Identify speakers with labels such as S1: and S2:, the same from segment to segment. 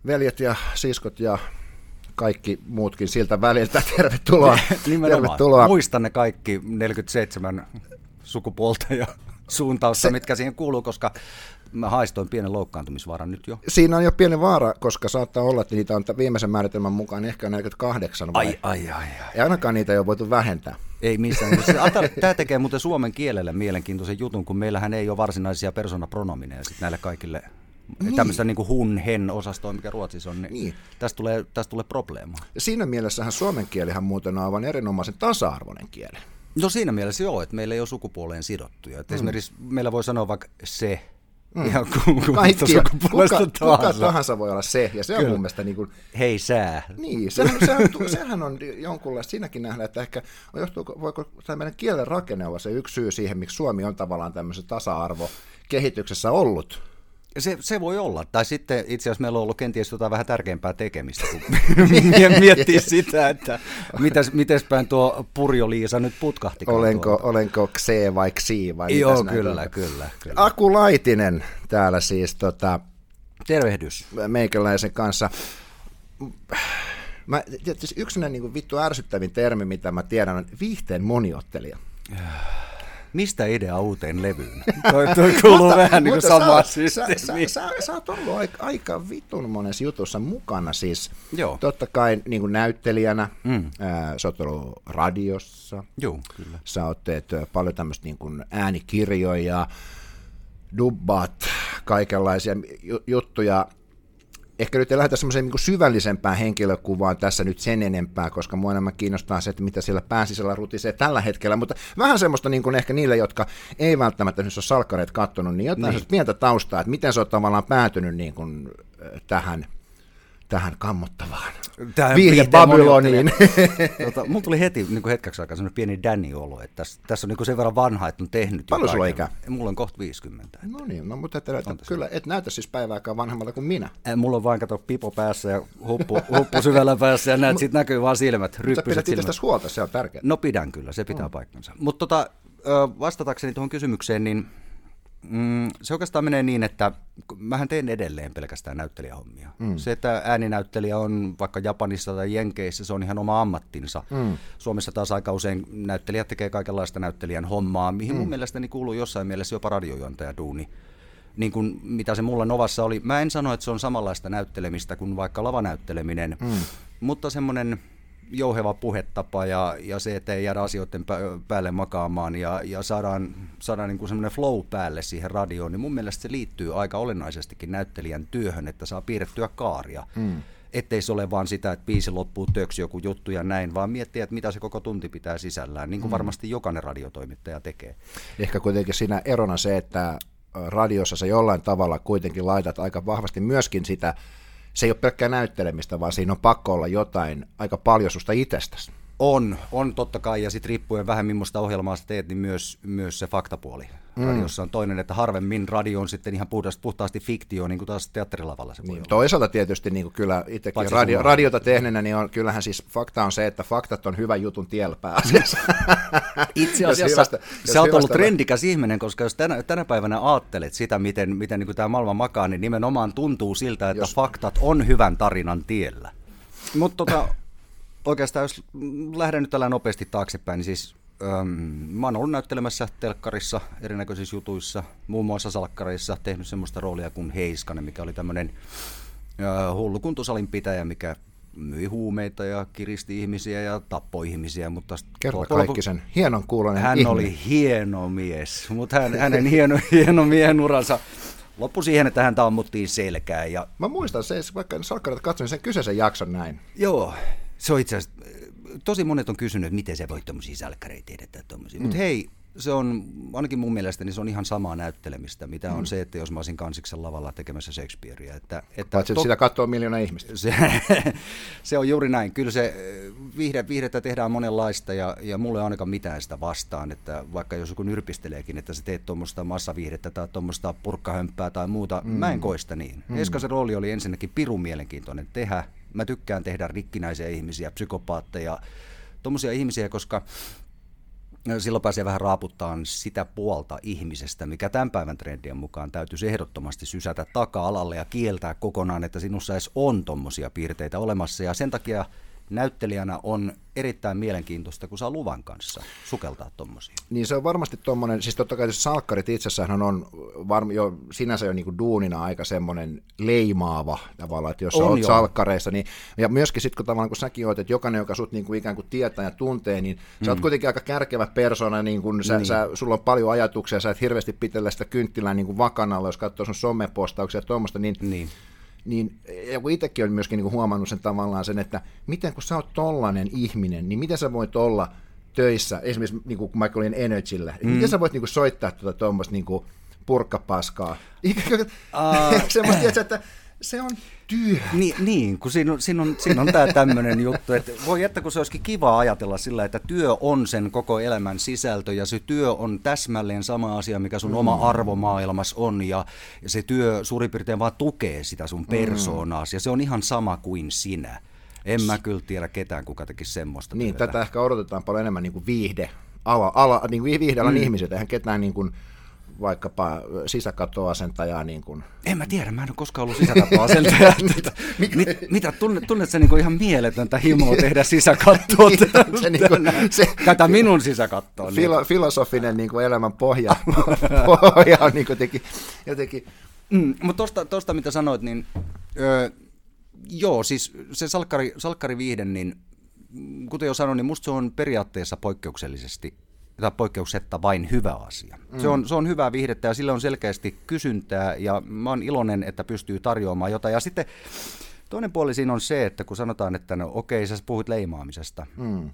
S1: veljet ja siskot ja kaikki muutkin siltä väliltä, tervetuloa.
S2: Tervetuloa. Muistan ne kaikki 47 sukupuolta ja suuntausta, mitkä siihen kuuluu, koska mä haistoin pienen loukkaantumisvaaran nyt jo.
S1: Siinä on jo pieni vaara, koska saattaa olla, että niitä on viimeisen määritelmän mukaan ehkä 48 vai?
S2: Ai.
S1: Ja ainakaan niitä ei ole voitu vähentää.
S2: Ei missään. Tämä tekee muuten suomen kielelle mielenkiintoisen jutun, kun meillähän ei ole varsinaisia persoonapronomineja sitten näille kaikille. Niin. Tämmöistä niin kuin hun, hen osastoa, mikä Ruotsissa on, niin. Tästä tulee probleema.
S1: Siinä mielessähän suomen kielihän muuten on aivan erinomaisen tasa-arvoinen kieli.
S2: No siinä mielessä joo, että meillä ei ole sukupuoleen sidottuja. Esimerkiksi meillä voi sanoa vaikka se, ihan
S1: kuka tahansa voi olla se, ja se on mun mielestä niin kuin...
S2: Hei sää.
S1: Niin, sehän on jonkunlaista, siinäkin nähdään, että ehkä voiko tämä meidän kielen rakenne olla se yksi syy siihen, miksi Suomi on tavallaan tämmöisessä tasa-arvokehityksessä ollut.
S2: Se voi olla, tai sitten itse asiassa meillä on ollut kenties jotain vähän tärkeämpää tekemistä, kun miettii sitä, että mitespäin tuo Purjo-Liisa nyt putkahti.
S1: Olenko Xe vai Xi vai
S2: joo, kyllä.
S1: Aku Laitinen täällä siis.
S2: Tervehdys.
S1: Meikäläisen kanssa. Yksi niin vittu ärsyttävin termi, mitä mä tiedän, on viihteen moniottelija.
S2: Mistä idea uuteen levyyn? Toi kuuluu vähän niin kuin samaa systeemiä.
S1: Sä oot ollut aika vitun monessa jutussa mukana siis. Joo. Totta kai niin kuin näyttelijänä. Sä oot ollut radiossa.
S2: Joo, kyllä.
S1: Sä oot teet paljon tämmöistä niin kuin äänikirjoja, dubbaat, kaikenlaisia juttuja. Ehkä nyt ei lähdetä semmoiseen niin syvällisempään henkilökuvaan tässä nyt sen enempää, koska mua enemmän kiinnostaa se, että mitä siellä pään sisällä rutisee tällä hetkellä, mutta vähän semmoista niin kuin ehkä niille, jotka ei välttämättä nyt ole salkkareet katsonut, niin jotain pientä taustaa, että miten sä oot tavallaan päätynyt niin kuin tähän kammottavaan viihde-Babyloniin.
S2: Mulla tuli heti niin hetkeksi aikaa semmoinen pieni Danny-olo, että tässä on niin sen verran vanha, että on tehnyt.
S1: Paljon sulla ikä?
S2: Mulla on kohta 50.
S1: No niin, mutta kyllä et näytä siis päivääkään vanhemmalta kuin minä.
S2: Mulla on vain kato pipo päässä ja huppu syvällä päässä ja näet, siitä näkyy vaan silmät, ryppyset silmät.
S1: Mutta pidät itsestäsi huolta, se on tärkeää.
S2: No pidän kyllä, se pitää paikkansa. Mutta vastatakseni tuohon kysymykseen, niin se oikeastaan menee niin, että mähän teen edelleen pelkästään näyttelijähommia. Se, että ääninäyttelijä on vaikka Japanissa tai Jenkeissä, se on ihan oma ammattinsa. Suomessa taas aika usein näyttelijät tekee kaikenlaista näyttelijän hommaa, mihin mun mielestäni kuuluu jossain mielessä jopa radiojuontajaduuni. Niin kuin mitä se mulla Novassa oli. Mä en sano, että se on samanlaista näyttelemistä kuin vaikka lavanäytteleminen, mutta semmoinen jouheva puhetapa ja se, että ei jäädä asioiden päälle makaamaan ja saadaan niin kuin semmoinen flow päälle siihen radioon, niin mun mielestä se liittyy aika olennaisestikin näyttelijän työhön, että saa piirrettyä kaaria. Ettei se ole vaan sitä, että biisi loppuu töksi joku juttu ja näin, vaan miettiä, että mitä se koko tunti pitää sisällään, niin kuin varmasti jokainen radiotoimittaja tekee.
S1: Ehkä kuitenkin siinä erona se, että radiossa sä jollain tavalla kuitenkin laitat aika vahvasti myöskin sitä. Se ei ole pelkkää näyttelemistä, vaan siinä on pakko olla jotain aika paljon susta itsestäsi.
S2: On totta kai, ja sitten riippuen vähän millaista ohjelmaa sä teet, niin myös se faktapuoli. Radiossa on toinen, että harvemmin radio on sitten ihan puhtaasti fiktio, niin kuin taas teatterilavalla se voi olla.
S1: Toisaalta tietysti niin kuin kyllä itsekin radiota tehneenä, niin kyllähän siis fakta on se, että faktat on hyvän jutun tiellä pääasiassa.
S2: Itse asiassa sä oot ollut trendikäs ihminen, koska jos tänä päivänä aattelet sitä, miten niin kuin tämä maailma makaa, niin nimenomaan tuntuu siltä, että faktat on hyvän tarinan tiellä. Mutta oikeastaan jos lähden nyt tällä nopeasti taaksepäin, niin siis mä oon ollut näyttelemässä telkkarissa erinäköisissä jutuissa, muun muassa salkkareissa, tehnyt semmoista roolia kuin Heiskanen, mikä oli tämmöinen hullukuntosalin pitäjä, mikä myi huumeita ja kiristi ihmisiä ja tappoi ihmisiä.
S1: Kerta kaikki sen hienon kuuloinen
S2: hän
S1: ihminen.
S2: Oli hieno mies, mutta hänen hieno miehen uransa loppui siihen, että häntä ammuttiin selkään. Ja
S1: mä muistan, vaikka salkkareita katsoin sen kyseisen jakson näin.
S2: Joo, se on itse asiassa, tosi monet on kysynyt, että miten se voi tuommoisia salkkareita tehdä tuommoisia. Mutta hei, se on, ainakin mun mielestäni se on ihan samaa näyttelemistä, mitä on se, että jos mä olisin Kansiksen lavalla tekemässä Shakespearea.
S1: Paitsi sitä katsoo miljoona ihmistä.
S2: Se on juuri näin. Kyllä se viihdettä tehdään monenlaista ja mulla ei ainakaan mitään sitä vastaan, että vaikka jos joku nyrpisteleekin, että sä teet tuommoista massaviihdettä tai tuommoista purkkahömppää tai muuta, mä en koe sitä niin. Heiskasen rooli oli ensinnäkin pirun mielenkiintoinen tehdä. Mä tykkään tehdä rikkinäisiä ihmisiä, psykopaatteja, tuommoisia ihmisiä, koska silloin pääsee vähän raaputtaan sitä puolta ihmisestä, mikä tämän päivän trendien mukaan täytyisi ehdottomasti sysätä taka-alalle ja kieltää kokonaan, että sinussa edes on tommosia piirteitä olemassa. Ja sen takia näyttelijänä on erittäin mielenkiintoista, kun saa luvan kanssa sukeltaa tommosia.
S1: Niin se on varmasti tommonen, siis totta kai salkkarit itsessään on jo sinänsä jo niinku duunina aika semmoinen leimaava tavallaan, että jos olet salkkareissa, niin ja myöskin sitten kun tavallaan kun säkin olet, että jokainen, joka sut niinku ikään kuin tietää ja tuntee, niin sä oot kuitenkin aika kärkevä persona, niin kun sulla on paljon ajatuksia, sä et hirveästi pitellä sitä kynttilää niin kuin vakanalla, jos katsoo sun somepostauksia ja tuommoista, niin, ja kun itsekin olen myöskin niin kuin huomannut sen tavallaan sen, että miten kun sä oot tollainen ihminen, niin miten sä voit olla töissä, esimerkiksi niin kuin Michael Energyllä, miten sä voit niin kuin soittaa tuommoista niin kuin purkkapaskaa? Semmoista, että se on työ.
S2: Niin, kun siinä on tämä tämmöinen juttu, että voi että kun se olisikin kiva ajatella sillä, että työ on sen koko elämän sisältö ja se työ on täsmälleen sama asia, mikä sun oma arvomaailmas on ja se työ suurin piirtein vaan tukee sitä sun persoonaas ja se on ihan sama kuin sinä. En mä kyllä tiedä ketään, kuka tekisi semmoista
S1: niin,
S2: työtä.
S1: Tätä ehkä odotetaan paljon enemmän niin kuin niin kuin viihdealan ihmisiltä, eihän ketään niin kuin vaikkapa sisäkattoasentajaa. Niin kuin.
S2: En mä tiedä, mä en ole koskaan ollut sisäkattoasentaja. Mitä, tunnet sä niin ihan mieletöntä himoa tehdä sisäkattoa? Tätä minun sisäkattoa.
S1: Filosofinen niin kuin elämän pohja on niin jotenkin.
S2: Mutta tuosta mitä sanoit, niin joo, siis se salkkariviihde, niin kuten jo sanoin, niin musta se on periaatteessa poikkeuksetta vain hyvä asia. Se on hyvää viihdettä ja sillä on selkeästi kysyntää ja mä oon iloinen, että pystyy tarjoamaan jotain. Ja sitten toinen puoli siinä on se, että kun sanotaan, että no okei, sä puhuit leimaamisesta.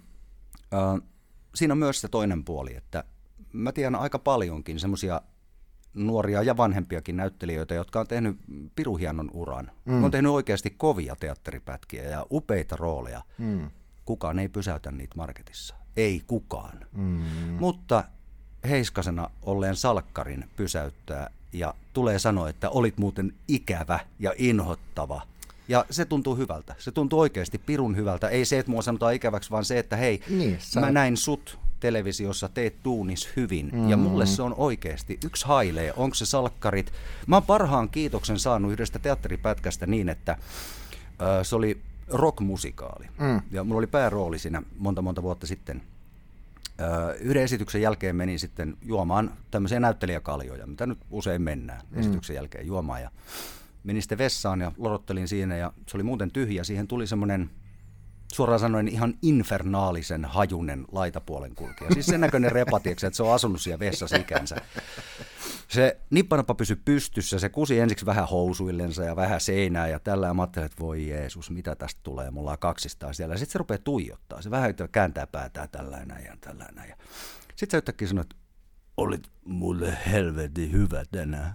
S2: Siinä on myös se toinen puoli, että mä tiedän aika paljonkin semmoisia nuoria ja vanhempiakin näyttelijöitä, jotka on tehnyt piruhienon uran. On tehnyt oikeasti kovia teatteripätkiä ja upeita rooleja. Kukaan ei pysäytä niitä marketissa. Ei kukaan. Mutta Heiskasena olleen salkkarin pysäyttää ja tulee sanoa, että olit muuten ikävä ja inhottava. Ja se tuntuu hyvältä. Se tuntuu oikeasti pirun hyvältä. Ei se, että mua sanotaan ikäväksi, vaan se, että hei, mä näin sut televisiossa, teet duunis hyvin. Ja mulle se on oikeasti yksi hailee. Onko se salkkarit? Mä oon parhaan kiitoksen saanut yhdestä teatteripätkästä niin, että se oli rockmusikaali. Ja mulla oli päärooli siinä monta vuotta sitten. Yhden esityksen jälkeen menin sitten juomaan tämmöisiä näyttelijäkaljoja, mitä nyt usein mennään esityksen jälkeen juomaan. Ja menin sitten vessaan ja lorottelin siinä ja se oli muuten tyhjä. Siihen tuli semmoinen suoraan sanoen ihan infernaalisen hajunen laitapuolen kulkija. Siis sen näköinen repatieksi, että se on asunut siellä vessassa ikänsä. Se nippanappa pysyi pystyssä, se kusi ensiksi vähän housuillensa ja vähän seinää ja tällä ja mä ajattelin, että voi Jeesus, mitä tästä tulee, mulla on kaksistaan siellä. Ja sitten se rupeaa tuijottaa, se vähän kääntää päätään tällainen ja tällainen. Ja sitten se yhtäkkiä sanoi, että olit mulle helvetin hyvä tänään.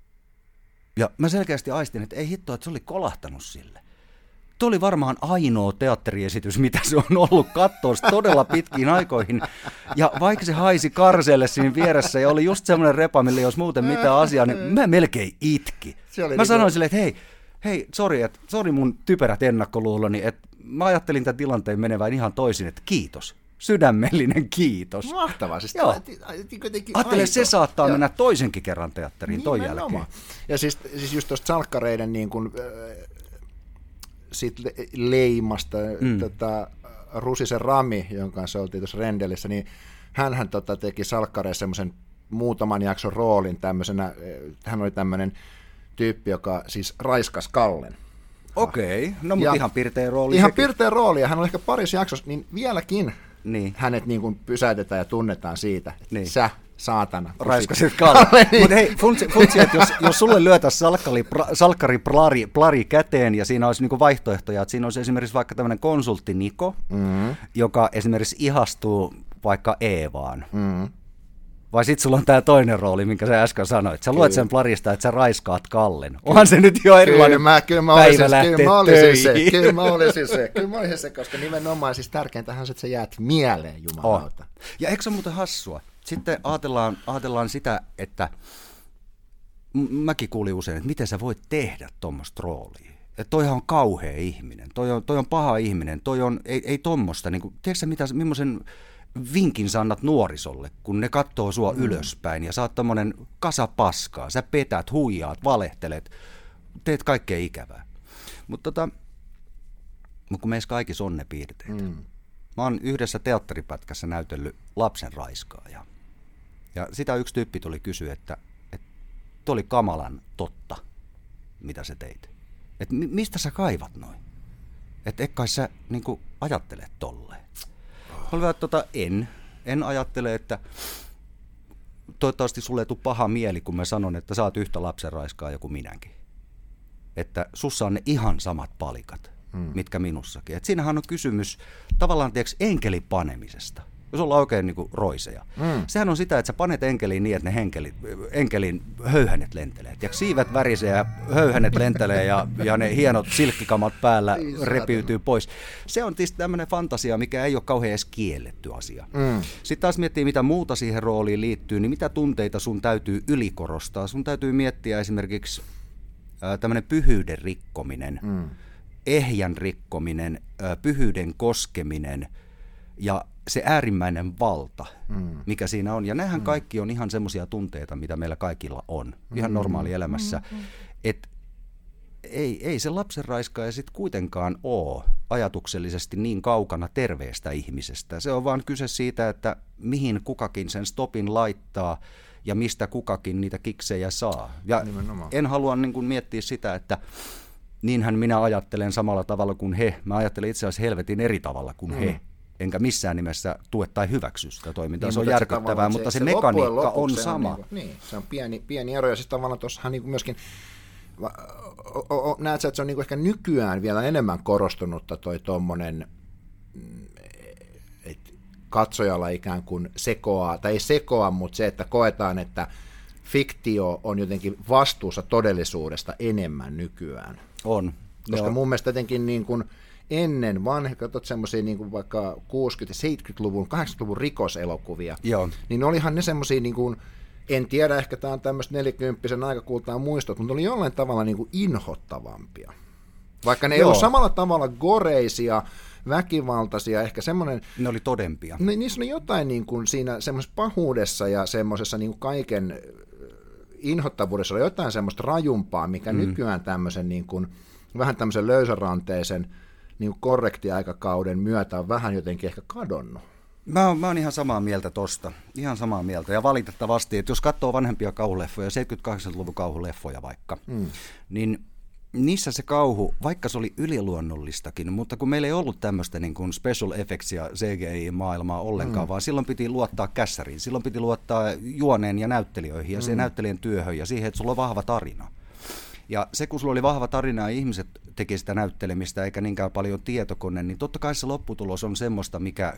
S2: Ja mä selkeästi aistin, että ei hittoa, että se oli kolahtanut sille. Tuo oli varmaan ainoa teatteriesitys, mitä se on ollut katsoa todella pitkiin aikoihin. Ja vaikka se haisi karseelle siinä vieressä ja oli just semmoinen repa, millä ei olisi muuten mitään asiaa, niin mä melkein itki. Mä sanoin silleen, että hei, sori mun typerät ennakkoluuloni, että mä ajattelin tämän tilanteen menevän ihan toisin, että kiitos. Sydämellinen kiitos.
S1: Mahtavaa. Siis
S2: ajattelen, se saattaa mennä toisenkin kerran teatteriin ton jälkeen.
S1: Ja siis just tuosta salkkareiden niin kuin siitä leimasta, Rusisen Rami, jonka kanssa oltiin tuossa Rendelissä, niin hänhän teki salkkareissa semmoisen muutaman jakson roolin tämmöisenä, hän oli tämmöinen tyyppi, joka siis raiskas Kallen.
S2: Okei, no mutta ihan pirteä rooli.
S1: Ihan pirteä rooli, ja hän oli ehkä parissa jaksossa, niin vieläkin hänet niin kuin pysäytetään ja tunnetaan siitä, että sä saatana.
S2: Raiskasit Kalle. Mutta hei, funtsi, että jos sulle lyötäisiin salkkari-plari käteen ja siinä olisi niinku vaihtoehtoja, että siinä olisi esimerkiksi vaikka tämmöinen konsultti Niko, joka esimerkiksi ihastuu vaikka Eevaan. Vai sitten sulla on tämä toinen rooli, minkä sä äsken sanoit. Sä luet sen plarista, että sä raiskaat Kallen. Onhan se nyt jo erilainen päivä lähteä töihin.
S1: Kyllä mä olisin se, koska nimenomaan siis tärkeintähän se, että sä jäät mieleen, jumalauta.
S2: Ja eikö se ole muuten hassua? Sitten ajatellaan sitä, että mäkin kuulin usein, että miten sä voit tehdä tuommoista roolia. Että toihan on kauhea ihminen, toi on paha ihminen, ei tommoista. Niin kuin, tiedätkö sä, millaisen vinkin sä annat nuorisolle, kun ne katsoo sua ylöspäin ja sä oot tommonen kasa paskaa. Sä petät, huijaat, valehtelet, teet kaikkea ikävää. Mutta kun meissä kaikissa on ne piirteet. Mä oon yhdessä teatteripätkässä näytellyt lapsen raiskaajaa. Ja sitä yksi tyyppi tuli kysyä, että oli kamalan totta, mitä sä teit. Että mistä sä kaivat noin? Että kai sä niinku ajattelet tolleen. Mä en ajattele, että toivottavasti sulle ei tule paha mieli, kun mä sanon, että sä oot yhtä lapsenraiskaaja kuin minäkin. Että sussa on ne ihan samat palikat, mitkä minussakin. Et siinähän on kysymys tavallaan enkelin panemisesta. Jos ollaan oikein niin kuin roiseja. Sehän on sitä, että sä panet enkeliin niin, että ne enkelin höyhänet lentelee. Ja siivet värisee ja höyhänet lentelee ja ne hienot silkkikamat päällä repiytyy pois. Se on tietysti tämmöinen fantasia, mikä ei ole kauhean edes kielletty asia. Sitten taas miettii, mitä muuta siihen rooliin liittyy, niin mitä tunteita sun täytyy ylikorostaa. Sun täytyy miettiä esimerkiksi tämmöinen pyhyyden rikkominen, ehjän rikkominen, pyhyyden koskeminen ja se äärimmäinen valta, mikä siinä on. Ja nämähän kaikki on ihan semmoisia tunteita, mitä meillä kaikilla on ihan normaalielämässä. Että ei se lapsenraiskaaja sitten kuitenkaan ole ajatuksellisesti niin kaukana terveestä ihmisestä. Se on vaan kyse siitä, että mihin kukakin sen stopin laittaa ja mistä kukakin niitä kiksejä saa. Ja en halua niin kuin miettiä sitä, että niinhän minä ajattelen samalla tavalla kuin he. Mä ajattelen itse asiassa helvetin eri tavalla kuin he. Enkä missään nimessä tue tai hyväksy sitä toimintaa. Niin, se on järkyttävää, mutta se mekaniikka on sama.
S1: Niin, se on pieni ero. Ja siis tavallaan tuossahan niin myöskin, näet sä, että se on niin ehkä nykyään vielä enemmän korostunutta toi tuommoinen, että katsojalla ikään kuin sekoaa, tai ei sekoa, mutta se, että koetaan, että fiktio on jotenkin vastuussa todellisuudesta enemmän nykyään.
S2: On.
S1: Koska mun mielestä jotenkin niin kuin ennen katsot semmoisia niin kuin vaikka 60- ja 70-luvun, 80-luvun rikoselokuvia, niin olihan ne semmoisia, niin kuin, en tiedä, ehkä tämä on tämmöistä 40-vuotiaan aikakultaa muistot, mutta oli jollain tavalla niin kuin inhottavampia. Vaikka ne ei ollut samalla tavalla goreisia, väkivaltaisia, ehkä semmoinen...
S2: Ne oli todempia.
S1: Niissä oli jotain niin kuin siinä semmoisessa pahuudessa ja semmoisessa niin kuin kaiken inhottavuudessa oli jotain semmoista rajumpaa, mikä nykyään tämmöisen niin kuin, vähän tämmöisen löysäranteisen niin korrektiaikakauden myötä on vähän jotenkin ehkä kadonnut.
S2: Mä oon ihan samaa mieltä tosta. Ihan samaa mieltä. Ja valitettavasti, että jos katsoo vanhempia kauhuleffoja, 70-80-luvun kauhuleffoja vaikka, niin niissä se kauhu, vaikka se oli yliluonnollistakin, mutta kun meillä ei ollut tämmöistä niin kuin special effects ja CGI-maailmaa ollenkaan, vaan silloin piti luottaa kässäriin, silloin piti luottaa juoneen ja näyttelijöihin ja siihen näyttelijän työhön ja siihen, että sulla on vahva tarina. Ja se, kun sulla oli vahva tarina ja ihmiset teki sitä näyttelemistä eikä niinkään paljon tietokone, niin totta kai se lopputulos on semmoista, mikä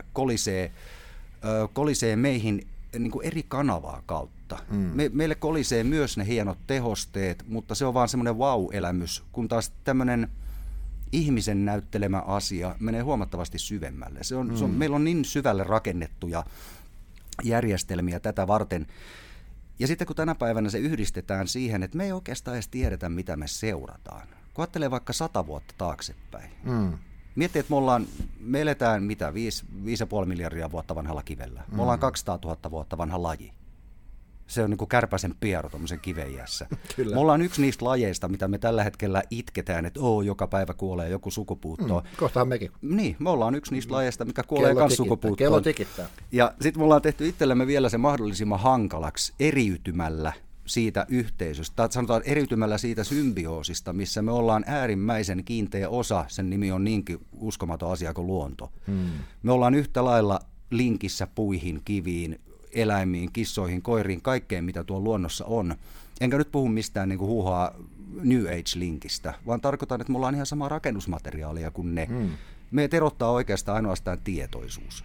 S2: kolisee meihin niin kuin eri kanavaa kautta. Meille kolisee myös ne hienot tehosteet, mutta se on vaan semmoinen wow-elämys, kun taas tämmöinen ihmisen näyttelemä asia menee huomattavasti syvemmälle. Meillä on niin syvälle rakennettuja järjestelmiä tätä varten. Ja sitten kun tänä päivänä se yhdistetään siihen, että me ei oikeastaan edes tiedetä, mitä me seurataan. Kun ajattelee vaikka 100 vuotta taaksepäin. Miettii, että me eletään 5,5 miljardia vuotta vanhalla kivellä. Me ollaan 200 000 vuotta vanha laji. Se on niin kuin kärpäsen pieru tuommoisen kiveiässä. Me ollaan yksi niistä lajeista, mitä me tällä hetkellä itketään, että joka päivä kuolee joku sukupuuttoon.
S1: Kohtahan mekin.
S2: Niin, me ollaan yksi niistä lajeista, mikä kuolee myös sukupuuttoon.
S1: Kello tikittää.
S2: Ja sitten me ollaan tehty itsellemme vielä se mahdollisimman hankalaksi eriytymällä siitä yhteisöstä, tai sanotaan eriytymällä siitä symbioosista, missä me ollaan äärimmäisen kiinteä osa, sen nimi on niinkin uskomaton asia kuin luonto. Me ollaan yhtä lailla linkissä puihin, kiviin, eläimiin, kissoihin, koiriin, kaikkeen mitä tuolla luonnossa on. Enkä nyt puhu mistään niin kuin huuhaa New Age-linkistä, vaan tarkoitan, että me ollaan ihan samaa rakennusmateriaalia kuin ne. Meitä erottaa oikeastaan ainoastaan tietoisuus.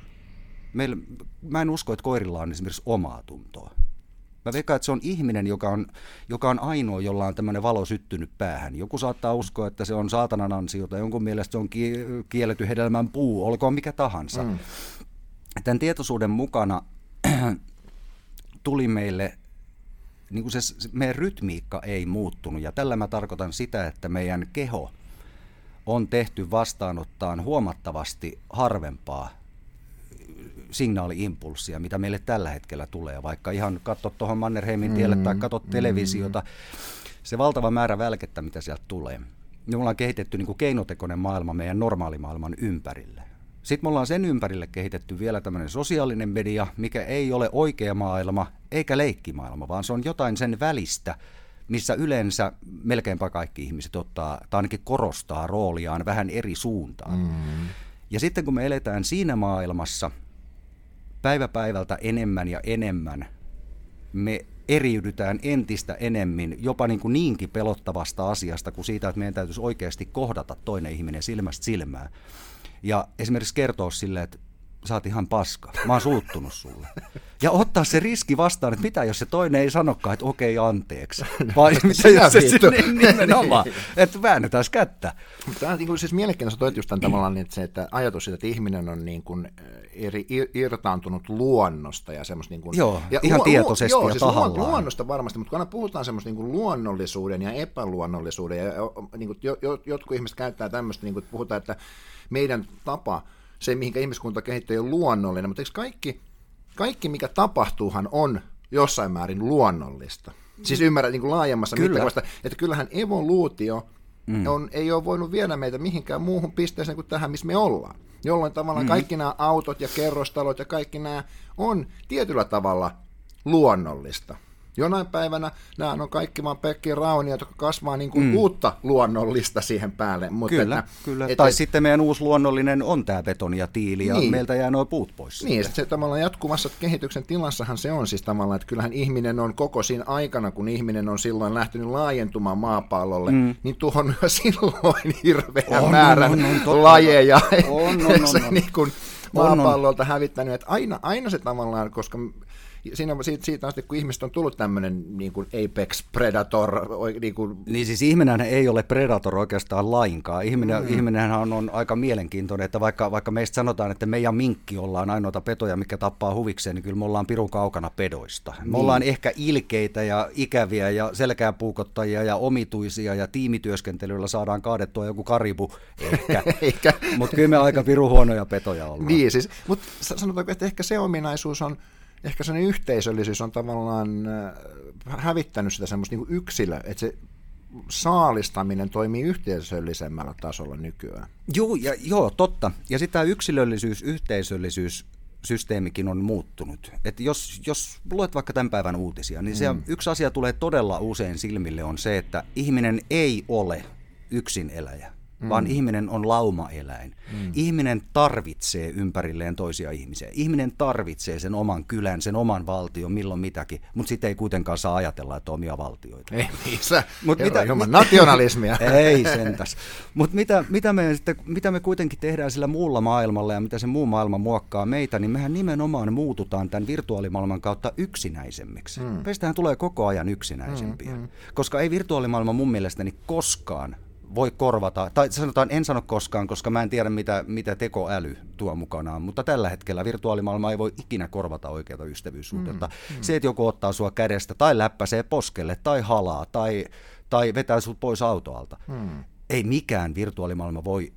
S2: Mä en usko, että koirilla on esimerkiksi omaa tuntoa. Mä veikkaan, että se on ihminen, joka on ainoa, jolla on tämmöinen valo syttynyt päähän. Joku saattaa uskoa, että se on saatanan ansiota, jonkun mielestä se on kielletty hedelmän puu, olkoon mikä tahansa. Tämän tietoisuuden mukana tuli meille, niin kuin meidän rytmiikka ei muuttunut, ja tällä mä tarkoitan sitä, että meidän keho on tehty vastaanottaan huomattavasti harvempaa signaali-impulssia, mitä meille tällä hetkellä tulee, vaikka ihan katsot tuohon Mannerheimin tielle tai katsot televisiota, se valtava määrä välkettä, mitä sieltä tulee. Me ollaan kehitetty niin kuin keinotekoinen maailma meidän normaalimaailman ympärille. Sitten me ollaan sen ympärille kehitetty vielä tämmöinen sosiaalinen media, mikä ei ole oikea maailma eikä leikkimaailma, vaan se on jotain sen välistä, missä yleensä melkeinpä kaikki ihmiset ottaa, tai ainakin korostaa rooliaan vähän eri suuntaan. Ja sitten kun me eletään siinä maailmassa päivä päivältä enemmän ja enemmän, me eriydytään entistä enemmän jopa niinkin pelottavasta asiasta kuin siitä, että meidän täytyisi oikeasti kohdata toinen ihminen silmästä silmään. Ja esimerkiksi kertoa silleen, että sä oot ihan paska, mä oon suuttunut sulle. Ja ottaa se riski vastaan, että mitä jos se toinen ei sanokaan, että okei, anteeksi. Vai mitä jos se nimenomaan, että väännetään kättä.
S1: Tämä on niin siis mielenkiintoista toit just tämän tavallaan, että se että ajatus siitä, että ihminen on niin kuin irtaantunut luonnosta ja semmoista niin kuin,
S2: joo, ja ihan tietoisesti ja
S1: siis
S2: tahallaan.
S1: Luonnosta varmasti, mutta kun aina puhutaan semmoista niin kuin luonnollisuuden ja epäluonnollisuuden ja niin kuin jotkut ihmiset käyttää tämmöistä, niin kuin puhutaan, että meidän tapa, se mihinkä ihmiskunta kehittyy, on luonnollinen, mutta eikö kaikki mikä tapahtuuhan on jossain määrin luonnollista? Siis ymmärrät niin kuin laajemmassa mittakaavassa, että kyllähän evoluutio ei ole voinut viedä meitä mihinkään muuhun pisteeseen kuin tähän, missä me ollaan. Jolloin tavallaan kaikki nämä autot ja kerrostalot ja kaikki nämä on tietyllä tavalla luonnollista. Jonain päivänä nämä on kaikki vaan pelkkiä raunia, jotka kasvaa niin kuin uutta luonnollista siihen päälle. Mutta
S2: kyllä. Tai sitten meidän uusi luonnollinen on tämä betoni ja tiili, ja meiltä jää nuo puut pois.
S1: Niin, se tavallaan jatkuvassa kehityksen tilassahan se on siis tavallaan, että kyllähän ihminen on koko siinä aikana, kun ihminen on silloin lähtenyt laajentumaan maapallolle, niin tuhon silloin hirveän määrän lajeja. Se niin kuin maapallolta hävittänyt, että aina se tavallaan, koska siitä asti, kun ihmiset on tullut tämmöinen niin kuin apex predator.
S2: Niin siis ihminenhän ei ole predator oikeastaan lainkaan. Ihminenhän on aika mielenkiintoinen, että vaikka meistä sanotaan, että me ja minkki ollaan ainoita petoja, mikä tappaa huvikseen, niin kyllä me ollaan pirun kaukana pedoista. Me ollaan ehkä ilkeitä ja ikäviä ja selkääpuukottajia ja omituisia ja tiimityöskentelyllä saadaan kaadettua joku karibu ehkä. Mutta kyllä me aika pirun huonoja petoja ollaan.
S1: Niin siis, mutta sanotaanko, että ehkä se ominaisuus on, ehkä sellainen yhteisöllisyys on tavallaan hävittänyt sitä semmoista niin kuin yksilöä, että se saalistaminen toimii yhteisöllisemmällä tasolla nykyään.
S2: Joo, totta. Ja sitten tämä yksilöllisyys, yhteisöllisyys, systeemikin on muuttunut. Että jos luet vaikka tämän päivän uutisia, niin se yksi asia tulee todella usein silmille on se, että ihminen ei ole yksineläjä, vaan ihminen on laumaeläin. Ihminen tarvitsee ympärilleen toisia ihmisiä. Ihminen tarvitsee sen oman kylän, sen oman valtion, milloin mitäkin, mutta sitten ei kuitenkaan saa ajatella, että on omia valtioita.
S1: Ei niissä, nationalismia.
S2: Ei sentäs. Mutta mitä me kuitenkin tehdään sillä muulla maailmalla ja mitä se muu maailma muokkaa meitä, niin mehän nimenomaan muututaan tämän virtuaalimaailman kautta yksinäisemmiksi. Meistähän tulee koko ajan yksinäisempiä, koska ei virtuaalimaailma mun mielestäni koskaan voi korvata, tai sanotaan en sano koskaan, koska mä en tiedä mitä tekoäly tuo mukanaan, mutta tällä hetkellä virtuaalimaailma ei voi ikinä korvata oikeata ystävyyssuhdetta. Se, että joku ottaa sua kädestä tai läppäsee poskelle tai halaa tai vetää sut pois autoalta. Ei mikään virtuaalimaailma voi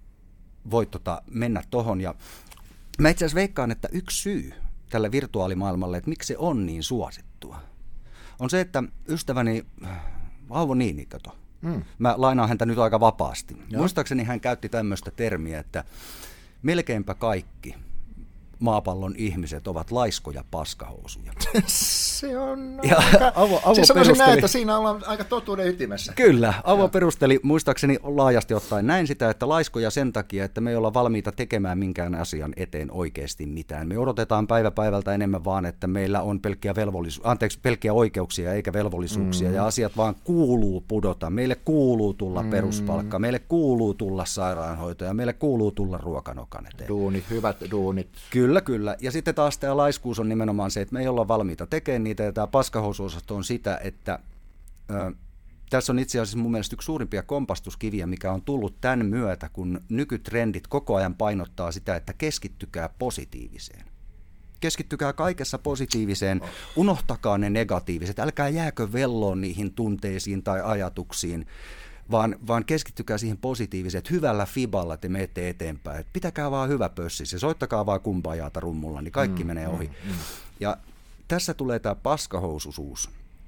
S2: mennä tohon. Ja mä itse asiassa veikkaan, että yksi syy tälle virtuaalimaailmalle, että miksi se on niin suosittua, on se, että ystäväni Auvo Niini, kato. Mä lainaan häntä nyt aika vapaasti. Muistaakseni hän käytti tämmöistä termiä, että melkeinpä kaikki maapallon ihmiset ovat laiskoja paskahousuja.
S1: Se on Avo siis sanoisin näin, että siinä ollaan aika totuuden ytimessä.
S2: Kyllä, Avo perusteli muistaakseni laajasti ottaen näin sitä, että laiskoja sen takia, että me ei olla valmiita tekemään minkään asian eteen oikeasti mitään. Me odotetaan päivä päivältä enemmän vaan, että meillä on pelkkiä oikeuksia eikä velvollisuuksia ja asiat vaan kuuluu pudota. Meille kuuluu tulla peruspalkka, meille kuuluu tulla sairaanhoito ja meille kuuluu tulla ruokanokan eteen.
S1: Duunit, hyvät duunit.
S2: Kyllä. Ja sitten taas tämä laiskuus on nimenomaan se, että me ei olla valmiita tekemään niitä, ja tämä paskahousuosasto on sitä, että tässä on itse asiassa mun mielestä yksi suurimpia kompastuskiviä, mikä on tullut tämän myötä, kun nykytrendit koko ajan painottaa sitä, että keskittykää positiiviseen. Keskittykää kaikessa positiiviseen, unohtakaa ne negatiiviset, älkää jääkö velloon niihin tunteisiin tai ajatuksiin, vaan keskittykää siihen positiiviseen, että hyvällä fiballa te menette eteenpäin. Että pitäkää vaan hyvä pössis ja soittakaa vaan kumpaajaata rummulla, niin kaikki menee ohi. Ja tässä tulee tämä paskahousuisuus.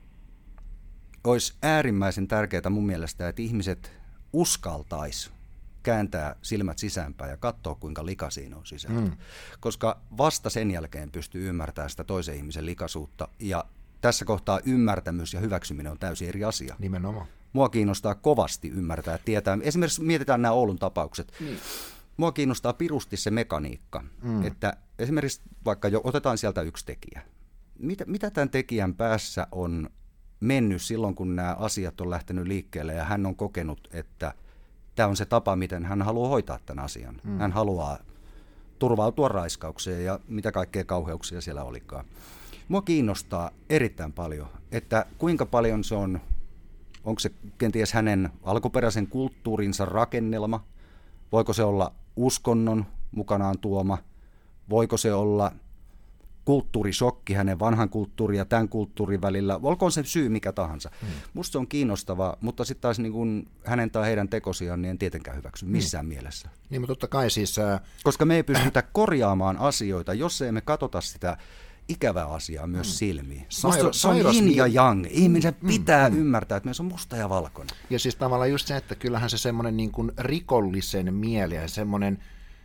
S2: Olisi äärimmäisen tärkeää mun mielestä, että ihmiset uskaltaisi kääntää silmät sisäänpäin ja katsoa, kuinka lika siinä on sisältö. Koska vasta sen jälkeen pystyy ymmärtämään sitä toisen ihmisen likaisuutta. Ja tässä kohtaa ymmärtämys ja hyväksyminen on täysin eri asia.
S1: Nimenomaan.
S2: Mua kiinnostaa kovasti ymmärtää ja tietää. Esimerkiksi mietitään nämä Oulun tapaukset. Mua kiinnostaa pirusti se mekaniikka, että esimerkiksi vaikka otetaan sieltä yksi tekijä. Mitä tämän tekijän päässä on mennyt silloin, kun nämä asiat on lähtenyt liikkeelle ja hän on kokenut, että tämä on se tapa, miten hän haluaa hoitaa tämän asian. Hän haluaa turvautua raiskaukseen ja mitä kaikkea kauheuksia siellä olikaan. Mua kiinnostaa erittäin paljon, että kuinka paljon se onko se kenties hänen alkuperäisen kulttuurinsa rakennelma, voiko se olla uskonnon mukanaan tuoma, voiko se olla kulttuurisokki hänen vanhan kulttuurin ja tämän kulttuurin välillä, olkoon se syy mikä tahansa. Musta se on kiinnostavaa, mutta sitten taas niin kun hänen tai heidän tekosiaan niin en tietenkään hyväksy missään mielessä.
S1: Niin, mutta totta kai siis...
S2: Koska me ei pystytä korjaamaan asioita, jos emme katsota sitä ikävää asiaa myös silmiin. Se on yin ja yang. Ihmisen pitää ymmärtää, että meissä on musta ja valkoinen.
S1: Ja siis tavallaan just se, että kyllähän se semmoinen niin kuin rikollisen mieli ja semmoinen...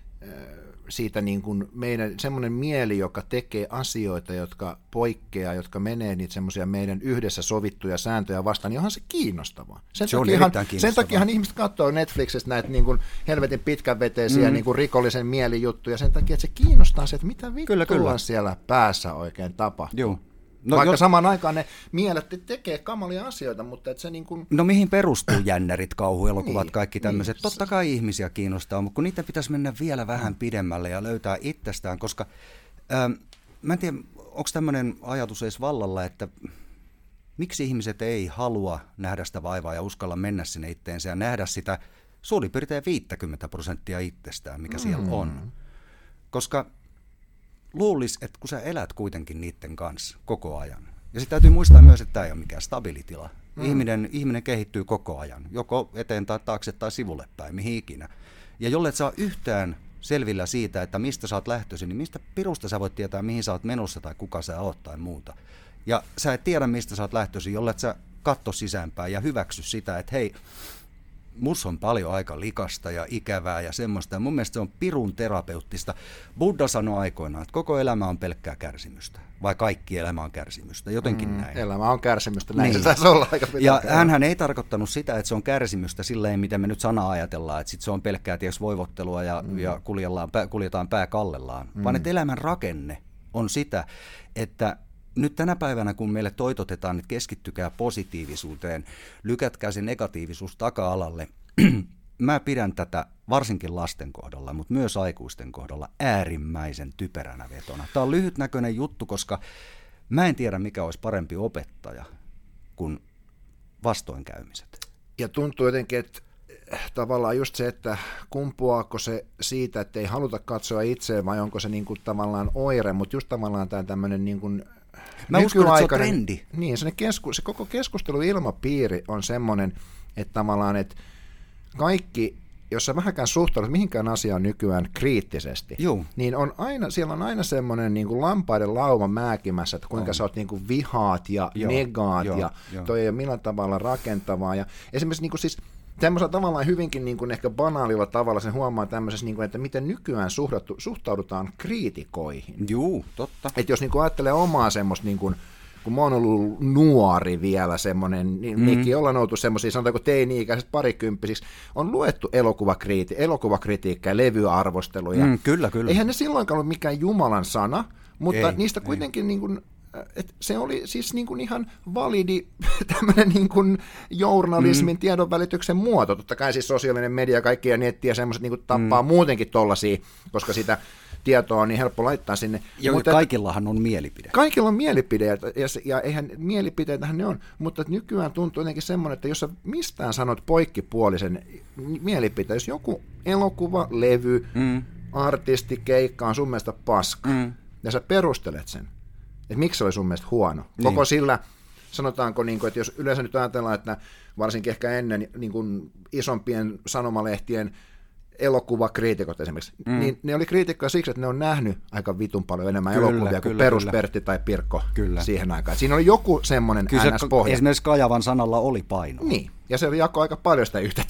S1: siitä niin kuin meidän semmoinen mieli, joka tekee asioita, jotka poikkeaa, jotka menee niitä semmoisia meidän yhdessä sovittuja sääntöjä vastaan, niin onhan se kiinnostavaa. Sen takiahan ihmiset katsoo Netflixistä näitä niin kuin helvetin pitkänveteisiä niin kuin rikollisen mielijuttuja, sen takia, että se kiinnostaa se, että mitä vittua siellä päässä oikein tapahtuu.
S2: Joo.
S1: Vaikka samaan aikaan ne mielet tekee kamalia asioita, mutta että se niin kuin...
S2: No mihin perustuu jännärit, kauhuelokuvat, kaikki tämmöiset? Totta kai ihmisiä kiinnostaa, mutta kun niitä pitäisi mennä vielä vähän pidemmälle ja löytää itsestään, koska mä en tiedä, onko tämmöinen ajatus edes vallalla, että miksi ihmiset ei halua nähdä sitä vaivaa ja uskalla mennä sinne itteensä ja nähdä sitä suurin piirtein 50% itsestään, mikä siellä on. Koska luulisi, että kun sä elät kuitenkin niiden kanssa koko ajan. Ja sitten täytyy muistaa myös, että tämä ei ole mikään stabilitila. Ihminen kehittyy koko ajan, joko eteen tai taakse tai sivulle päin, mihin ikinä. Ja jollet sä yhtään selvillä siitä, että mistä sä oot lähtöisin, niin mistä pirusta sä voit tietää, mihin sä oot menossa tai kuka sä oot tai muuta. Ja sä et tiedä, mistä sä oot lähtöisin, jollet sä katso sisäänpäin ja hyväksy sitä, että hei, musta on paljon aika likasta ja ikävää ja semmoista, ja mun mielestä se on pirun terapeuttista. Buddha sanoi aikoinaan, että koko elämä on pelkkää kärsimystä, vai kaikki elämä on kärsimystä, jotenkin näin.
S1: Elämä on kärsimystä, näin se taisi olla aika pitkään.
S2: Ja hänhän ei tarkoittanut sitä, että se on kärsimystä silleen, miten me nyt sanaa ajatellaan, että sit se on pelkkää voivottelua ja kuljetaan pää kallellaan, vaan että elämän rakenne on sitä, että nyt tänä päivänä, kun meille toitotetaan, että keskittykää positiivisuuteen, lykätkää se negatiivisuus taka-alalle, mä pidän tätä varsinkin lasten kohdalla, mutta myös aikuisten kohdalla äärimmäisen typeränä vetona. Tämä on lyhytnäköinen juttu, koska mä en tiedä, mikä olisi parempi opettaja kuin vastoinkäymiset.
S1: Ja tuntuu jotenkin, että tavallaan just se, että kumpuaako se siitä, että ei haluta katsoa itseään, vai onko se niin kuin tavallaan oire, mutta just tavallaan tämä tämmöinen niin kuin
S2: mä uskon, että se on trendi.
S1: Niin, se koko keskusteluilmapiiri on semmoinen, että tavallaan, että kaikki, jos sä vähänkään suhtaudut mihinkään asiaan nykyään kriittisesti, niin siellä on aina semmoinen niin kuin lampaiden lauma määkimässä, että kuinka sä oot niin kuin vihaat ja negaat ja toi ei ole millään tavalla rakentavaa. Ja esimerkiksi niin kuin siis tämmöisellä tavallaan hyvinkin niin kuin ehkä banaalilla tavalla sen huomaa tämmöisessä, niin kuin, että miten nykyään suhtaudutaan kriitikoihin.
S2: Joo, totta.
S1: Että jos niin kuin ajattelee omaa semmoista, niin kuin, kun mä oon ollut nuori vielä semmoinen, niin mekin ollaan oltu semmoisia, sanotaanko teini-ikäiset parikymppisiksi, on luettu elokuvakritiikkaa ja levyarvosteluja.
S2: Kyllä.
S1: Eihän ne silloinkaan ollut mikään Jumalan sana, mutta niistä kuitenkin niin kuin, että se oli siis niin kuin ihan validi tämmöinen niin kuin journalismin tiedonvälityksen muoto. Totta kai siis sosiaalinen media ja kaikki ja netti ja semmoiset niin kuin tappaa muutenkin tollaisia, koska sitä tietoa on niin helppo laittaa sinne.
S2: Mutta kaikillahan on mielipide.
S1: Kaikilla on mielipide, ja eihän mielipiteitähän ne on, mutta nykyään tuntuu jotenkin semmoinen, että jos sä mistään sanot poikkipuolisen mielipiteen, jos joku elokuva, levy, artisti, keikka on sun mielestä paska, ja sä perustelet sen, että miksi se oli sun mielestä huono. Koko sillä sanotaanko, niin kuin, että jos yleensä nyt ajatellaan, että varsinkin ehkä ennen niin kuin isompien sanomalehtien elokuvakriitikot esimerkiksi, niin ne oli kriitikkoja siksi, että ne on nähnyt aika vitun paljon enemmän elokuvia kuin Pertti tai Pirkko siihen aikaan. Siinä oli joku semmoinen NS-pohja.
S2: Esimerkiksi Kajavan sanalla oli paino.
S1: Niin, ja se jakoi aika paljon sitä yhtä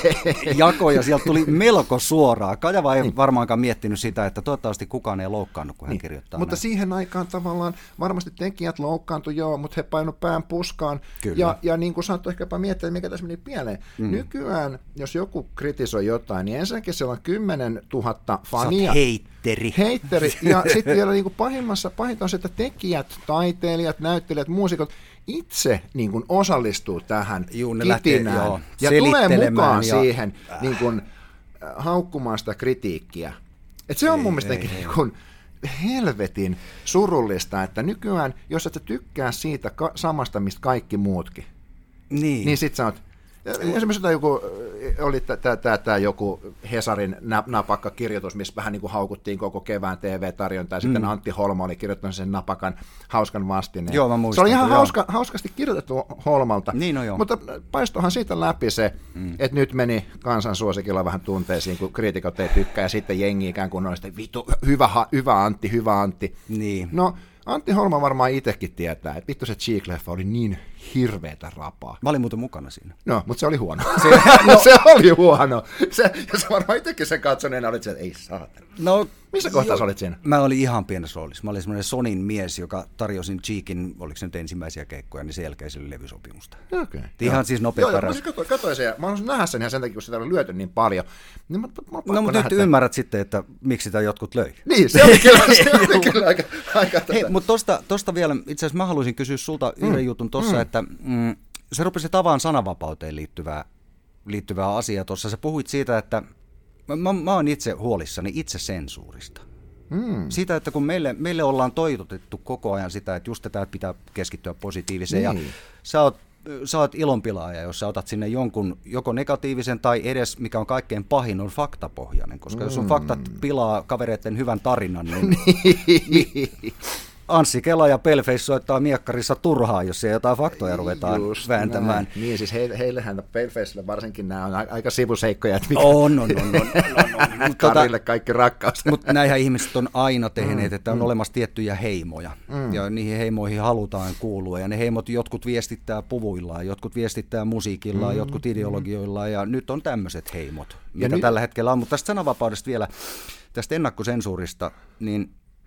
S2: ja sieltä tuli melko suoraan. Kajava ei varmaankaan miettinyt sitä, että toivottavasti kukaan ei loukkaannut, kun hän kirjoittaa
S1: mutta
S2: näin.
S1: Siihen aikaan tavallaan varmasti tekijät loukkaantui, mutta he painu pään puskaan. Ja niin kuin saattoi ehkäpä miettiä, että mikä tässä meni pieleen. Nykyään, jos joku kritisoi jotain, niin ensinnäkin siellä on 10 000 fania.
S2: Heitteri.
S1: Ja sitten vielä niin kuin pahinta on se, että tekijät, taiteilijat, näyttelijät, muusikot itse niin kuin osallistuu tähän kitinään ja tulee mukaan siihen niin kuin, haukkumaan sitä kritiikkiä. Et se on mun mielestä niin kuin helvetin surullista, että nykyään, jos et sä tykkää siitä samasta, mistä kaikki muutkin, niin sit sä oot. Esimerkiksi oli tämä joku Hesarin napakka kirjoitus, missä vähän niin kuin haukuttiin koko kevään TV-tarjontaa, ja sitten Antti Holma oli kirjoittanut sen napakan hauskan vastineen.
S2: Joo, mä muistan,
S1: se oli ihan hauskasti kirjoitettu Holmalta, mutta paistohan siitä läpi se, että nyt meni kansansuosikilla vähän tunteisiin, kun kriitikot ei tykkää, ja sitten jengi ikään kuin on sitten hyvä Antti.
S2: Niin.
S1: No, Antti Holma varmaan itsekin tietää, että vittu se Cheek-leffa oli niin hirveätä rapaa.
S2: Mä olin muuten mukana siinä.
S1: No, mutta se oli huono. Se oli huono. Ja sä varmaan itsekin sen katsoneena olit se, että ei saatana.
S2: No,
S1: missä kohtaa sä olit siinä?
S2: Mä olin ihan pienessä roolissa. Mä olin semmoinen Sonin mies, joka tarjosin Cheekin, oliko se nyt ensimmäisiä keikkoja, niin sen jälkeen se oli levysopimusta.
S1: Okay.
S2: Ihan siis nopea
S1: peräys. Joo, mä katsoin sen ja mä haluaisin nähdä sen ihan sen takia, kun sitä oli lyöty niin paljon. Niin
S2: no, mutta nyt ymmärrät sitten, että miksi sitä jotkut löi.
S1: Niin, se oli kyllä aika
S2: Hei, mutta tosta vielä, itse asiassa mä haluaisin kysyä sulta yhden jutun tossa, että se rupesi tavaan sananvapauteen liittyvää asiaa tuossa. Sä puhuit siitä, että mä oon itse huolissani itsesensuurista. Siitä, että kun meille ollaan toitotettu koko ajan sitä, että just tätä pitää keskittyä positiiviseen, ja sä oot ilonpilaaja, jos sä otat sinne jonkun joko negatiivisen tai edes, mikä on kaikkein pahin, on faktapohjainen, koska jos sun faktat pilaa kavereiden hyvän tarinan, niin Anssi Kela ja Paleface soittaa miekkarissa turhaan, jos ei jotain faktoja ruvetaan vääntämään.
S1: Näin. Niin, siis heillehän Palefacelle varsinkin nämä on aika sivuseikkoja. Että
S2: on.
S1: Karille kaikki rakkaus.
S2: Mutta näinhän ihmiset on aina tehneet, että on olemassa tiettyjä heimoja, ja niihin heimoihin halutaan kuulua, ja ne heimot jotkut viestittää puvuillaan, jotkut viestittää musiikillaan, jotkut ideologioillaan, ja nyt on tämmöiset heimot, mitä tällä hetkellä on. Mutta tästä sananvapaudesta vielä, tästä ennakkosensuurista, niin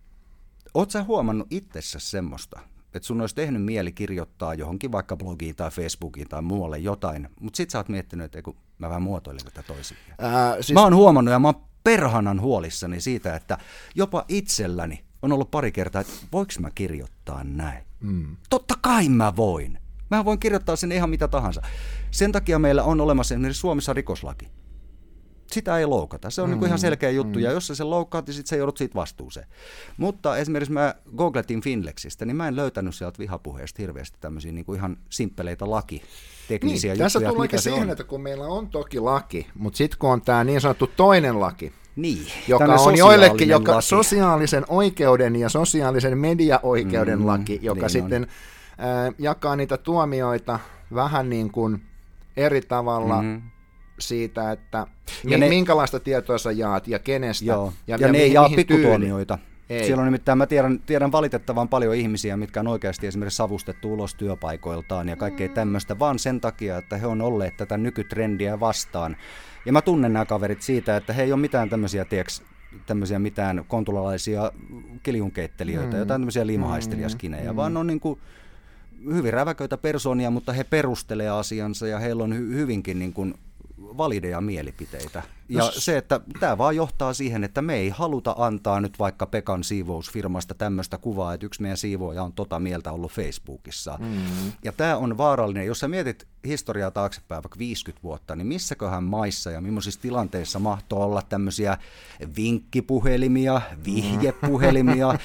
S2: oot sä huomannut itsessäsi semmoista, että sun olisi tehnyt mieli kirjoittaa johonkin vaikka blogiin tai Facebookiin tai muualle jotain, mutta sit sä oot miettinyt, että mä vähän muotoilen tätä toisin. Mä oon huomannut ja mä oon perhanan huolissani siitä, että jopa itselläni on ollut pari kertaa, että voiko mä kirjoittaa näin? Totta kai mä voin. Mä voin kirjoittaa sen ihan mitä tahansa. Sen takia meillä on olemassa esimerkiksi Suomessa rikoslaki. Sitä ei loukata. Se on niin kuin ihan selkeä juttu, ja jos sä sen loukkaat, niin sit sä joudut siitä vastuuseen. Mutta esimerkiksi mä googletin Finlexistä, niin mä en löytänyt sieltä vihapuheesta hirveästi tämmöisiä niin kuin ihan simppeleitä lakiteknisiä juttuja.
S1: Tässä tullaankin siihen, että kun meillä on toki laki, mutta sitten kun on tämä niin sanottu toinen laki, joka on joillekin sosiaalisen oikeuden ja sosiaalisen mediaoikeuden laki, joka sitten jakaa niitä tuomioita vähän niin kuin eri tavalla siitä, että minkälaista tietoa sä jaat ja kenestä.
S2: Ja ne ei jaa pikkutuomioita. Siellä on nimittäin, mä tiedän valitettavan paljon ihmisiä, mitkä on oikeasti esimerkiksi savustettu ulos työpaikoiltaan ja kaikkea tämmöistä, vaan sen takia, että he on olleet tätä nykytrendiä vastaan. Ja mä tunnen nämä kaverit siitä, että he ei ole mitään tämmöisiä mitään kontulalaisia kiljunkeittelijöitä, jotain tämmöisiä liimahaistelijaskinejä, vaan on niin kuin hyvin räväköitä persoonia, mutta he perustelee asiansa ja heillä on hyvinkin niin kuin valideja mielipiteitä. Ja se, että tämä vaan johtaa siihen, että me ei haluta antaa nyt vaikka Pekan siivousfirmasta tämmöistä kuvaa, että yksi meidän siivooja on mieltä ollut Facebookissa. Ja tämä on vaarallinen. Jos sä mietit historiaa taaksepäin vaikka 50 vuotta, niin missäköhän maissa ja millaisissa tilanteissa mahtoo olla tämmöisiä vinkkipuhelimia, vihjepuhelimia,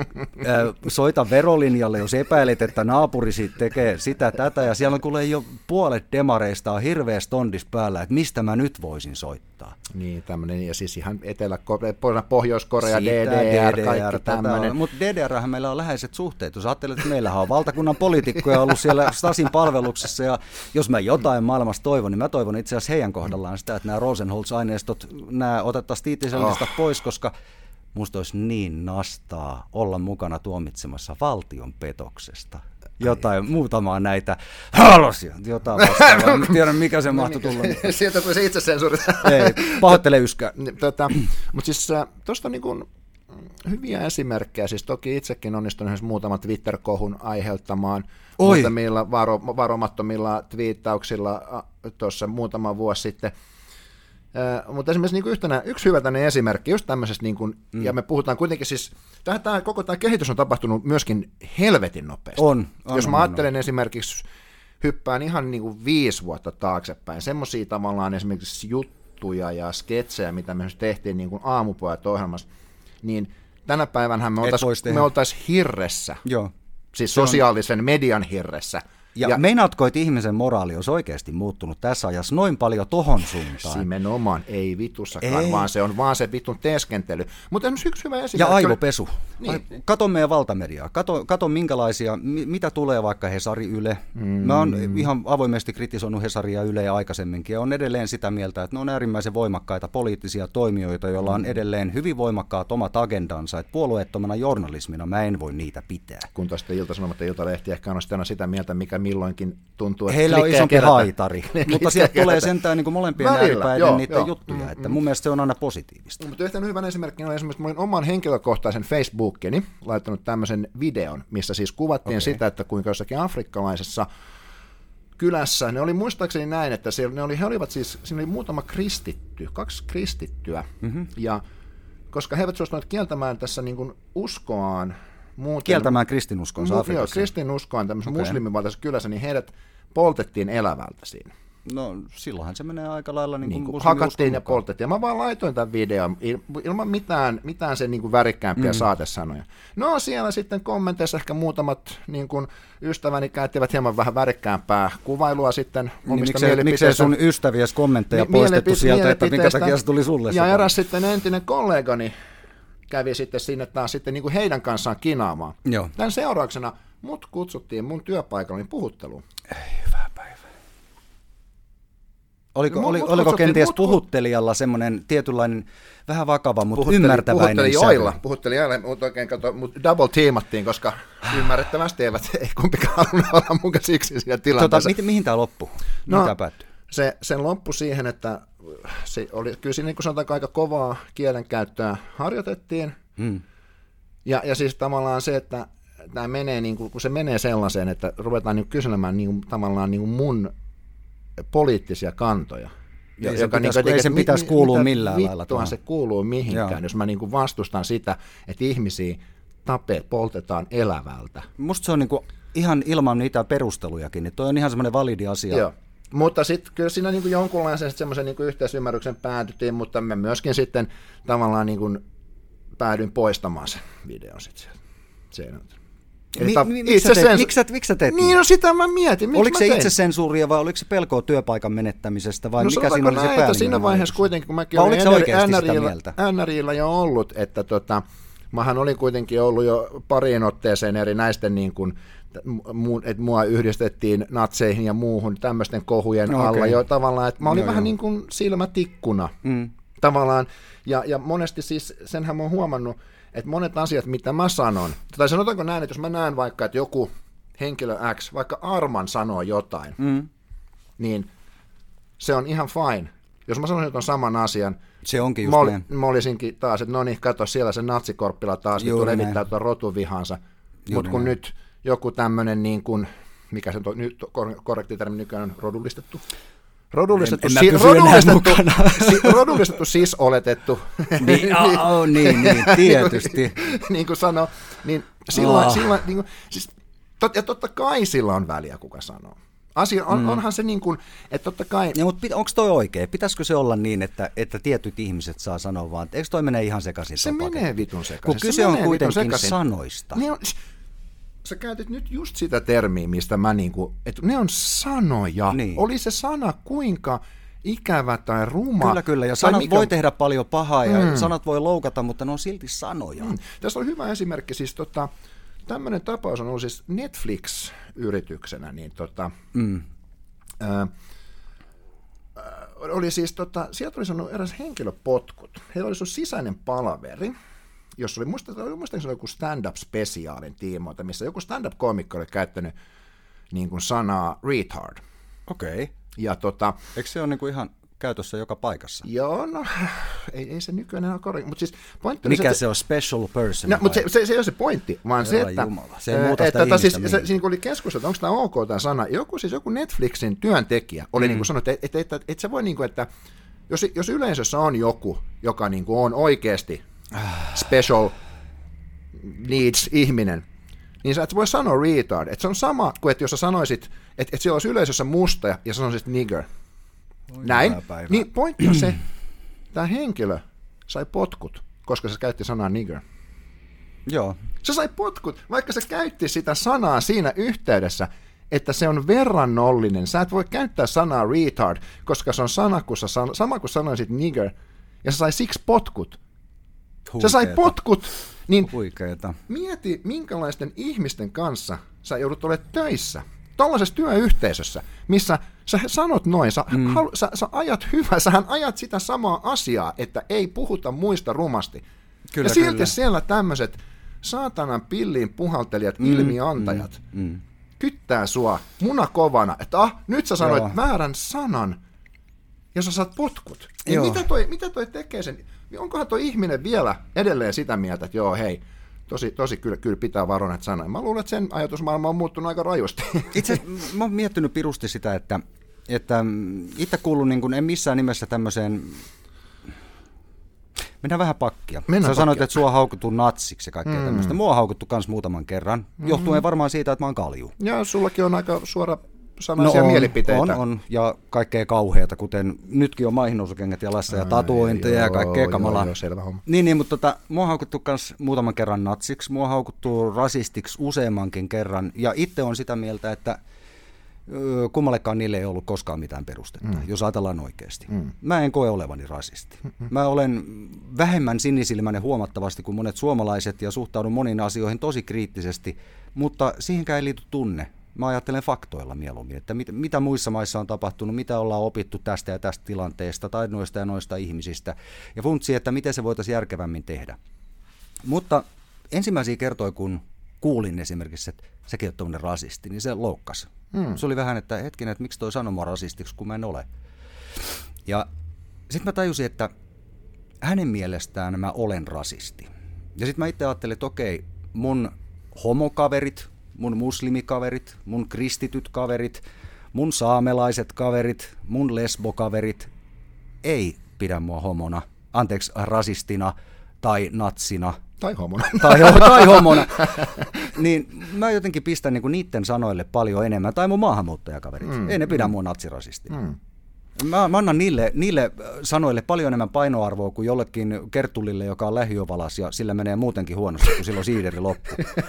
S2: soita verolinjalle, jos epäilet, että naapurisi tekee sitä, tätä, ja siellä on kuule jo puolet demareista on hirveä stondis päällä, että mistä mä nyt voisin soittaa.
S1: Niin, tämmöinen, ja siis ihan Pohjois-Korea, DDR, kaikki tämmöinen.
S2: Mutta DDR:hän meillä on läheiset suhteet. Jos ajattelet, että meillähän on valtakunnan poliitikkoja ollut siellä Stasin palveluksessa, ja jos mä jotain maailmassa toivon, niin mä toivon itse asiassa heidän kohdallaan sitä, että nämä Rosenholz-aineistot, nämä otettaisiin tiitisellistat pois, koska musta olisi niin nastaa olla mukana tuomitsemassa valtion petoksesta. Jotain muutamaa näitä halosia, jotain vastaavaa. En tiedä, mikä se mahtoi tulla.
S1: Sieltä tuli se itsesensuuri.
S2: Ei, pahoittele yskää.
S1: Mutta siis tuosta on niin hyviä esimerkkejä. Siis toki itsekin onnistunut muutaman Twitter-kohun aiheuttamaan muutamilla varomattomilla twiittauksilla tuossa muutama vuosi sitten. Mutta esimerkiksi niin yksi hyvä tämmöinen esimerkki just tämmöisestä, niin kuin, ja me puhutaan kuitenkin siis, koko tämä kehitys on tapahtunut myöskin helvetin nopeasti. Jos mä ajattelen esimerkiksi, hyppään ihan niin kuin 5 vuotta taaksepäin, semmoisia tavallaan esimerkiksi juttuja ja sketsejä, mitä me tehtiin niin kuin Aamupojat ohjelmassa, niin tänä päivänä me oltaisiin hirressä, siis sosiaalisen median hirressä.
S2: Ja meinaatko, että ihmisen moraali olisi oikeasti muuttunut tässä ajassa noin paljon tohon suuntaan?
S1: Nimenomaan, ei vitussakaan, vaan se on vaan se vitun teeskentely. Mutta yksi hyvä esimerkki.
S2: Ja aivopesu. Niin. Kato meidän valtamediaa. Kato minkälaisia, mitä tulee vaikka Hesari, Yle. Mä oon ihan avoimesti kritisoinut Hesaria ja Yleä aikaisemminkin, ja on edelleen sitä mieltä, että ne on äärimmäisen voimakkaita poliittisia toimijoita, joilla on edelleen hyvin voimakkaat omat agendansa, että puolueettomana journalismina mä en voi niitä pitää.
S1: Kun tuosta Ilta-Sanomat ja Iltalehti ehkä on aina sitä mieltä, mikä milloinkin tuntuu, että
S2: heillä on isompi haitari, mutta sieltä tulee sentään niin kuin molempien ääripäiden niiden juttuja, että mun mielestä se on aina positiivista.
S1: Mutta yhtenä hyvänä esimerkkinä oli esimerkiksi, mä olin oman henkilökohtaisen Facebookini laittanut tämmöisen videon, missä siis kuvattiin sitä, että kuinka jossakin afrikkalaisessa kylässä, ne oli muistaakseni näin, että siinä oli muutama kristitty, 2 kristittyä, ja koska he eivät suostuneet kieltämään tässä niin kuin uskoaan,
S2: kieltämään kristinuskonsa Afrikassa.
S1: Joo, kristinuskoaan tämmöisessä muslimivaltaisessa kylässä, niin heidät poltettiin elävältä siinä.
S2: No silloinhan se menee aika lailla niin kuin
S1: hakattiin ja poltettiin. Mä vaan laitoin tämän videon ilman mitään sen niin kuin värikkäämpiä saatesanoja. No siellä sitten kommenteissa ehkä muutamat niin kuin ystäväni käyttivät hieman vähän värikkäämpää kuvailua sitten omista mielipiteistä.
S2: Miksei sun ystävies kommentteja poistettu sieltä, että minkä takia se tuli sulle?
S1: Ja eräs sitten entinen kollegani kävi sitten sinne taas sitten niin kuin heidän kanssaan kinaamaan.
S2: Joo.
S1: Tämän seurauksena mut kutsuttiin mun työpaikallani puhutteluun.
S2: Ei, hyvää päivää. Oliko kenties puhuttelijalla semmoinen tietynlainen vähän vakava, mutta ymmärtäväinen sävy?
S1: Puhuttelijoilla, mutta oikein double teamattiin, koska ymmärrettävästi ei kumpikaan halunnut olla mun siksi siinä tilanteessa.
S2: Mihin tämä loppui? Mitä päättyi?
S1: Se loppui siihen, että se oli, kyllä siinä niin kuin sanotaan aika kovaa kielenkäyttöä harjoitettiin. Ja siis tavallaan se, että tämä menee, niin kun se menee sellaiseen, että ruvetaan niin kyselemään niin tavallaan niin mun poliittisia kantoja.
S2: Ei sen pitäisi kuulua millään lailla.
S1: Vittuhan se kuuluu mihinkään, jos mä niin kuin vastustan sitä, että ihmisiä poltetaan elävältä.
S2: Musta se on niin kuin ihan ilman niitä perustelujakin, niin toi on ihan semmoinen validi asia.
S1: Joo. Mutta sitten kyllä siinä niin kuin jonkunlaisen semmoisen niin kuin yhteisymmärryksen päädyttiin, mutta me myöskin sitten tavallaan niin kuin päädyin poistamaan sen videon sitten sieltä.
S2: Miksi sä teet
S1: niin? No sitä mä mietin.
S2: Oliko se itsesensuuria vai oliko se pelkoa työpaikan menettämisestä vai mikä siinä oli se päällimmäinen?
S1: Siinä vaiheessa kuitenkin, kun mäkin olin NRI:llä jo ollut, että mähän olin kuitenkin ollut jo pariin otteeseen eri näisten niin kuin, että mua yhdistettiin natseihin ja muuhun tämmöisten kohujen alla jo tavallaan, että mä olin vähän niin kuin silmätikkuna tavallaan, ja monesti siis senhän mä oon huomannut, että monet asiat, mitä mä sanon, tai sanotaanko näin, että jos mä näen vaikka, että joku henkilö X, vaikka Arman sanoo jotain, niin se on ihan fine. Jos mä sanoisin jotain saman asian,
S2: se onkin just
S1: mä olisinkin taas, että no niin, kato, siellä se natsikorppila taas levittää tuon rotuvihansa, mutta kun nyt joku tämmöinen, niin kuin, mikä se on nyt korrekti termi nykyään on rodullistettu, rodullistettu siis oletettu.
S2: Niin, tietysti.
S1: Niin kuin sanoo, niin silloin niin kuin, siis, ja totta kai sillä on väliä, kuka sanoo. Asia onhan se niin kuin, että totta kai...
S2: Ja, mutta onko toi oikein? Pitäisikö se olla niin, että tietyt ihmiset saa sanoa vaan, että eikö toi mene ihan sekaisin?
S1: Se menee vitun sekaisin.
S2: Kun kyse on kuitenkin sanoista.
S1: Niin on, sä käytit nyt just sitä termiä, mistä mä niinku, että ne on sanoja. Niin. Oli se sana kuinka ikävä tai ruma.
S2: Kyllä, ja sanat voi tehdä paljon pahaa ja sanat voi loukata, mutta ne on silti sanoja.
S1: Tässä on hyvä esimerkki, siis tämmöinen tapaus on ollut siis Netflix-yrityksenä, niin oli siis sieltä oli sanonut eräs henkilöpotkut. Heillä oli sun sisäinen palaveri, jossa oli muistaakseni joku stand-up-spesiaalin tiimoilta, missä joku stand-up-komikko oli käyttänyt niin kuin sanaa retard.
S2: Okei.
S1: Ja
S2: eikö se ole niin kuin ihan käytössä joka paikassa?
S1: Joo, no ei se nykyään enää korjaa, mutta siis pointti
S2: mikä se on special person?
S1: No, mutta se ei ole se pointti, vaan se, että
S2: se ei muuta sitä
S1: siis, siinä oli keskustelua, että onko tämä ok tämä sana. Joku Netflixin työntekijä oli niin kuin sanonut, että se voi, niin kuin, että jos yleisössä on joku, joka niin kuin on oikeasti special needs ihminen, niin sä et voi sanoa retard. Että se on sama kuin, että jos sä sanoisit, että siellä olisi yleisössä musta ja sanoisit nigger. Näin. Niin pointti on se, tämä henkilö sai potkut, koska se käytti sanaa nigger.
S2: Joo.
S1: Se sai potkut, vaikka se käytti sitä sanaa siinä yhteydessä, että se on verrannollinen. Sä et voi käyttää sanaa retard, koska se on sama kuin sanoisit nigger, ja se sai siksi potkut. Se sai potkut. Niin mieti, minkälaisten ihmisten kanssa sä joudut olemaan töissä. Tuollaisessa työyhteisössä, missä sä sanot noin, sä ajat hyvää, sähän ajat sitä samaa asiaa, että ei puhuta muista rumasti.
S2: Kyllä,
S1: ja silti siellä tämmöiset saatanan pilliin puhaltelijat, ilmiantajat, kyttää sua munakovana, että nyt sä sanoit väärän sanan, ja sä saat potkut. Niin mitä toi tekee sen? Onkohan toi ihminen vielä edelleen sitä mieltä, että joo, hei, tosi kyllä pitää varoa näitä sanoja. Mä luulen, että sen ajatusmaailma on muuttunut aika rajusti. Itse
S2: asiassa mä oon miettinyt pirusti sitä, että itse kuulun niin kuin en missään nimessä tämmöiseen. Mennään vähän pakkia. Sä sanoit, että sua on haukuttu natsiksi ja kaikkea tämmöistä. Mua on haukuttu kans muutaman kerran, johtuen varmaan siitä, että mä oon kalju.
S1: Ja sullakin on aika suora sanaisia mielipiteitä.
S2: On, ja kaikkea kauheata, kuten nytkin on maihinnousukengät jalassa ja tatuointeja ja kaikkea kamalaa.
S1: Selvä homma.
S2: Niin, mutta mua on haukuttu kans muutaman kerran natsiksi, mua on haukuttu rasistiksi useammankin kerran, ja itse on sitä mieltä, että kummallekaan niille ei ollut koskaan mitään perustetta, jos ajatellaan oikeasti. Mä en koe olevani rasisti. Mä olen vähemmän sinisilmäinen huomattavasti kuin monet suomalaiset ja suhtaudun moniin asioihin tosi kriittisesti, mutta siihenkään ei liity tunne. Mä ajattelen faktoilla mieluummin, että mitä muissa maissa on tapahtunut, mitä ollaan opittu tästä ja tästä tilanteesta tai noista ja noista ihmisistä ja funtsi, että miten se voitaisiin järkevämmin tehdä. Mutta ensimmäisiä kertoja, kun kuulin esimerkiksi, että sekin on tommoinen rasisti, niin se loukkasi. Se oli vähän, että hetkinen, että miksi toi sanoo mua rasistiksi, kun mä en ole. Ja sitten mä tajusin, että hänen mielestään mä olen rasisti. Ja sitten mä itse ajattelin, että okei, mun homokaverit, mun muslimikaverit, mun kristityt kaverit, mun saamelaiset kaverit, mun lesbokaverit ei pidä mua homona, rasistina tai natsina.
S1: Tai homona.
S2: Tai homona. Niin mä jotenkin pistän niinku niiden sanoille paljon enemmän, tai mun maahanmuuttajakaverit. Ei ne pidä mua natsirasistina. Mä annan niille sanoille paljon enemmän painoarvoa kuin jollekin Kertulille, joka on lähiövalas ja sillä menee muutenkin huonosti, kun silloin siideri loppu.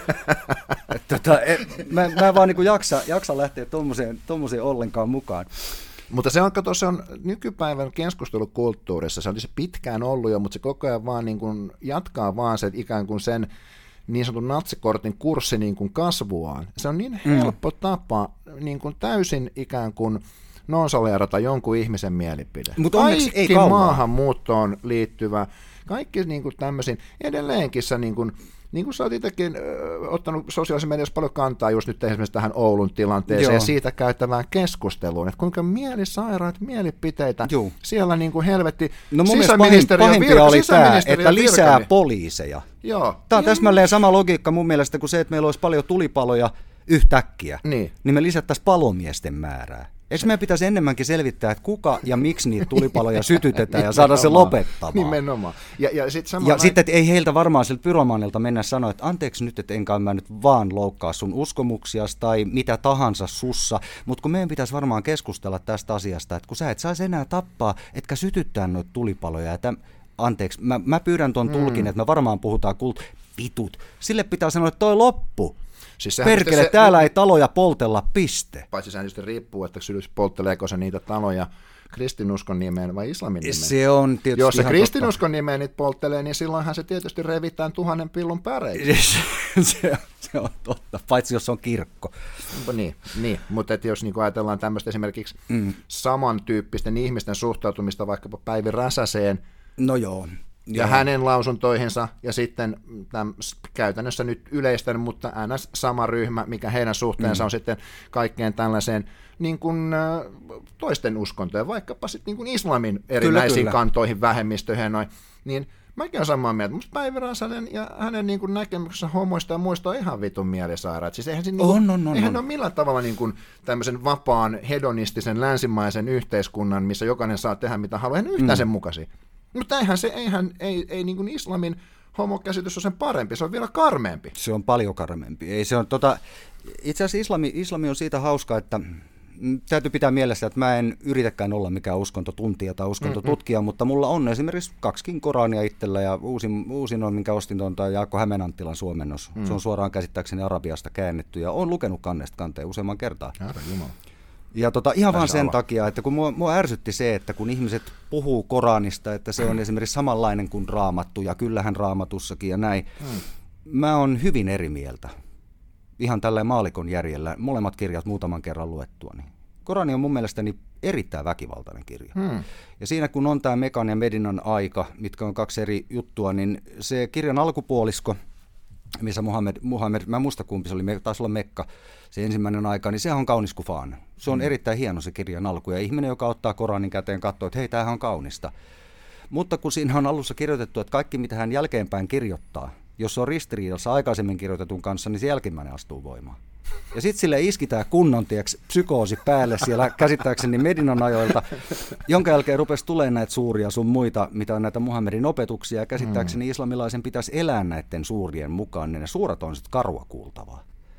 S2: Mä vaan niin jaksa lähteä tommoseen ollenkaan mukaan.
S1: Mutta se on nykypäivän keskustelukulttuurissa, se on se pitkään ollut jo, mutta se koko ajan vaan niin kuin jatkaa vaan se, ikään kuin sen niin sanotun natsikortin kurssi niin kuin kasvuaan. Se on niin helppo tapa niin kuin täysin ikään kuin nonsaleerata jonkun ihmisen mielipide. Kaikki maahanmuuttoon liittyvä, kaikki niin kuin tämmöisiin, edelleenkin sä niin kuin sä oot itsekin ottanut sosiaalisessa mediassa paljon kantaa just nyt esimerkiksi tähän Oulun tilanteeseen ja siitä käyttävään keskusteluun, että kuinka mielisairaat mielipiteitä siellä niin kuin helvetti
S2: pahimpia oli tämä, että lisää poliiseja.
S1: Joo.
S2: Tämä on täsmälleen sama logiikka mun mielestä kuin se, että meillä olisi paljon tulipaloja yhtäkkiä, niin me lisättäisiin palomiesten määrää. Eikö meidän pitäisi enemmänkin selvittää, että kuka ja miksi niitä tulipaloja sytytetään ja saada se lopettamaan?
S1: Nimenomaan. Ja
S2: sitten ei heiltä varmaan siltä pyromaanilta mennä sanoa, että anteeksi nyt, että enkä mä nyt vaan loukkaa sun uskomuksiasi tai mitä tahansa sussa, mutta kun meidän pitäisi varmaan keskustella tästä asiasta, että kun sä et saisi enää tappaa, etkä sytyttää noita tulipaloja. Anteeksi, mä pyydän tuon tulkin, että me varmaan puhutaan vitut. Sille pitää sanoa, että toi loppu. Siis perkele, täällä ei taloja poltella, piste.
S1: Paitsi sehän just riippuu, että poltteleeko se niitä taloja kristinuskon nimeen vai islamin nimeen?
S2: Se on tietysti
S1: jos se
S2: ihan
S1: kristinuskon nimeen niitä polttelee, niin silloinhan se tietysti revitään 1000 pillun päreiksi.
S2: se on totta, paitsi jos on kirkko.
S1: Niin. Mutta jos niin ajatellaan tämmöistä esimerkiksi samantyyppisten ihmisten suhtautumista vaikkapa Päivi Räsäseen,
S2: no joo.
S1: Ja hänen lausuntoihinsa, ja sitten käytännössä nyt yleistän, mutta aina sama ryhmä, mikä heidän suhteensa on sitten kaikkeen tällaiseen niin kuin, toisten uskontojen, vaikkapa sitten niin kuin islamin erinäisiin kantoihin, vähemmistöihin, niin mäkin olen samaa mieltä. Musta Päivi Räsänen ja hänen niin kuin näkemyksensä homoista ja muista on ihan vitun mielisairaat. Siis eihän ole millään tavalla niin kuin tämmöisen vapaan, hedonistisen, länsimaisen yhteiskunnan, missä jokainen saa tehdä mitä haluaa, eihän yhtään sen mukaisia. Mutta ei niin kuin islamin homokäsitys ole sen parempi, se on vielä karmeempi.
S2: Se on paljon karmeempi. Itse asiassa islami on siitä hauska, että täytyy pitää mielessä, että mä en yritäkään olla mikään uskontotuntija tai uskontotutkija, mutta mulla on esimerkiksi 2 Korania itsellä ja uusin on, minkä ostin tuon Jaakko Hämeenanttilan suomennos. Se on suoraan käsittääkseni arabiasta käännetty ja on lukenut kannesta kanteen useamman kertaa.
S1: Herra Jumala.
S2: Ja ihan vaan sen takia, että kun mua ärsytti se, että kun ihmiset puhuu Koranista, että se on esimerkiksi samanlainen kuin Raamattu, ja kyllähän Raamatussakin ja näin, mä oon hyvin eri mieltä. Ihan tälleen maalikon järjellä, molemmat kirjat muutaman kerran luettua. Niin Korani on mun mielestäni erittäin väkivaltainen kirja. Ja siinä kun on tämä Mekan ja Medinan aika, mitkä on 2 eri juttua, niin se kirjan alkupuolisko, missä Muhammed, mä en muista kumpi se oli, taisi olla Mekka, se ensimmäinen aika, niin sehän on kaunis kuin vaan. Se on erittäin hieno se kirjan alku, ja ihminen, joka ottaa Koranin käteen, katsoo, että hei, tämähän on kaunista. Mutta kun siinä on alussa kirjoitettu, että kaikki mitä hän jälkeenpäin kirjoittaa, jos se on ristiriidassa aikaisemmin kirjoitetun kanssa, niin se jälkimmäinen astuu voimaan. Ja sitten sille iskitään kunnon psykoosi päälle siellä käsittääkseni Medinan ajoilta, jonka jälkeen rupesi tulemaan näitä suuria sun muita, mitä on näitä Muhammedin opetuksia, ja käsittääkseni islamilaisen pitäisi elää näiden suurien mukaan, niin ne suuret on sitten karua kuultavaa.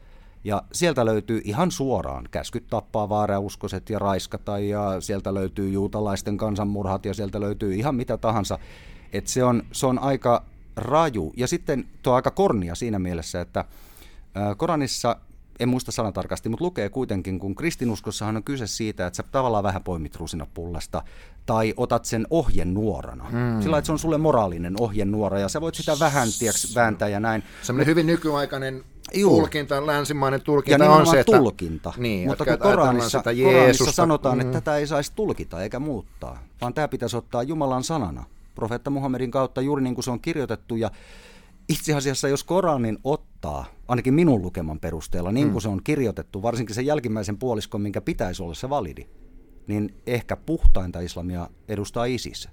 S2: Ja sieltä löytyy ihan suoraan käskyt tappaa vääräuskoiset ja raiskata, ja sieltä löytyy juutalaisten kansanmurhat, ja sieltä löytyy ihan mitä tahansa. Että se on aika raju, ja sitten tuo aika kornia siinä mielessä, että Koranissa, en muista sanatarkasti, mutta lukee kuitenkin, kun kristinuskossahan on kyse siitä, että sä tavallaan vähän poimit rusinat pullasta, tai otat sen ohjenuorana. Sillä että se on sulle moraalinen ohjenuora, ja sä voit sitä vähän vääntää ja näin.
S1: Semmoinen hyvin nykyaikainen tulkinta, länsimainen tulkinta
S2: ja
S1: on se, että
S2: tulkinta. Niin, mutta kun Koranissa sanotaan, että tätä ei saisi tulkita eikä muuttaa, vaan tämä pitäisi ottaa Jumalan sanana, profeetta Muhammedin kautta, juuri niin kuin se on kirjoitettu, ja itse asiassa, jos Koranin ottaa, ainakin minun lukeman perusteella, niin kuin se on kirjoitettu, varsinkin sen jälkimmäisen puoliskon, minkä pitäisi olla se validi, niin ehkä puhtainta islamia edustaa ISIS.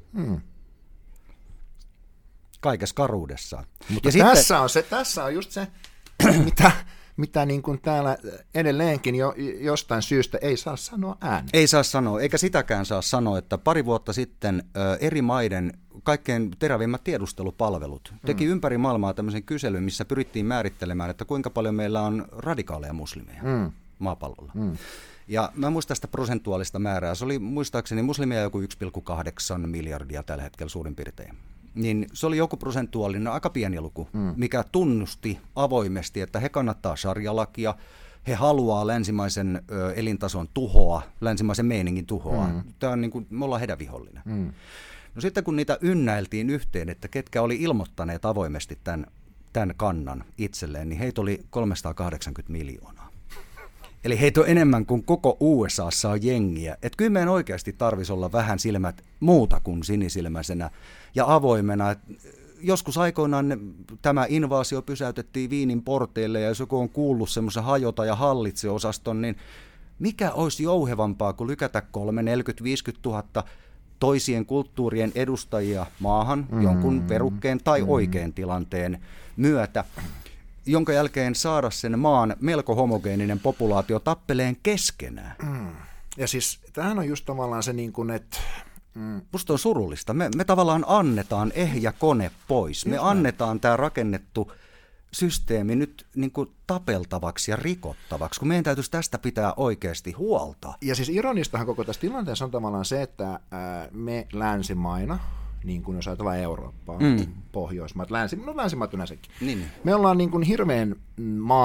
S2: Kaikessa karuudessaan.
S1: Mutta tässä on just se, mitä niin kuin täällä edelleenkin jostain syystä ei saa sanoa ääneen.
S2: Ei saa sanoa, eikä sitäkään saa sanoa, että pari vuotta sitten eri maiden kaikkein terävimmät tiedustelupalvelut teki ympäri maailmaa tämmöisen kyselyn, missä pyrittiin määrittelemään, että kuinka paljon meillä on radikaaleja muslimeja maapallolla. Ja mä muistan sitä prosentuaalista määrää. Se oli muistaakseni muslimeja joku 1,8 miljardia tällä hetkellä suurin piirtein. Niin se oli joku prosentuaalinen, aika pieni luku, mikä tunnusti avoimesti, että he kannattaa sharia-lakia, he haluaa länsimaisen elintason tuhoa, länsimaisen meiningin tuhoa. Tämä on niin kuin, me ollaan heidän vihollinen. No sitten kun niitä ynnäiltiin yhteen, että ketkä oli ilmoittaneet avoimesti tämän kannan itselleen, niin heitä oli 380 miljoonaa. Eli heitä on enemmän kuin koko USAssa on jengiä. Että kyllä meidän oikeasti tarvitsisi olla vähän silmät muuta kuin sinisilmäisenä ja avoimena. Joskus aikoinaan tämä invaasio pysäytettiin Viinin porteille, ja jos joku on kuullut semmoisen hajota ja hallitse-osaston, niin mikä olisi jouhevampaa kuin lykätä 3, 40, 50 000 toisien kulttuurien edustajia maahan jonkun verukkeen tai oikean tilanteen myötä, jonka jälkeen saada sen maan melko homogeeninen populaatio tappeleen keskenään.
S1: Ja siis tämähän on just tavallaan se niin kuin, että
S2: musta on surullista. Me tavallaan annetaan ehjä kone pois. Me annetaan tämä rakennettu systeemi nyt niin kuin tapeltavaksi ja rikottavaksi, kun meidän täytyisi tästä pitää oikeasti huolta.
S1: Ja siis ironistahan koko tässä tilanteessa on tavallaan se, että me länsimaina, niin kuin jos ajatellaan Eurooppaa, Pohjoismaat, länsimaat yleensäkin. Niin. Me ollaan niin kuin hirveän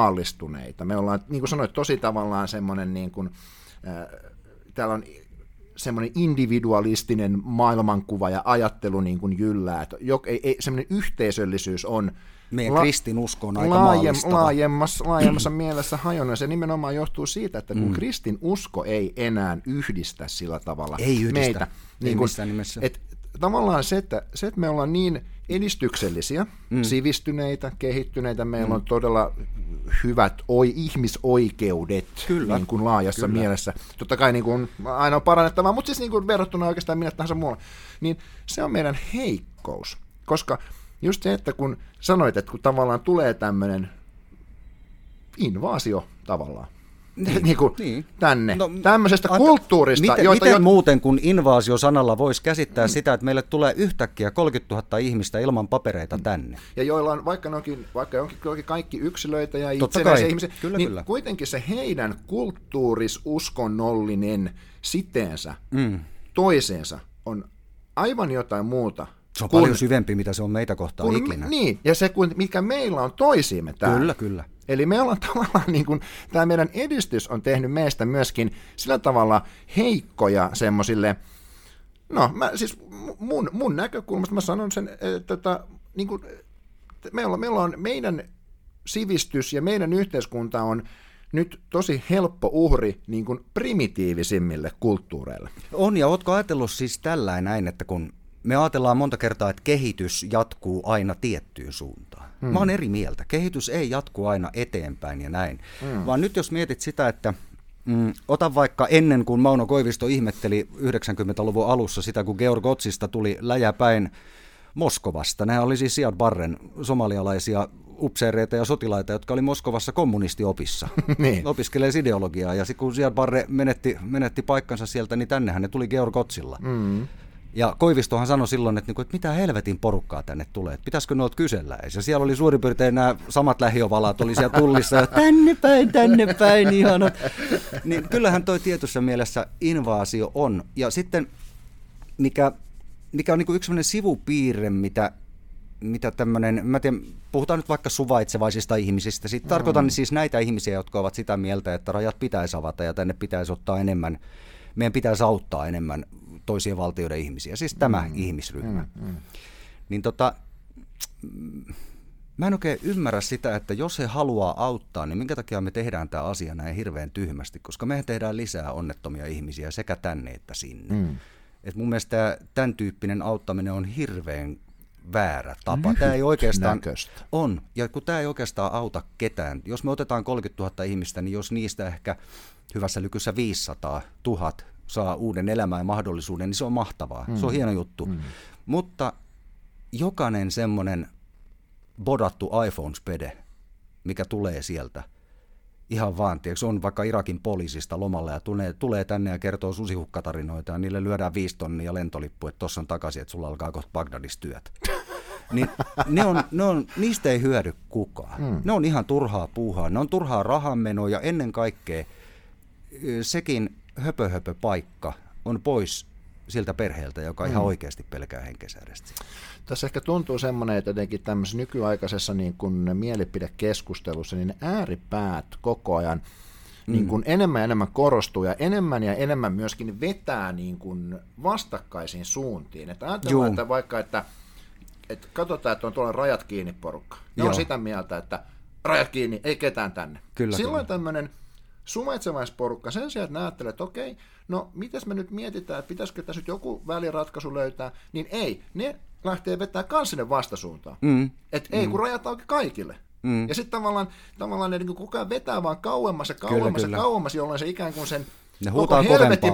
S1: maallistuneita. Me ollaan, niin kuin sanoit, tosi tavallaan semmoinen, niin kuin, täällä on semmoinen individualistinen maailmankuva ja ajattelu niin kuin jyllää, että semmoinen yhteisöllisyys on
S2: meidän kristinusko on aika maallistava.
S1: Laajemmassa mielessä hajonnut, ja se nimenomaan johtuu siitä, että kun kristinusko ei enää yhdistä sillä tavalla meitä. Niin kuin, tavallaan se, että me ollaan niin edistyksellisiä, sivistyneitä, kehittyneitä, meillä on todella hyvät ihmisoikeudet niin kuin laajassa mielessä. Totta kai niin kuin aina on parannettavaa, mutta siis niin kuin verrattuna oikeastaan minä tahansa muulla. Niin se on meidän heikkous, koska just se, että kun sanoit, että kun tavallaan tulee tämmöinen invaasio tavallaan, niin. Tänne, tämmöisestä kulttuurista.
S2: Miten muuten kuin invaasio-sanalla voisi käsittää sitä, että meille tulee yhtäkkiä 30 000 ihmistä ilman papereita tänne?
S1: Ja joilla on, vaikka onkin kaikki yksilöitä ja itsenäisiä ihmisiä, kyllä. Kuitenkin se heidän kulttuuris-uskonnollinen siteensä toiseensa on aivan jotain muuta.
S2: Se on paljon syvempi, mitä se on meitä kohtaan ikinä.
S1: Niin, ja se, mikä meillä on toisiimme täällä.
S2: Kyllä.
S1: Eli me ollaan tavallaan, niin kuin, tämä meidän edistys on tehnyt meistä myöskin sillä tavalla heikkoja semmoisille, siis mun näkökulmasta mä sanon sen, että niin kuin, meillä on meidän sivistys ja meidän yhteiskunta on nyt tosi helppo uhri niin kuin primitiivisimmille kulttuureille.
S2: On, ja ootko ajatellut siis tällainen, että kun me ajatellaan monta kertaa, että kehitys jatkuu aina tiettyyn suuntaan. Mä oon eri mieltä. Kehitys ei jatku aina eteenpäin ja näin. Vaan nyt jos mietit sitä, että ota vaikka ennen kuin Mauno Koivisto ihmetteli 90-luvun alussa sitä, kun Georg Otsista tuli läjäpäin Moskovasta. Nämä oli siis Siad Barren somalialaisia upseereita ja sotilaita, jotka oli Moskovassa kommunistiopissa. Niin. Opiskelee ideologiaa. Ja sitten kun Siad Barre menetti paikkansa sieltä, niin tännehän ne tuli Georg Otsilla. Ja Koivistohan sanoi silloin, että mitä helvetin porukkaa tänne tulee, että pitäisikö noilta kysellä. Ja siellä oli suurin piirtein nämä samat lähiovalat, oli siellä tullissa, ja tänne päin, ihanat. Niin kyllähän toi tietyssä mielessä invaasio on. Ja sitten, mikä on niin kuin yksi sellainen sivupiirre, mitä tämmöinen, mä tiedän, puhutaan nyt vaikka suvaitsevaisista ihmisistä, sitten tarkoitan siis näitä ihmisiä, jotka ovat sitä mieltä, että rajat pitäisi avata ja tänne pitäisi ottaa enemmän, meidän pitäisi auttaa enemmän toisien valtioiden ihmisiä, siis tämä ihmisryhmä. Niin mä en oikein ymmärrä sitä, että jos he haluaa auttaa, niin minkä takia me tehdään tämä asia näin hirveän tyhmästi, koska mehän tehdään lisää onnettomia ihmisiä sekä tänne että sinne. Et mun mielestä tämän tyyppinen auttaminen on hirveän väärä tapa. Tämä ei oikeastaan on, ja kun tämä ei oikeastaan auta ketään, jos me otetaan 30 000 ihmistä, niin jos niistä ehkä hyvässä lykyssä 500 000 saa uuden elämän ja mahdollisuuden, niin se on mahtavaa. Se on hieno juttu. Mutta jokainen semmoinen bodattu iPhone-spede, mikä tulee sieltä, ihan vaan, tiedätkö, on vaikka Irakin poliisista lomalla ja tulee tänne ja kertoo susihukkatarinoita ja niille lyödään 5 tonnia lentolippu, että tuossa on takaisin, että sulla alkaa kohta Bagdadissa työt. Niin niistä ei hyödy kukaan. Ne on ihan turhaa puuhaa, ne on turhaa rahanmenoa ja ennen kaikkea sekin höpö-paikka on pois siltä perheeltä, joka ihan oikeasti pelkää henkensäärestä.
S1: Tässä ehkä tuntuu semmoinen, että jotenkin tämmöisessä nykyaikaisessa niin kuin mielipidekeskustelussa, niin ääripäät koko ajan niin kuin enemmän ja enemmän korostuu ja enemmän myöskin vetää niin kuin vastakkaisiin suuntiin. Että ajatellaan, että vaikka, että katsotaan, että on tuolla rajat kiinni porukka. Ne on sitä mieltä, että rajat kiinni, ei ketään tänne. Silloin tämmöinen suvaitsevaisporukka sen sijaan, että ajattelee, että okei, no mitäs me nyt mietitään, että pitäisikö tässä nyt joku väliratkaisu löytää, niin ei, ne lähtee vetää kans sinne vastasuuntaan. Että ei, kun rajat auki kaikille. Ja sitten tavallaan ne niin koko ajan vetää vaan kauemmas ja kauemmas, jolloin se ikään kuin sen koko helvetin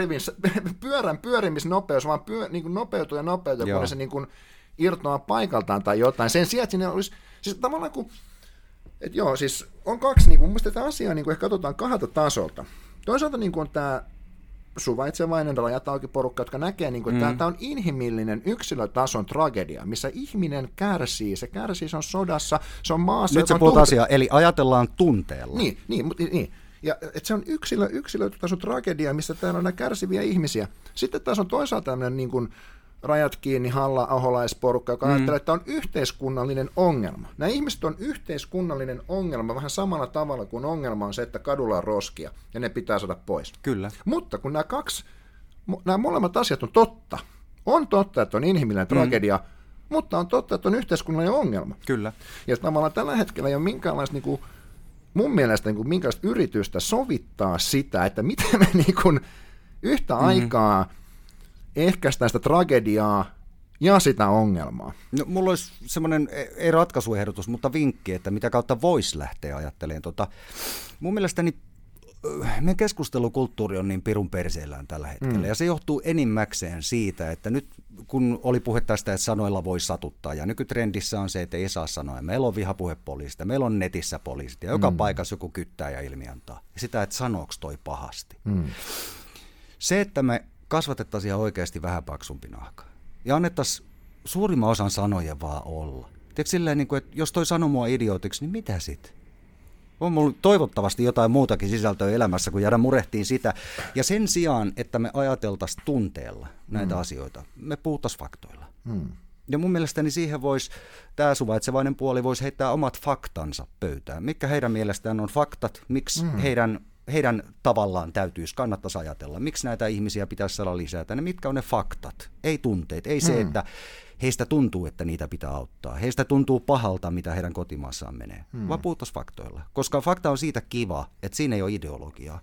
S1: pyörän pyörimisnopeus vaan niin nopeutuu, kun ne se niin kuin irtoaa paikaltaan tai jotain. Sen sijaan, että sinne olisi, siis tavallaan kun että joo, siis on kaksi, niin mun mielestä tätä asiaa niin ehkä katsotaan 2 tasolta. Toisaalta niin on tämä suvaitsevainen rajat auki porukka, jotka näkee, niin että tämä on inhimillinen yksilötason tragedia, missä ihminen kärsii. Se on sodassa, se on maassa.
S2: Nyt sä puhut asiaa, eli ajatellaan tunteella.
S1: Niin. Ja että se on yksilötason tragedia, missä täällä on nämä kärsiviä ihmisiä. Sitten taas on toisaalta tämmöinen niin kuin rajat kiinni Halla-aholaisporukka, joka ajattelee, että on yhteiskunnallinen ongelma. Nämä ihmiset on yhteiskunnallinen ongelma vähän samalla tavalla kuin ongelma on se, että kadulla on roskia ja ne pitää saada pois.
S2: Kyllä.
S1: Mutta kun nämä 2 nämä molemmat asiat on totta. On totta, että on inhimillinen tragedia, mutta on totta, että on yhteiskunnallinen ongelma.
S2: Kyllä.
S1: Ja tavallaan tällä hetkellä ei ole minkäänlaista, niin kuin, mun mielestä niin kuin, minkäänlaista yritystä sovittaa sitä, että miten me niin kuin, yhtä aikaa ehkäistään sitä tragediaa ja sitä ongelmaa.
S2: No, mulla olisi semmoinen, ei ratkaisuehdotus, mutta vinkki, että mitä kautta voisi lähteä ajattelemaan. Mun mielestäni meidän keskustelukulttuuri on niin pirun perseellään tällä hetkellä, ja se johtuu enimmäkseen siitä, että nyt kun oli puhe tästä, että sanoilla voi satuttaa, ja nykytrendissä on se, että ei saa sanoa, meillä on vihapuhepoliisit, meillä on netissä poliisit, ja joka paikassa joku kyttää ja ilmiantaa. Ja sitä, että sanooks toi pahasti. Se, että me kasvatettaisiin ihan oikeasti vähän paksumpi nahka, ja annettaisiin suurimman osan sanojen vaan olla. Tiedätkö silleen, että jos toi sanoo mua idiootiksi, niin mitä sitten? On mulla toivottavasti jotain muutakin sisältöä elämässä, kun jäädä murehtiin sitä. Ja sen sijaan, että me ajateltaisiin tunteella näitä asioita, me puhuttaisiin faktoilla. Ja mun mielestäni siihen voisi, tämä suvaitsevainen puoli voisi heittää omat faktansa pöytään. Mitkä heidän mielestään on faktat, miksi heidän tavallaan kannattaisi ajatella, miksi näitä ihmisiä pitäisi saada lisätä, ne mitkä on ne faktat, ei tunteet, ei se, että heistä tuntuu, että niitä pitää auttaa. Heistä tuntuu pahalta, mitä heidän kotimaassaan menee. Vaan puhuttaisiin faktoilla. Koska fakta on siitä kiva, että siinä ei ole ideologiaa.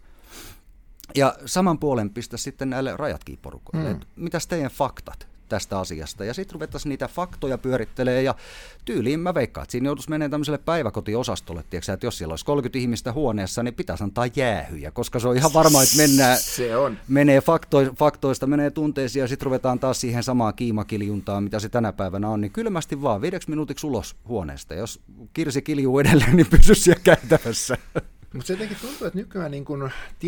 S2: Ja saman puolen pistä sitten näille rajatkin porukoille. Mitäs teidän faktat tästä asiasta? Ja sitten ruvettaisiin niitä faktoja pyörittelee ja tyyliin mä veikkaan, että siinä joutuisi menemään tämmöiselle päiväkotiosastolle, tiedätkö, että jos siellä olisi 30 ihmistä huoneessa, niin pitäisi antaa jäähyjä, koska se on ihan varma, että menee faktoista, menee tunteisiin ja sitten ruvetaan taas siihen samaan kiimakiljuntaan, mitä se tänä päivänä on, niin kylmästi vaan 5 minuutiksi ulos huoneesta. Jos Kirsi kiljuu edelleen, niin pysy siellä käytävässä.
S1: Mutta se jotenkin tuntuu, että nykyään niin kun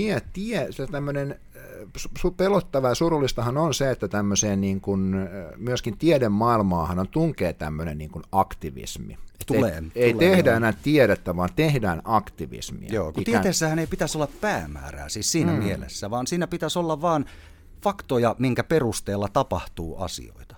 S1: se tämmöinen pelottava ja surullistahan on se, että tämmöiseen niin kun, myöskin tiedemaailmaahan on tunkee tämmöinen niin kun aktivismi. Ei tehdä enää tiedettä, vaan tehdään aktivismia.
S2: Joo, kun tieteessähän ei pitäisi olla päämäärää siis siinä mielessä, vaan siinä pitäisi olla vaan faktoja, minkä perusteella tapahtuu asioita.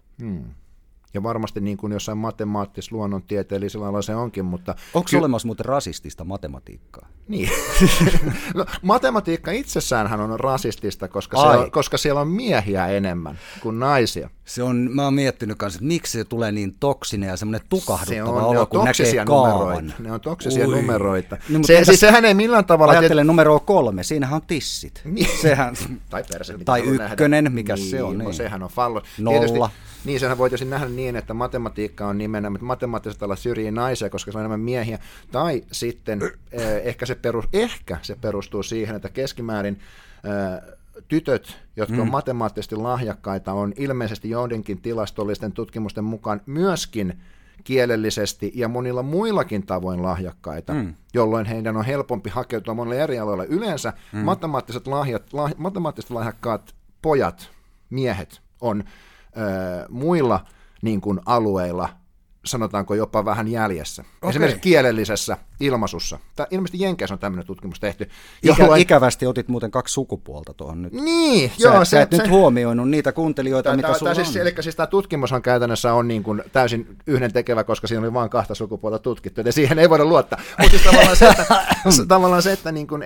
S1: Ja varmasti niin kuin jossain matemaattis-luonnontieteellisellä alalla se onkin, mutta...
S2: Onko olemassa muuten rasistista matematiikkaa?
S1: Niin. No, matematiikka itsessäänhän on rasistista, koska siellä on miehiä enemmän kuin naisia.
S2: Mä oon miettinyt kanssa, että miksi se tulee niin toksinen ja semmoinen tukahduttava olo, kun näkee kaavan.
S1: Ne on toksisia numeroita. No, siis sehän ei millään tavalla...
S2: Ajattelen numeroa 3, siinähän on tissit. Sehän, tai 1, mikä se on.
S1: Niin. Sehän on fallo.
S2: 0.
S1: Niin, sehän voitaisiin nähdä niin, että matematiikka on nimenomaan, että matemaattiset alat syrjii naisia, koska se on enemmän miehiä, tai sitten ehkä se perustuu siihen, että keskimäärin tytöt, jotka on matemaattisesti lahjakkaita, on ilmeisesti joidenkin tilastollisten tutkimusten mukaan myöskin kielellisesti ja monilla muillakin tavoin lahjakkaita, jolloin heidän on helpompi hakeutua monille eri aloille. Yleensä matemaattisesti lahjakkaat pojat, miehet, on muilla niin kuin alueilla, sanotaanko jopa vähän jäljessä. Okay. Esimerkiksi kielellisessä ilmaisussa. Ilmeisesti Jenkeissä on tämmöinen tutkimus tehty.
S2: Ikävästi otit muuten 2 sukupuolta tuohon nyt.
S1: Niin,
S2: sä et nyt huomioinut niitä kuuntelijoita, mitä sulla on.
S1: Eli siis tämä tutkimushan käytännössä on niin kuin täysin yhdentekevä, koska siinä oli vain 2 sukupuolta tutkittu, ja siihen ei voida luottaa. Mutta siis tavallaan se, että niin kuin,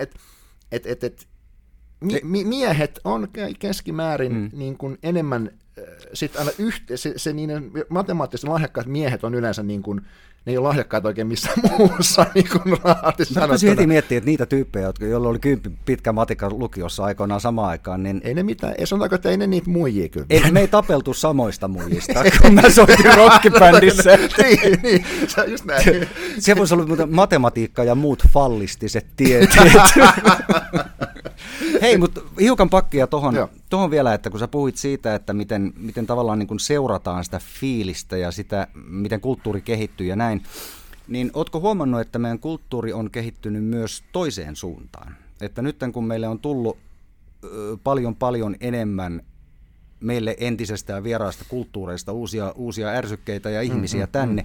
S1: miehet on keskimäärin niin kuin enemmän sitten aina se niiden matemaattisesti lahjakkaat miehet on yleensä niin kuin, ne ei ole lahjakkaita oikein missään muussa niin kuin raati sanottuna.
S2: Mä heti miettiä, että niitä tyyppejä, joilla oli 10 pitkä matikan lukiossa aikoinaan samaan aikaan, niin...
S1: Ei ne mitään, ei sanotaanko, että ei ne niitä muijia kyllä.
S2: Me ei tapeltu samoista muijista, kun mä soitin rockibändissä.
S1: niin, se on just näin.
S2: Se voisi olla matematiikka ja muut fallistiset tieteet. Hei, mutta hiukan pakkia tuohon vielä, että kun sä puhuit siitä, että miten tavallaan niin kun seurataan sitä fiilistä ja sitä, miten kulttuuri kehittyy ja näin, niin ootko huomannut, että meidän kulttuuri on kehittynyt myös toiseen suuntaan? Että nyt kun meille on tullut paljon enemmän meille entisestään vieraista kulttuureista uusia ärsykkeitä ja ihmisiä tänne,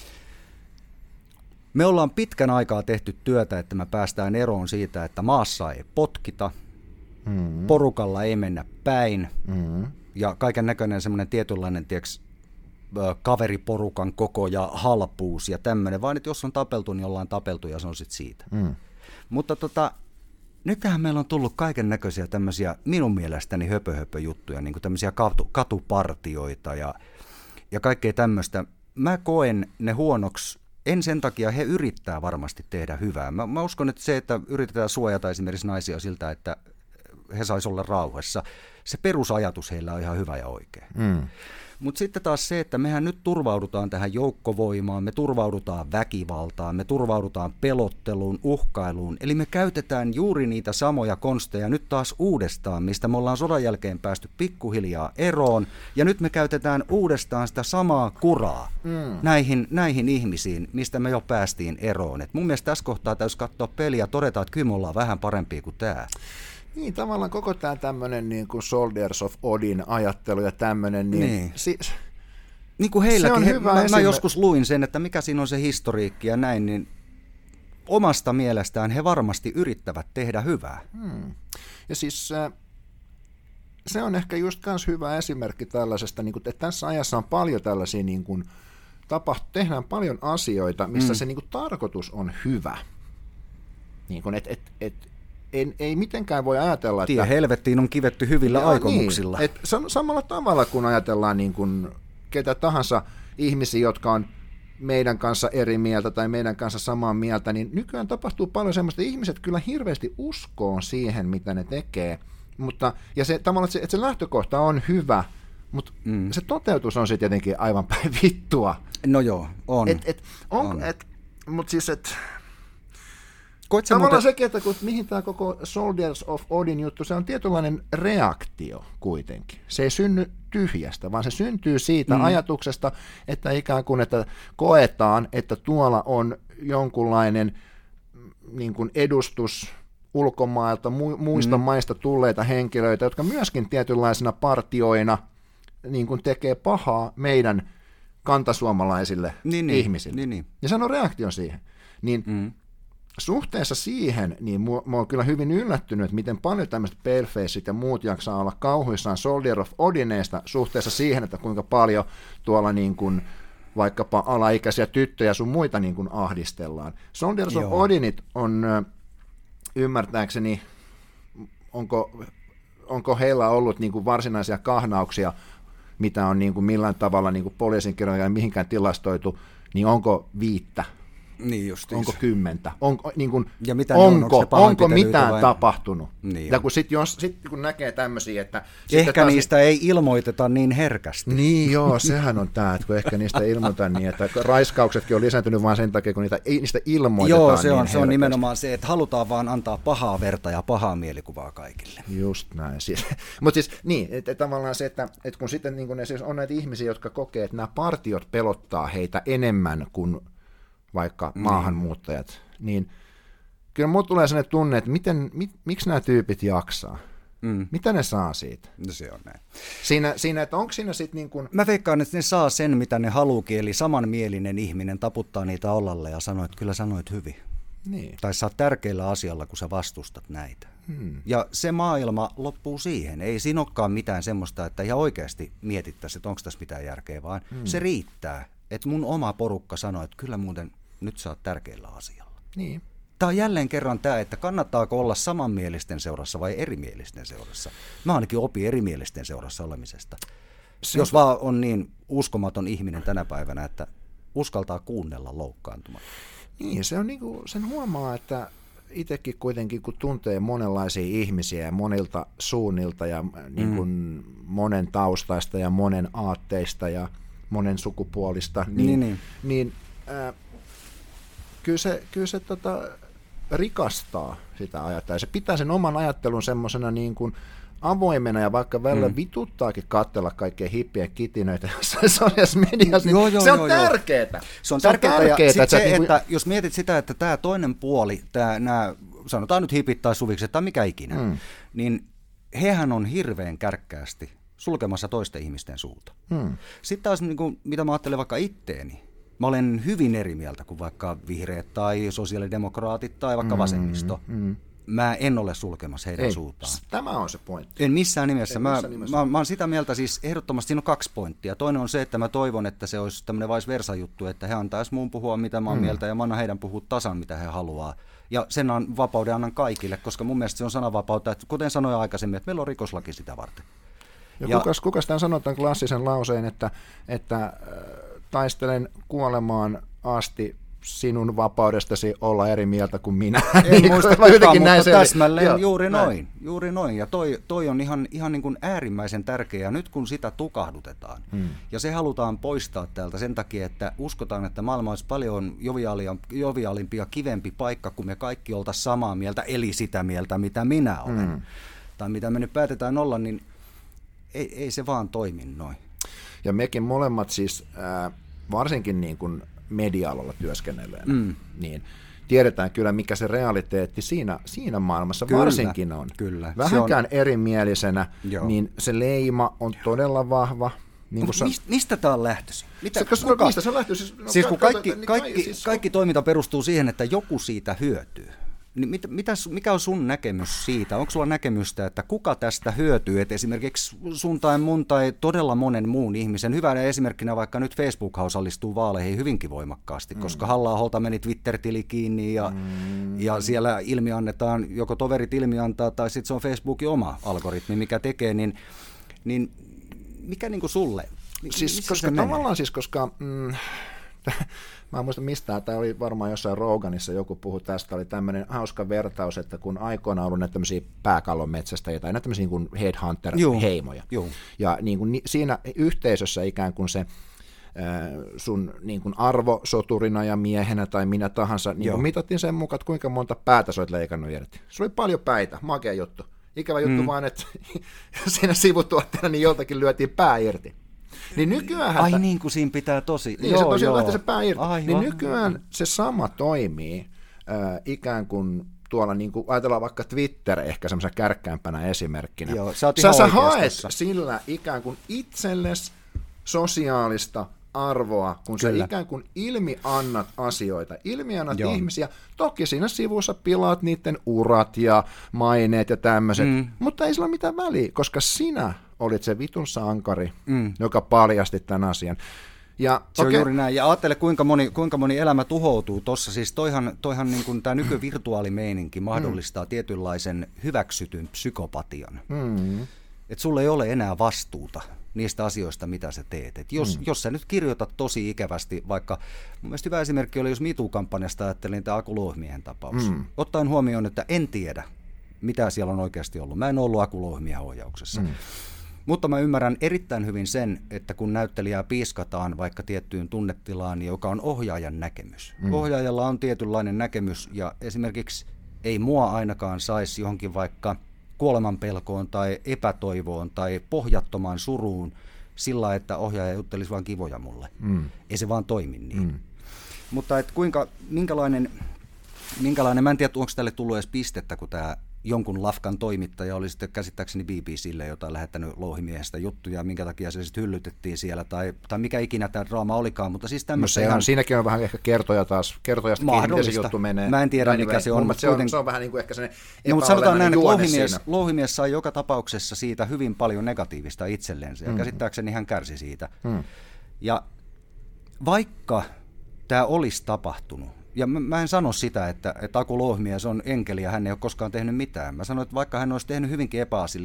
S2: me ollaan pitkän aikaa tehty työtä, että me päästään eroon siitä, että maassa ei potkita, porukalla ei mennä päin ja kaiken näköinen semmoinen tietynlainen kaveriporukan koko ja halpuus ja tämmöinen, vaan että jos on tapeltu, niin ollaan tapeltu ja se on sitten siitä. Mutta nythän meillä on tullut kaiken näköisiä tämmöisiä minun mielestäni höpö-höpö-juttuja, niin kuin tämmöisiä katupartioita ja kaikkea tämmöistä. Mä koen ne huonoksi, en sen takia, he yrittää varmasti tehdä hyvää. Mä uskon, että se, että yritetään suojata esimerkiksi naisia siltä, että he saisi olla rauhassa, se perusajatus heillä on ihan hyvä ja oikein. Mutta sitten taas se, että mehän nyt turvaudutaan tähän joukkovoimaan, me turvaudutaan väkivaltaan, me turvaudutaan pelotteluun, uhkailuun. Eli me käytetään juuri niitä samoja konsteja nyt taas uudestaan, mistä me ollaan sodan jälkeen päästy pikkuhiljaa eroon. Ja nyt me käytetään uudestaan sitä samaa kuraa näihin ihmisiin, mistä me jo päästiin eroon. Et mun mielestä tässä kohtaa täytyy katsoa peliä ja todeta, että kyllä me ollaan vähän parempia kuin tämä.
S1: Niin, tavallaan koko tämä tämmöinen niin kuin Soldiers of Odin ajattelu ja tämmöinen, niin.
S2: Niin kuin heilläkin,
S1: se on hyvä
S2: mä joskus luin sen, että mikä siinä on se historiikki ja näin, niin omasta mielestään he varmasti yrittävät tehdä hyvää.
S1: Ja siis se on ehkä just kans hyvä esimerkki tällaisesta, niin kuin, että tässä ajassa on paljon tällaisia, niin kuin, tehdään paljon asioita, missä se niin kuin, tarkoitus on hyvä. Niin kuin, ei mitenkään voi ajatella, että...
S2: helvettiin on kivetty hyvillä aikomuksilla.
S1: Niin, samalla tavalla, kun ajatellaan niin kuin ketä tahansa ihmisiä, jotka on meidän kanssa eri mieltä tai meidän kanssa samaa mieltä, niin nykyään tapahtuu paljon semmoista, että ihmiset kyllä hirveästi uskoo siihen, mitä ne tekee. Ja se tavallaan, että se lähtökohta on hyvä, mutta se toteutus on sitten jotenkin aivan päin vittua.
S2: No joo, on.
S1: Mutta siis, tavallaan sekin, että mihin tämä koko Soldiers of Odin juttu, se on tietynlainen reaktio kuitenkin. Se ei synny tyhjästä, vaan se syntyy siitä ajatuksesta, että ikään kuin että koetaan, että tuolla on jonkunlainen niin kuin edustus ulkomailta, muista maista tulleita henkilöitä, jotka myöskin tietynlaisina partioina niin kuin tekee pahaa meidän kantasuomalaisille ihmisille.
S2: Niin.
S1: Ja se on reaktio siihen. Suhteessa siihen, niin mä oon kyllä hyvin yllättynyt, että miten paljon tämmöiset palefaceit ja muut jaksaa olla kauhuissaan Soldier of Odineista suhteessa siihen, että kuinka paljon tuolla niin kuin vaikkapa alaikäisiä tyttöjä sun muita niin kuin ahdistellaan. Soldiers of Odinit on ymmärtääkseni, onko heillä ollut niin kuin varsinaisia kahnauksia, mitä on niin kuin millään tavalla niin kuin poliisin kirjoja ja mihinkään tilastoitu, niin onko 5?
S2: Niin justiis.
S1: Onko 10? Niin kuin,
S2: ja mitä
S1: onko mitään tapahtunut?
S2: Niin
S1: ja kun sitten kun näkee tämmöisiä, että...
S2: Ehkä niistä ei ilmoiteta niin herkästi.
S1: Niin joo, sehän on tämä, että kun ehkä niistä ilmoitetaan niin, että raiskauksetkin on lisääntynyt vain sen takia, kun niistä ilmoitetaan.
S2: Joo, se on nimenomaan se, että halutaan vaan antaa pahaa verta ja pahaa mielikuvaa kaikille.
S1: Just näin. Mutta siis niin, että tavallaan se, että kun sitten niin kun on näitä ihmisiä, jotka kokee, että nämä partiot pelottaa heitä enemmän kuin vaikka maahanmuuttajat, niin kyllä mulle tulee sellainen tunne, että miksi nämä tyypit jaksaa? Mitä ne saa siitä?
S2: No se on näin.
S1: Siinä että onko siinä sitten niin kuin...
S2: Mä veikkaan, että ne saa sen, mitä ne haluukin, eli samanmielinen ihminen taputtaa niitä olalle ja sanoo, että kyllä sanoit hyvin.
S1: Niin.
S2: Tai sä oot tärkeällä asialla, kun sä vastustat näitä. Ja se maailma loppuu siihen. Ei siinä olekaan mitään semmoista, että ihan oikeasti mietittäisiin, että onko tässä mitään järkeä, vaan se riittää. Että mun oma porukka sanoo, että kyllä muuten nyt sä oot tärkeällä asialla.
S1: Niin.
S2: Tämä on jälleen kerran tämä, että kannattaako olla samanmielisten seurassa vai erimielisten seurassa. Mä ainakin opin erimielisten seurassa olemisesta. Jos vaan on niin uskomaton ihminen tänä päivänä, että uskaltaa kuunnella loukkaantumatta.
S1: Niin, se on niin kuin, sen huomaa, että itsekin kuitenkin kun tuntee monenlaisia ihmisiä ja monilta suunnilta ja niin kuin monen taustaista ja monen aatteista ja monen sukupuolista, niin kyllä se rikastaa sitä ajattelua. Se pitää sen oman ajattelun semmoisena niin kuin avoimena ja vaikka välillä vituttaakin katsella kaikkea hippiä kitinöitä jossain sosiaalisessa mediassa, niin se on tärkeää.
S2: Se on tärkeää ja että jos mietit sitä, että tämä toinen puoli, nämä sanotaan nyt hipit tai suvikset tai mikä ikinä, niin hehän on hirveän kärkkäästi sulkemassa toisten ihmisten suuta. Sitten taas, niin kuin, mitä mä ajattelen vaikka itteeni, mä olen hyvin eri mieltä kuin vaikka vihreät tai sosiaalidemokraatit tai vaikka vasemmisto. mä en ole sulkemassa heidän suutaan.
S1: Tämä on se pointti.
S2: En missään nimessä. Mä oon sitä mieltä, siis ehdottomasti siinä on 2 pointtia. Toinen on se, että mä toivon, että se olisi tämmöinen vice versa juttu, että he antaisi mun puhua mitä mä oon mieltä ja mä annan heidän puhua tasan mitä he haluaa. Ja sen vapauden annan kaikille, koska mun mielestä se on sananvapautta, että kuten sanoin aikaisemmin, että meillä on rikoslaki sitä varten.
S1: Ja kukas tämän sanoo tämän klassisen lauseen, että taistelen kuolemaan asti sinun vapaudestasi olla eri mieltä kuin minä.
S2: En muista kukaan, mutta täsmälleen juuri noin. Ja toi on ihan niin kuin äärimmäisen tärkeää nyt kun sitä tukahdutetaan. Ja se halutaan poistaa täältä sen takia, että uskotaan, että maailma olisi paljon joviaalimpi ja kivempi paikka, kun me kaikki oltaisiin samaa mieltä, eli sitä mieltä, mitä minä olen. Tai mitä me nyt päätetään olla, niin ei se vaan toimi noin. Ja
S1: mekin molemmat siis, varsinkin niin kuin media-alalla työskennelleenä, niin tiedetään kyllä, mikä se realiteetti siinä maailmassa kyllä, varsinkin on.
S2: Kyllä.
S1: Vähänkään erimielisenä, niin se leima on todella vahva. Niin
S2: mistä tämä on lähtöisin?
S1: Mistä se on lähtöisin?
S2: Siis kun kaikki toiminta perustuu siihen, että joku siitä hyötyy. Niin mikä on sun näkemys siitä? Onko sulla näkemystä, että kuka tästä hyötyy? Et esimerkiksi sun tai mun tai todella monen muun ihmisen. Hyvänä esimerkkinä vaikka nyt Facebook osallistuu vaaleihin hyvinkin voimakkaasti, koska Halla-aholta meni Twitter-tili kiinni ja siellä ilmiannetaan, joko toverit ilmiantaa tai sitten se on Facebookin oma algoritmi, mikä tekee, niin mikä niin kuin sulle?
S1: Koska mä en muista mistään, tämä oli varmaan jossain Roganissa, joku puhui tästä, oli tämmöinen hauska vertaus, että kun aikoina on ollut näitä tämmöisiä pääkallon metsästäjiä tai näitä tämmöisiä niin kuin headhunter-heimoja, ja niin kuin siinä yhteisössä ikään kuin se sun niin kuin arvosoturina ja miehenä tai minä tahansa, niin kuin mitattiin sen mukaan, että kuinka monta päätä sä olet leikannut irti. Se oli paljon päitä, makea juttu. Ikävä juttu vaan, että siinä sivutuotteena niin joltakin lyötiin pää irti. Niin nykyään
S2: niin kuin siinä pitää tosi.
S1: Niin se tosiaan lähtee se pää irti. Niin nykyään se sama toimii ikään kuin tuolla, niin kuin ajatellaan vaikka Twitter ehkä semmoisen kärkkäämpänä esimerkkinä.
S2: Joo,
S1: sä haet sillä ikään kuin itsellesi sosiaalista arvoa, kun sä ikään kuin ilmiannat asioita, ilmiannat ihmisiä. Toki siinä sivussa pilaat niiden urat ja maineet ja tämmöiset, mutta ei sillä ole mitään väliä, koska sinä olit se vitun sankari, joka paljasti tämän asian. Ja,
S2: se on juuri näin. Ja ajattele, kuinka moni elämä tuhoutuu tuossa. Siis toihan niin kuin tämä nykyvirtuaalimeininki mahdollistaa tietynlaisen hyväksytyn psykopatian. Että sulla ei ole enää vastuuta niistä asioista, mitä sä teet. Et jos sä nyt kirjoitat tosi ikävästi, vaikka mun mielestä hyvä esimerkki oli, jos MeToo-kampanjasta ajattelin tämä Aku Louhmiehen tapaus. Ottaen huomioon, että en tiedä, mitä siellä on oikeasti ollut. Mä en ollut Aku Louhmiehen ohjauksessa. Mutta mä ymmärrän erittäin hyvin sen, että kun näyttelijää piiskataan vaikka tiettyyn tunnetilaan, joka on ohjaajan näkemys. Ohjaajalla on tietynlainen näkemys, ja esimerkiksi ei mua ainakaan saisi johonkin vaikka kuolemanpelkoon tai epätoivoon tai pohjattomaan suruun sillä, että ohjaaja juttelisi vaan kivoja mulle. Ei se vaan toimi niin. Mutta et minkälainen, mä en tiedä, onko tälle tullut edes pistettä, kun tämä jonkun lafkan toimittaja oli sitten käsittääkseni BBClle, jota on lähettänyt Louhimiehestä juttuja, minkä takia se sitten hyllytettiin siellä, tai mikä ikinä tämä draama olikaan, mutta siis tämmöistä
S1: siinäkin on vähän ehkä kertojasta kiinni, miten se juttu menee.
S2: Mä en tiedä, mikä se on.
S1: Mutta se on vähän niin kuin ehkä sellainen
S2: mutta sanotaan näin, että Louhimies sai joka tapauksessa siitä hyvin paljon negatiivista itsellensä, ja käsittääkseni hän kärsi siitä. Ja vaikka tämä olisi tapahtunut, ja mä en sano sitä, että Aku Louhmies on enkeli ja hän ei ole koskaan tehnyt mitään. Mä sanon, että vaikka hän olisi tehnyt hyvinkin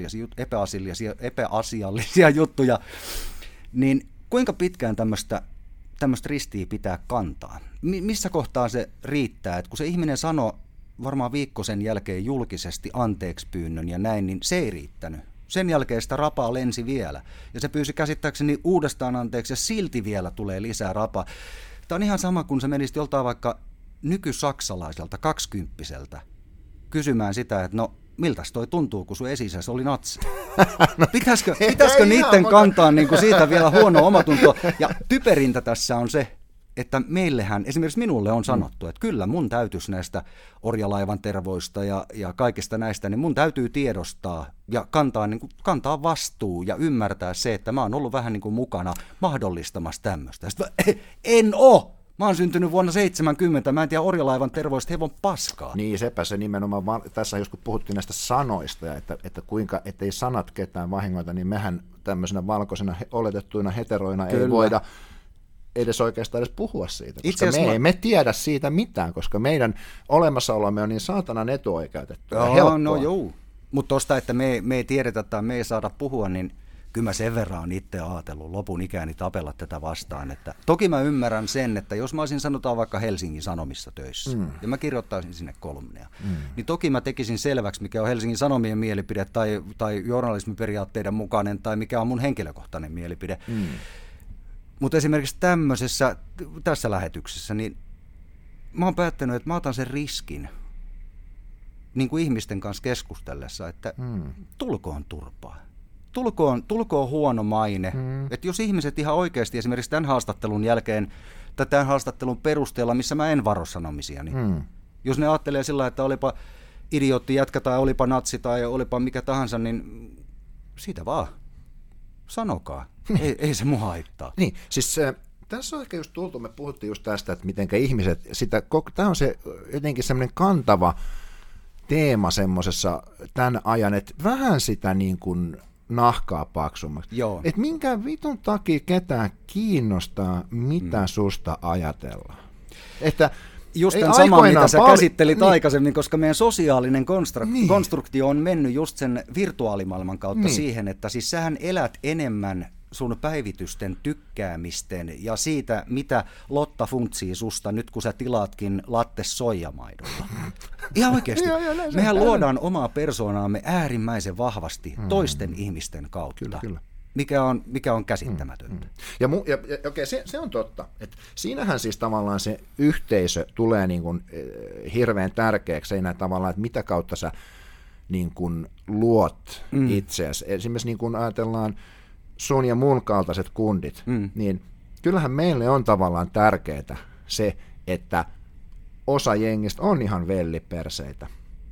S2: epäasiallisia juttuja, niin kuinka pitkään tämmöistä ristiä pitää kantaa? Missä kohtaa se riittää? Että kun se ihminen sanoi varmaan viikko sen jälkeen julkisesti anteeksi pyynnön ja näin, niin se ei riittänyt. Sen jälkeen sitä rapaa lensi vielä. Ja se pyysi käsittääkseni uudestaan anteeksi ja silti vielä tulee lisää rapaa. Tämä on ihan sama, kun sä menisit joltain vaikka nykysaksalaiselta 20-vuotiaalta kysymään sitä, että no miltäs toi tuntuu, kun sun esi-isäsi oli natsi? Pitäisikö niiden kantaa niin kuin siitä vielä huonoa omatuntoa? Ja typerintä tässä on se, että meillehän, esimerkiksi minulle on sanottu, että kyllä mun täytyisi näistä orjalaivan tervoista ja kaikista näistä, niin mun täytyy tiedostaa ja kantaa vastuu ja ymmärtää se, että mä oon ollut vähän niin kuin mukana mahdollistamassa tämmöistä. En oo! Mä oon syntynyt vuonna 70, mä en tiedä orjalaivan tervoista hevon paskaa.
S1: Niin, sepä se nimenomaan, tässä joskus puhuttiin näistä sanoista, ja että kuinka, ettei sanat ketään vahingoita, niin mehän tämmöisenä valkoisena oletettuina heteroina ei voida edes oikeastaan edes puhua siitä, koska me emme tiedä siitä mitään, koska meidän olemassaolomme on niin saatanan etuoikeutettu ja helppoa.
S2: No joo, mutta tuosta, että me ei tiedetä tai me ei saada puhua, niin kyllä mä sen verran on itse ajatellut lopun ikäni tapella tätä vastaan. Että toki mä ymmärrän sen, että jos mä olisin sanotaan vaikka Helsingin Sanomissa töissä, ja mä kirjoittaisin sinne kolumneja, niin toki mä tekisin selväksi, mikä on Helsingin Sanomien mielipide tai journalismiperiaatteiden mukainen, tai mikä on mun henkilökohtainen mielipide. Mutta esimerkiksi tässä lähetyksessä, niin mä oon päättänyt, että mä otan sen riskin niin kuin ihmisten kanssa keskustellessa, että tulkoon turpaa. Tulkoon huono maine. Että jos ihmiset ihan oikeasti esimerkiksi tämän haastattelun jälkeen tai tämän haastattelun perusteella, missä mä en varo sanomisia, niin jos ne ajattelee sillä, että olipa idiootti jätkä tai olipa natsi tai olipa mikä tahansa, niin siitä vaan. Sanokaa. Ei se mua haittaa.
S1: Niin, siis tässä on ehkä just tultu, me puhuttiin just tästä, että mitenkä ihmiset, tämä on se jotenkin semmoinen kantava teema semmoisessa tämän ajan, että vähän sitä niin kuin nahkaa paksummaksi. Että minkä vitun takia ketään kiinnostaa, mitä susta ajatellaan. Että
S2: just tämän saman, mitä sä käsittelit aikaisemmin, koska meidän sosiaalinen konstruktio on mennyt just sen virtuaalimaailman kautta siihen, että siis sähän elät enemmän sun päivitysten tykkäämisten ja siitä, mitä Lotta funtsii susta nyt, kun sä tilaatkin latte soijamaidolla. Ihan oikeasti. Mehän luodaan omaa persoonaamme äärimmäisen vahvasti toisten ihmisten kautta. Kyllä. Mikä on käsittämätöntä.
S1: Ja okei, se on totta. Et siinähän siis tavallaan se yhteisö tulee niin kuin hirveän tärkeäksi, siinä tavallaan, että mitä kautta sä niin kuin luot itseäsi. Esimerkiksi niin kuin ajatellaan sun ja mun kaltaiset kundit, niin kyllähän meille on tavallaan tärkeää se, että osa jengistä on ihan velliperseitä.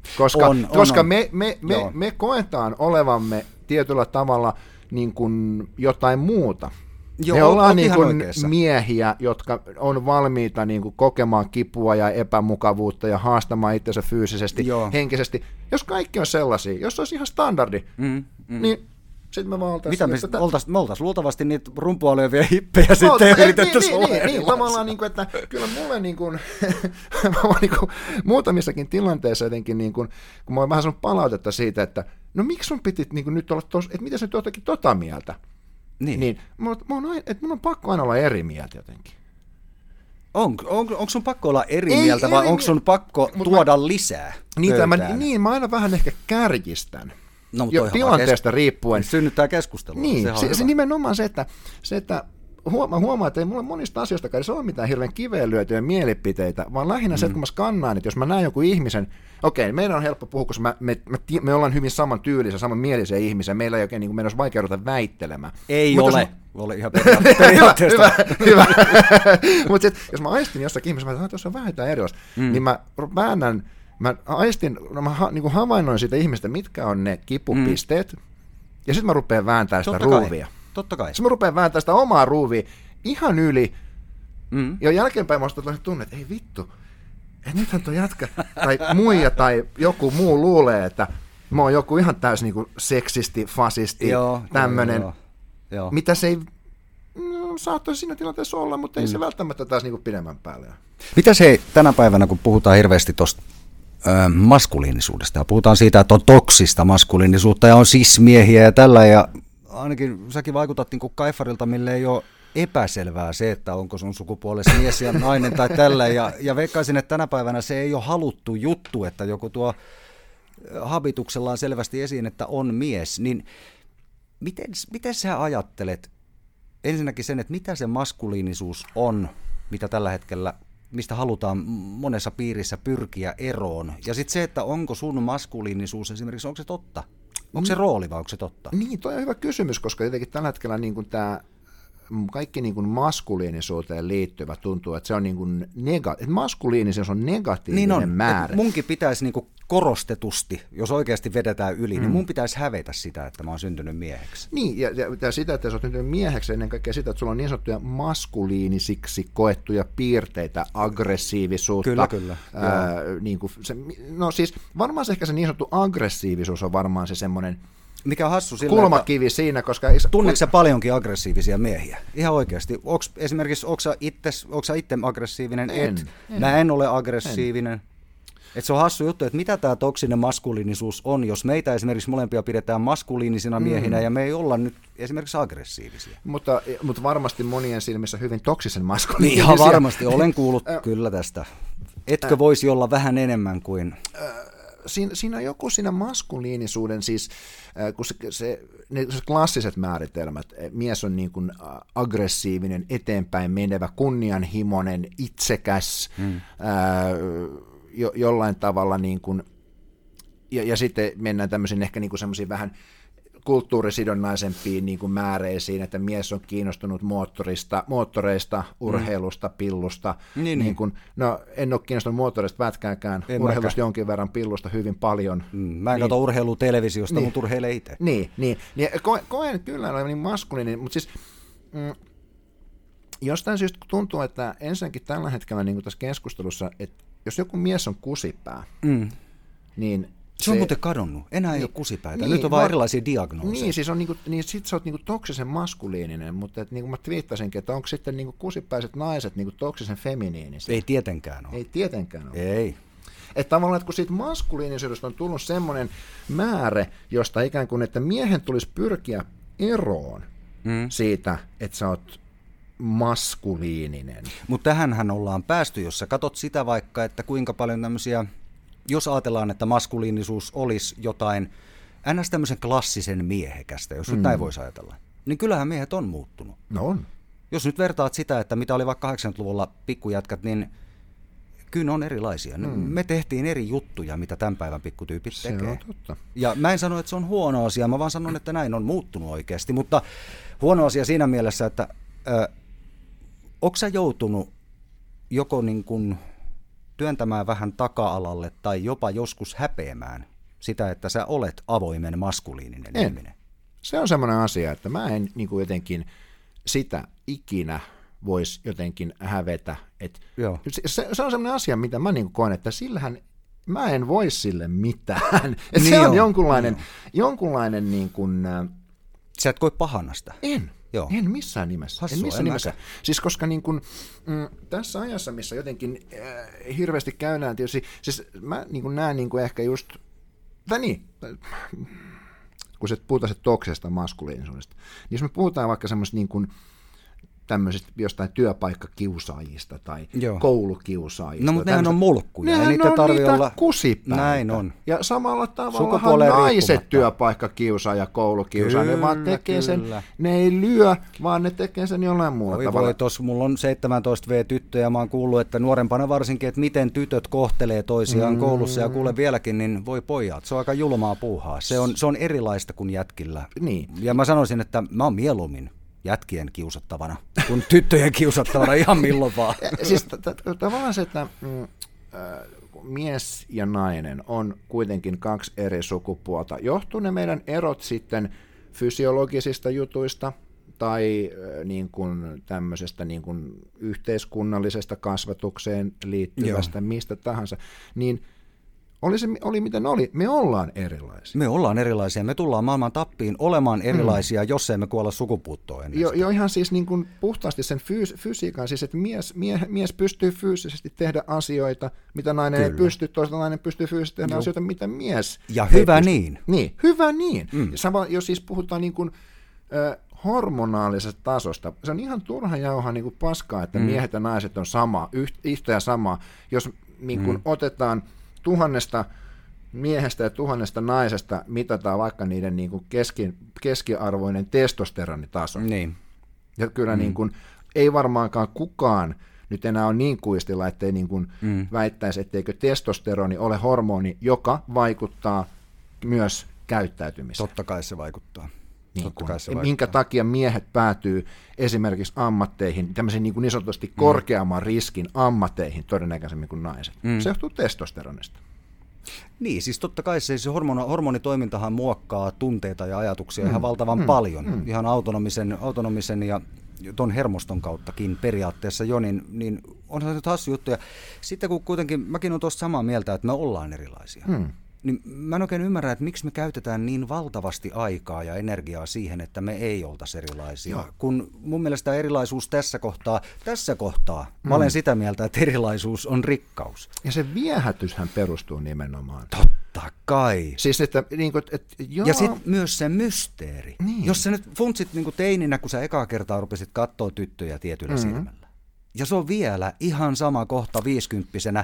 S1: Koska me koetaan olevamme tietyllä tavalla niin kuin jotain muuta. Me ollaan niin kuin miehiä, jotka on valmiita niin kuin kokemaan kipua ja epämukavuutta ja haastamaan itsensä fyysisesti, henkisesti. Jos kaikki on sellaisia, jos olisi ihan standardi, niin sitten me vaan
S2: me oltaisiin luultavasti niitä rumpua olevia hippejä sitten yritettäisiin olemaan.
S1: Niin, tavallaan, niin kuin, että kyllä mulle niin kuin, muutamissakin tilanteissa jotenkin, niin kuin, kun mä oon vähän sanonut palautetta siitä, että no miksi sun piti niin kuin, nyt olla tuossa, että miten sä nyt jotakin tota mieltä? Niin mun on pakko aina olla eri mieltä jotenkin.
S2: Onko sun pakko olla eri mieltä vai onko sun pakko tuoda lisää
S1: Mä aina vähän ehkä kärjistän.
S2: No,
S1: tilanteesta riippuen.
S2: Synnyttää keskustelua.
S1: Niin, se nimenomaan se, että huomaa, että ei mulla monista asioista kai se ole mitään hirveän kiveen lyötyjä mielipiteitä, vaan lähinnä se, että kun mä skannaan, että jos mä näen joku ihmisen, meidän on helppo puhua, koska me ollaan hyvin saman tyylisiä, saman mielisiä ihmisiä, meillä ei oikein, niin kuin, meidän olisi vaikea ruveta väittelemään.
S2: Ei ole ihan periaatteesta.
S1: Hyvä. Mutta jos mä aistin jossakin ihmisessä, että tuossa on vähän jotain erilaista, niin mä niin kuin havainnoin siitä ihmistä, mitkä on ne kipupisteet, ja sitten mä rupean vääntämään sitä ruuvia.
S2: Totta kai.
S1: Sitten mä rupean vääntämään sitä omaa ruuvia ihan yli, ja jälkeenpäin mä ostan tunne, että ei vittu, että nythän tuo jätkä, tai muija tai joku muu luulee, että mä oon joku ihan täysin niin kuin seksisti, fasisti, tämmönen, mitä se ei saattaisi siinä tilanteessa olla, mutta ei se välttämättä taas niin kuin pidemmän päälle.
S2: Mitä se tänä päivänä, kun puhutaan hirveästi tuosta maskuliinisuudesta ja puhutaan siitä, että on toksista maskuliinisuutta ja on cis-miehiä ja tällä, ja ainakin säkin vaikutat niin kuin kaifarilta, mille ei ole epäselvää se, että onko sun sukupuolessa mies ja nainen tai tällä, ja veikkaisin, että tänä päivänä se ei ole haluttu juttu, että joku tuo habituksellaan selvästi esiin, että on mies, niin miten sä ajattelet ensinnäkin sen, että mitä se maskuliinisuus on, mitä tällä hetkellä mistä halutaan monessa piirissä pyrkiä eroon. Ja sitten se, että onko sun maskuliinisuus esimerkiksi, onko se totta? Onko se rooli vai onko se totta?
S1: Niin, toi on hyvä kysymys, koska jotenkin tällä hetkellä niin tämä kaikki niin kuin maskuliinisuuteen liittyvä tuntuu, että se on niin kuin maskuliinisuus on negatiivinen
S2: niin on.
S1: määrä.
S2: Munkin pitäisi niin kuin korostetusti, jos oikeasti vedetään yli, niin mun pitäisi hävetä sitä, että mä oon syntynyt mieheksi.
S1: Niin, ja sitä, että sä oot syntynyt mieheksi, ennen kaikkea sitä, että sulla on niin sanottuja maskuliinisiksi koettuja piirteitä, aggressiivisuutta.
S2: Kyllä.
S1: Niin kuin no siis varmaan se ehkä se niin sanottu aggressiivisuus on varmaan se semmoinen
S2: mikä on hassu sillä,
S1: kulmakivi siinä, koska...
S2: Tunneeko sä paljonkin aggressiivisia miehiä? Ihan oikeasti. Onko sä itse aggressiivinen? Mä en ole aggressiivinen. Et se on hassu juttu, että mitä tämä toksinen maskuliinisuus on, jos meitä esimerkiksi molempia pidetään maskuliinisina miehinä ja me ei olla nyt esimerkiksi aggressiivisia.
S1: Mutta varmasti monien silmissä hyvin toksisen maskuliinisia.
S2: Ihan varmasti, olen kuullut kyllä tästä. Etkö voisi olla vähän enemmän kuin...
S1: Siinä on joku siinä maskuliinisuuden, siis kun ne klassiset määritelmät, mies on niin kuin aggressiivinen, eteenpäin menevä, kunnianhimoinen, itsekäs, jollain tavalla niin kuin, ja sitten mennään tämmöisiin ehkä niin kuin semmoisiin vähän kulttuurisidonnaisempiin niin kuin määreisiin, että mies on kiinnostunut moottoreista, urheilusta, pillusta. Niin kuin, no, en ole kiinnostunut moottoreista pätkääkään, urheilusta jonkin verran, pillusta hyvin paljon.
S2: Mä en katso urheilua televisiosta, mutta urheilen itse.
S1: Niin. Koen kyllä olevan niin maskuliininen, mutta siis jostain syystä tuntuu, että ensinnäkin tällä hetkellä niin kuin tässä keskustelussa, että jos joku mies on kusipää, niin
S2: se on muuten kadonnut. Enää ei ole kusipäitä. Nyt on vaan erilaisia diagnooseja.
S1: Niin, siis on niin sit sä oot niinku toksisen maskuliininen, mutta niin kuin mä twiittasinkin, että onko sitten niinku kusipäiset naiset niinku toksisen feminiinisiä?
S2: Ei tietenkään ole.
S1: Ei tietenkään ole.
S2: Ei.
S1: Että tavallaan, että kun siitä maskuliinisuudesta on tullut semmoinen määrä, josta ikään kuin, että miehen tulisi pyrkiä eroon siitä, että sä oot maskuliininen.
S2: Mutta tähänhän ollaan päästy, jos sä katot sitä vaikka, että kuinka paljon tämmöisiä, jos ajatellaan, että maskuliinisuus olisi jotain ns. Tämmöisen klassisen miehekästä, jos nyt näin voisi ajatella, niin kyllähän miehet on muuttunut.
S1: No on.
S2: Jos nyt vertaat sitä, että mitä oli vaikka 80-luvulla pikkujätkät, niin kyllä ne on erilaisia. Me tehtiin eri juttuja, mitä tämän päivän pikkutyypit tekee.
S1: Se on totta.
S2: Ja mä en sano, että se on huono asia, mä vaan sanon, että näin on muuttunut oikeasti. Mutta huono asia siinä mielessä, että onko sä joutunut joko niin kuin työntämään vähän taka-alalle tai jopa joskus häpeämään sitä, että sä olet avoimen maskuliininen ihminen?
S1: Se on semmoinen asia, että mä en niin kuin jotenkin sitä ikinä voisi jotenkin hävetä. Se on semmoinen asia, mitä mä niin kuin koen, että sillähän mä en voi sille mitään. Niin se on jonkunlainen niin kuin...
S2: Sä et koe pahana sitä?
S1: En missään nimessä.
S2: Hassua,
S1: en missään nimessä. Siis koska niin kun, tässä ajassa, missä jotenkin hirveästi käydään tietysti, siis mä niin kun näen niin kun ehkä just, kun se puhutaan toksisesta maskuliinisuudesta, niin jos me puhutaan vaikka semmoista niin kun tämmöisistä jostain työpaikkakiusaajista tai koulukiusaajista.
S2: No, mutta nehän on mulkkuja.
S1: Nehän on niitä kusipäitä.
S2: Näin on.
S1: Ja samalla tavalla naiset työpaikkakiusaaja, koulukiusaaja, ne vaan tekee sen, ne ei lyö, vaan ne tekee sen jollain muulla tavalla.
S2: Mulla on 17V-tyttöjä, mä oon kuullut, että nuorempana varsinkin, että miten tytöt kohtelee toisiaan koulussa, ja kuule vieläkin, niin voi pojat, se on aika julmaa puuhaa. Se on erilaista kuin jätkillä.
S1: Niin.
S2: Ja mä sanoisin, että mä oon mieluummin jätkien kiusattavana, kun tyttöjen kiusattavana ihan milloin vaan.
S1: Siis tavallaan se, että mies ja nainen on kuitenkin kaksi eri sukupuolta. Johtuu ne meidän erot sitten fysiologisista jutuista tai niin kuin tämmöisestä niin kuin yhteiskunnallisesta kasvatukseen liittyvästä, mistä tahansa, niin oli miten oli, me ollaan erilaisia.
S2: Me ollaan erilaisia, me tullaan maailman tappiin olemaan erilaisia, jos emme kuolla sukupuuttoon ennen
S1: jo ihan siis niin kuin puhtaasti sen fysiikan, siis että mies pystyy fyysisesti tehdä asioita, mitä nainen ei pysty, toisaalta nainen pystyy fyysisesti tehdä asioita, mitä mies
S2: ja hyvä pysty.
S1: Niin, hyvä niin. Jos siis puhutaan niin kuin hormonaalisesta tasosta, se on ihan turha jauhaa niin kuin paskaa, että miehet ja naiset on sama, yhtä ja samaa, jos niin kuin otetaan 1000 miehestä ja 1000 naisesta mitataan vaikka niiden niin kuin keskiarvoinen testosteronitaso.
S2: Niin.
S1: Ja kyllä niin kuin, ei varmaankaan kukaan nyt enää ole niin kuistilla, ettei niin kuin väittäisi, etteikö testosteroni ole hormoni, joka vaikuttaa myös käyttäytymiseen.
S2: Totta kai se vaikuttaa.
S1: minkä takia miehet päätyy esimerkiksi ammatteihin, tämmöisiin niin sanotusti korkeamman riskin ammatteihin todennäköisemmin kuin naiset. Se johtuu testosteronista.
S2: Niin, siis totta kai se hormonitoimintahan muokkaa tunteita ja ajatuksia ihan valtavan paljon, ihan autonomisen ja ton hermoston kauttakin periaatteessa jo, niin onhan se nyt hassu juttu. Ja sitten kun kuitenkin, mäkin olen tuosta samaa mieltä, että me ollaan erilaisia, niin mä en oikein ymmärrä, että miksi me käytetään niin valtavasti aikaa ja energiaa siihen, että me ei oltaisi erilaisia. Joo. Kun mun mielestä erilaisuus tässä kohtaa, mä olen sitä mieltä, että erilaisuus on rikkaus.
S1: Ja se viehätyshän perustuu nimenomaan.
S2: Totta kai.
S1: Siis että joo.
S2: Ja sitten myös se mysteeri. Niin. Jos sä nyt funtsit niin teininä, kun sä ekaa kertaa rupesit katsoa tyttöjä tietyllä silmällä. Ja se on vielä ihan sama kohta 50-vuotiaana.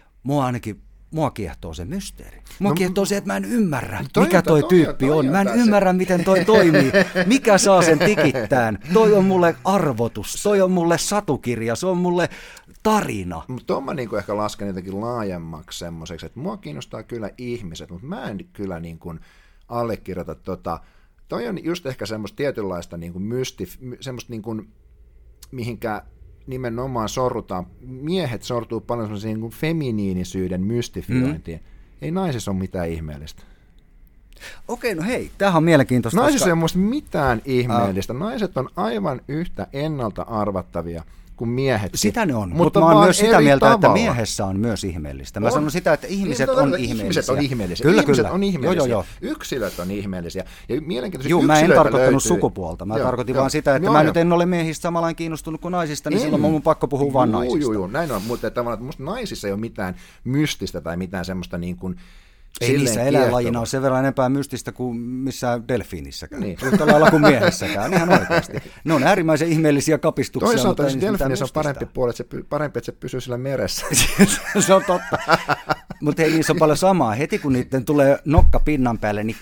S2: Mua kiehtoo se mysteeri. Mua kiehtoo se, että mä en ymmärrä, mikä toi tyyppi on. Mä en ymmärrä, miten toi toimii. Mikä saa sen tikittään. Toi on mulle arvotus. Toi on mulle satukirja. Se on mulle tarina.
S1: Mutta tuon mä niinku ehkä lasken jotenkin laajemmaksi semmoiseksi, että mua kiinnostaa kyllä ihmiset, mutta mä en kyllä niinku allekirjoita Toi on just ehkä semmoista tietynlaista niinku semmoista niinku, mihinkä nimenomaan sorrutaan. Miehet sortuu paljon semmoisiin niin kuin feminiinisyyden mystifiointiin. Ei naisissa ole mitään ihmeellistä.
S2: Okei, no hei, tämähän on mielenkiintoista.
S1: Naisissa ei ole musta mitään ihmeellistä. Naiset on aivan yhtä ennalta arvattavia kuin miehet.
S2: Sitä ne on, mutta mä oon myös sitä mieltä, tavalla. Että miehessä on myös ihmeellistä. Mä sanon sitä, että ihmiset on ihmeellisiä.
S1: Ihmiset on ihmeellisiä.
S2: Kyllä,
S1: ihmiset
S2: kyllä.
S1: on ihmeellisiä.
S2: Joo.
S1: Yksilöt on ihmeellisiä. Ja mielenkiintoisia
S2: yksilöitä mä en tarkoittanut
S1: löytyy.
S2: Sukupuolta. Mä tarkoitin vaan sitä, että mä nyt en ole miehistä samanlain kiinnostunut kuin naisista, niin silloin mun pakko puhua vaan naisista.
S1: Joo, näin on. Mutta tavallaan, musta naisissa ei ole mitään mystistä tai mitään semmoista niin kuin
S2: ei niissä eläinlajina ole sen verran enempää mystistä kuin missään delfiinissäkään. Niin. Yhtä lailla kuin miehessäkään, ihan oikeasti. Ne on äärimmäisen ihmeellisiä kapistuksia.
S1: Toisaalta jos delfiinissä on parempi, että se pysyy sillä meressä.
S2: Se on totta. Mutta hei, niissä on paljon samaa. Heti kun niiden tulee nokka pinnan päälle, niin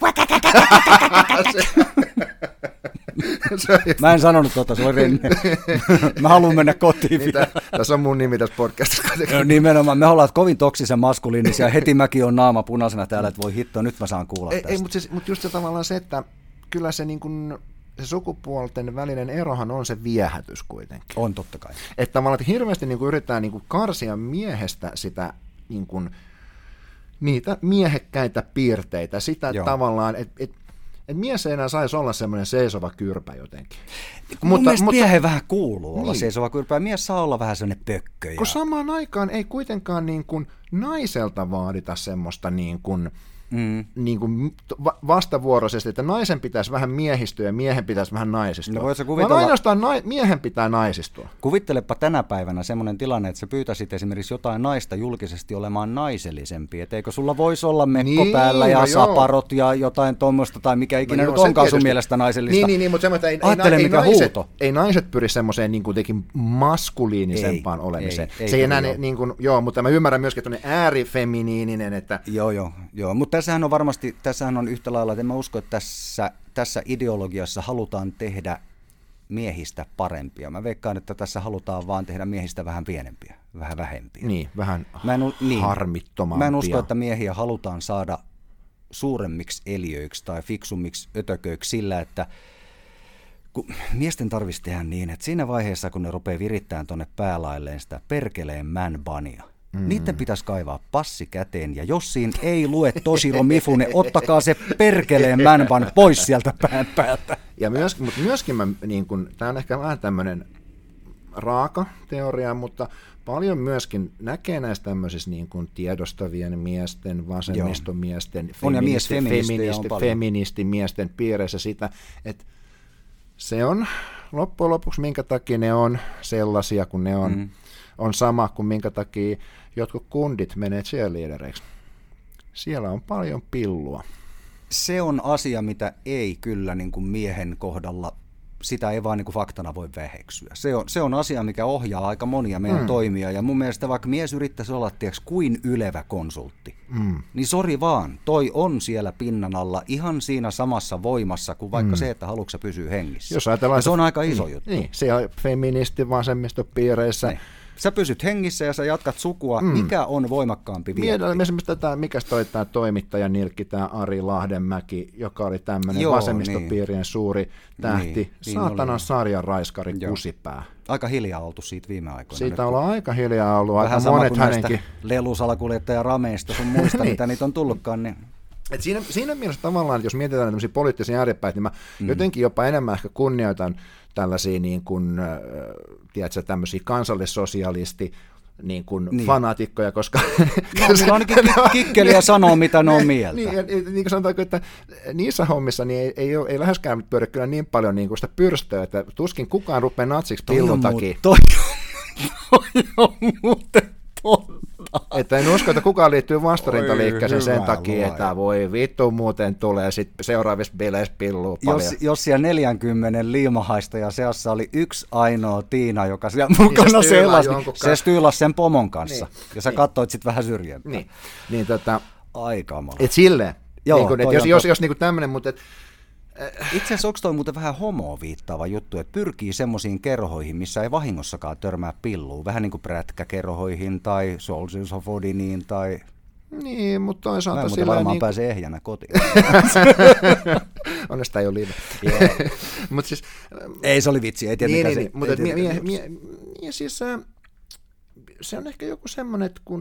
S2: mä en sanonut se oli Renne. Mä haluan mennä kotiin vielä.
S1: Tässä on mun nimi tässä podcastissa.
S2: No, nimenomaan, me ollaan kovin toksisen maskuliinisia. Heti mäkin on naama punaisena täällä, että voi hitto, nyt mä saan kuulla tästä.
S1: Ei, mutta just se tavallaan se, että kyllä se, niin kun, se sukupuolten välinen erohan on se viehätys kuitenkin.
S2: On totta kai.
S1: Että tavallaan että hirveästi niin kun yritetään niin kun karsia miehestä sitä niin kun, niitä miehekkäitä piirteitä, sitä tavallaan, että mies ei enää saisi olla semmoinen seisova kyrpä jotenkin.
S2: Mun mielestä miehen vähän kuuluu olla seisova kyrpä, ja mies saa olla vähän semmoinen pökkö.
S1: Kun samaan aikaan ei kuitenkaan niin kuin naiselta vaadita semmoista niin kuin vastavuoroisesti, että naisen pitäisi vähän miehistyä ja miehen pitäisi vähän naisistua. Vaan ainoastaan miehen pitää naisistua.
S2: Kuvittelepa tänä päivänä semmoinen tilanne, että sä pyytäisit esimerkiksi jotain naista julkisesti olemaan naisellisempi. Et eikö sulla voisi olla mekko päällä ja saparot ja jotain tuommoista tai mikä ikinä nyt onkaan sun mielestä naisellista.
S1: Niin, mutta semmoinen, että ei naiset pyri semmoiseen niin kuitenkin maskuliinisempaan olemiseen. Se ei enää niin kuin, mutta mä ymmärrän myöskin, että on äärifeminiininen. Että
S2: Joo, mutta tässähän on yhtä lailla, että en mä usko, että tässä ideologiassa halutaan tehdä miehistä parempia. Mä veikkaan, että tässä halutaan vaan tehdä miehistä vähän pienempiä, vähän vähempiä.
S1: Niin, vähän harmittomampia.
S2: Mä en usko, että miehiä halutaan saada suuremmiksi eliöiksi tai fiksummiksi ötököiksi sillä, että kun miesten tarvitsisi tehdä niin, että siinä vaiheessa, kun ne rupeaa virittämään tuonne päälailleen sitä perkeleen man-bania, niiden pitäisi kaivaa passi käteen, ja jos siinä ei lue Toshiro Mifune, ottakaa se perkeleen man-ban pois sieltä pään päältä.
S1: Ja myöskin mä, niin kun, tämä on ehkä vähän tämmöinen raaka teoria, mutta paljon myöskin näkee näistä tämmöisissä niin kuin tiedostavien miesten, vasemmistomiesten, feministimiesten piireissä sitä, että se on loppujen lopuksi, minkä takia ne on sellaisia kuin ne on sama kuin minkä takia jotkut kundit menee cheerleadereiksi. Siellä on paljon pillua.
S2: Se on asia, mitä ei kyllä niin kuin miehen kohdalla, sitä ei vaan niin kuin faktana voi väheksyä. Se on asia, mikä ohjaa aika monia meidän toimia, ja mun mielestä vaikka mies yrittäisi olla kuin ylevä konsultti, niin sori vaan, toi on siellä pinnan alla ihan siinä samassa voimassa kuin vaikka se, että haluatko sä pysyä hengissä.
S1: Jos ajatellaan,
S2: se on aika iso juttu.
S1: Niin, siellä feministi vasemmistopiireissä
S2: Sä pysyt hengissä ja sä jatkat sukua. Mikä on voimakkaampi vietti?
S1: Esimerkiksi mikä toi tämä toimittaja nilkki, tämä Ari Lahdenmäki, joka oli tämmöinen vasemmistopiirien suuri tähti, saatanan sarjan raiskari kusipää.
S2: Aika hiljaa oltu siitä viime aikoina.
S1: Siitä ollaan aika hiljaa ollut.
S2: Vähän
S1: aika
S2: sama
S1: monet
S2: kuin
S1: hänenkin.
S2: lelusalakuljettaja rameista sun muista,
S1: Niin.
S2: mitä niitä on tullutkaan. Niin.
S1: Et siinä mielessä tavallaan, että jos mietitään tämmöisiä poliittisia ääripäitä, niin mä jotenkin jopa enemmän ehkä kunnioitan tällaisia niin kuin, tiedätkö, tämmöisiä kansallissosialisti niin kuin fanaatikkoja, koska...
S2: No, ainakin kikkeliä sanoo, mitä ne on mieltä.
S1: niin kuin sanotaanko, että niissä hommissa niin ei läheskään pyörä kyllä niin paljon niin kuin sitä pyrstöä, että tuskin kukaan rupeaa natsiksi pillun takia.
S2: Toi on muuten totta.
S1: Että en usko, että kukaan liittyy vastarintaliikkeeseen sen takia, että voi vittu muuten tulee sitten seuraavissa bileissä pillua paljon.
S2: Jos siellä 40 liimahaistajan seassa oli yksi ainoa Tiina, joka siellä mukana seilasi, se styylas sen pomon kanssa.
S1: Niin.
S2: Ja sä katsoit sitten vähän syrjempää.
S1: Niin,
S2: Aikamalla.
S1: et silleen.
S2: Joo,
S1: niin kun, et jos niin kuin tämmöinen, mutta...
S2: Itse asiassa onko toi muuten vähän homoa viittaava juttu, että pyrkii semmoisiin kerhoihin, missä ei vahingossakaan törmää pilluun, vähän niin kuin prätkäkerhoihin tai Soldiers of Odiniin tai...
S1: Niin, mutta toisaalta...
S2: Mä en varmaan pääse ehjänä kotiin.
S1: Onneksi ei ole live. Mut siis,
S2: ei, se oli vitsi, ei tietenkään
S1: niin, mutta siis se on ehkä joku semmoinen, että kun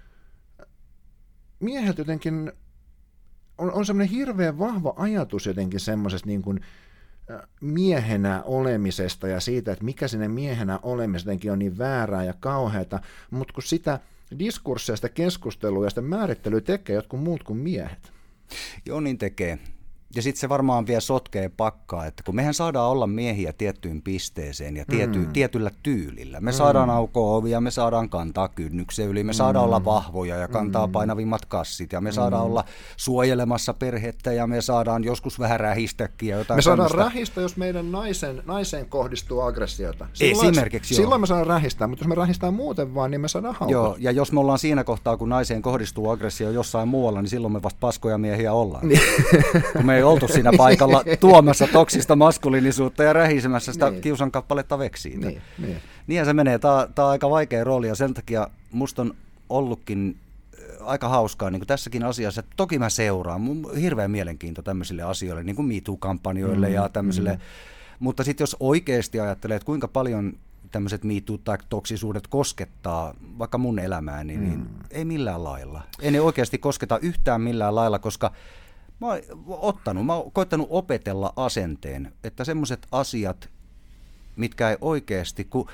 S1: mieheltä jotenkin on semmoinen hirveän vahva ajatus jotenkin semmoisesta niin kuin miehenä olemisesta ja siitä, että mikä sinne miehenä olemisesta jotenkin on niin väärää ja kauheata, mutta kun sitä diskurssia, sitä keskustelua ja sitä määrittelyä tekee jotkut muut kuin miehet.
S2: Joo, niin tekee. Ja sitten se varmaan vielä sotkee pakkaa, että kun mehän saadaan olla miehiä tiettyyn pisteeseen ja tietyllä tyylillä. Me saadaan aukoa ovia, me saadaan kantaa kynnyksen yli, me saadaan olla vahvoja ja kantaa painavimmat kassit ja me saadaan olla suojelemassa perhettä ja me saadaan joskus vähän rähistäkin. Ja jotain
S1: me saadaan
S2: semmoista.
S1: rähistä, jos meidän naiseen kohdistuu aggressiota.
S2: Esimerkiksi
S1: silloin me saadaan rähistää, mutta jos me rähistää muuten vaan, niin me saadaan haukata.
S2: Joo, ja jos me ollaan siinä kohtaa, kun naiseen kohdistuu aggressio jossain muualla, niin silloin me vasta paskoja miehiä ollaan. Kun me ei oltu siinä paikalla tuomassa toksista maskuliinisuutta ja rähisemässä sitä kiusan kappaletta veksiin. Niinhän se menee. Tämä on aika vaikea rooli ja sen takia musta on ollutkin aika hauskaa niin kuin tässäkin asiassa. Toki mä seuraan. Mun hirveä mielenkiinto tämmöisille asioille, niin kuin MeToo-kampanjoille ja tämmöisille. Mutta sitten jos oikeasti ajattelee, että kuinka paljon tämmöiset MeToo tai toksisuudet koskettaa vaikka mun elämääni, niin ei millään lailla. Ei ne oikeasti kosketa yhtään millään lailla, koska mä oon koittanut opetella asenteen, että semmoiset asiat, mitkä ei oikeasti, kun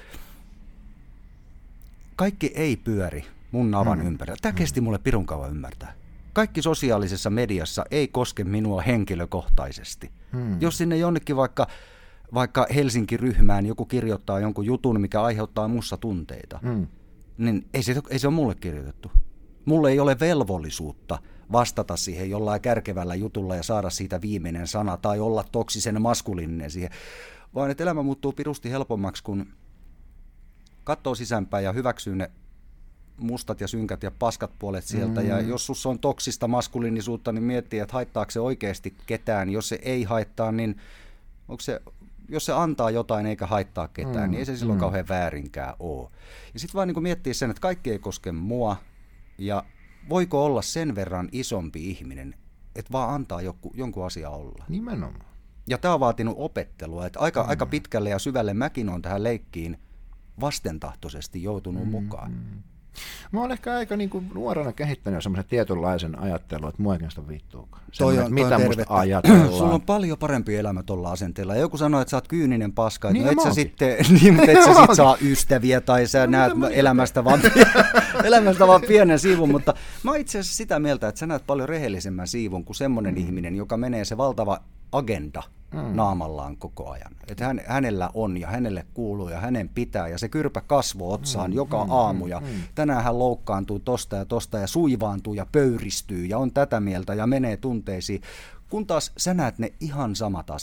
S2: kaikki ei pyöri mun navan ympärillä. Tämä kesti mulle pirun kauan ymmärtää. Kaikki sosiaalisessa mediassa ei koske minua henkilökohtaisesti. Jos sinne jonnekin vaikka Helsinki-ryhmään joku kirjoittaa jonkun jutun, mikä aiheuttaa mussa tunteita, niin ei se ole mulle kirjoitettu. Mulle ei ole velvollisuutta vastata siihen jollain kärkevällä jutulla ja saada siitä viimeinen sana tai olla toksisen maskuliininen siihen, vaan että elämä muuttuu pirusti helpommaksi, kun katsoo sisäänpäin ja hyväksyy ne mustat ja synkät ja paskat puolet sieltä, ja jos sussa on toksista maskuliinisuutta, niin miettii, että haittaako se oikeasti ketään. Jos se ei haittaa, niin jos se antaa jotain eikä haittaa ketään, niin ei se silloin kauhean väärinkään ole. Ja sitten vaan niin miettii sen, että kaikki ei koske mua, ja voiko olla sen verran isompi ihminen, että vaan antaa jonkun asian olla.
S1: Nimenomaan.
S2: Ja tämä on vaatinut opettelua, että aika pitkälle ja syvälle mäkin on tähän leikkiin vastentahtoisesti joutunut mukaan.
S1: Mä oon ehkä aika niin kuin nuorena kehittänyt semmoisen tietynlaisen ajattelun, että mua ei kestä vittuukaan. Mitä musta ajatellaan.
S2: Sulla on paljon parempi elämä tuolla asenteella. Joku sanoo, että sä oot kyyninen paska, että niin et sä sitten saa ystäviä tai sä näet elämästä vaan pienen siivun, mutta mä oon itse asiassa sitä mieltä, että sä näet paljon rehellisemmän siivun kuin semmoinen ihminen, joka menee se valtava agenda naamallaan koko ajan. Että hänellä on ja hänelle kuuluu ja hänen pitää ja se kyrpä kasvoi otsaan joka aamu ja tänään hän loukkaantuu tosta ja suivaantuu ja pöyristyy ja on tätä mieltä ja menee tunteisiin, kun taas sä näet ne ihan samat asiat.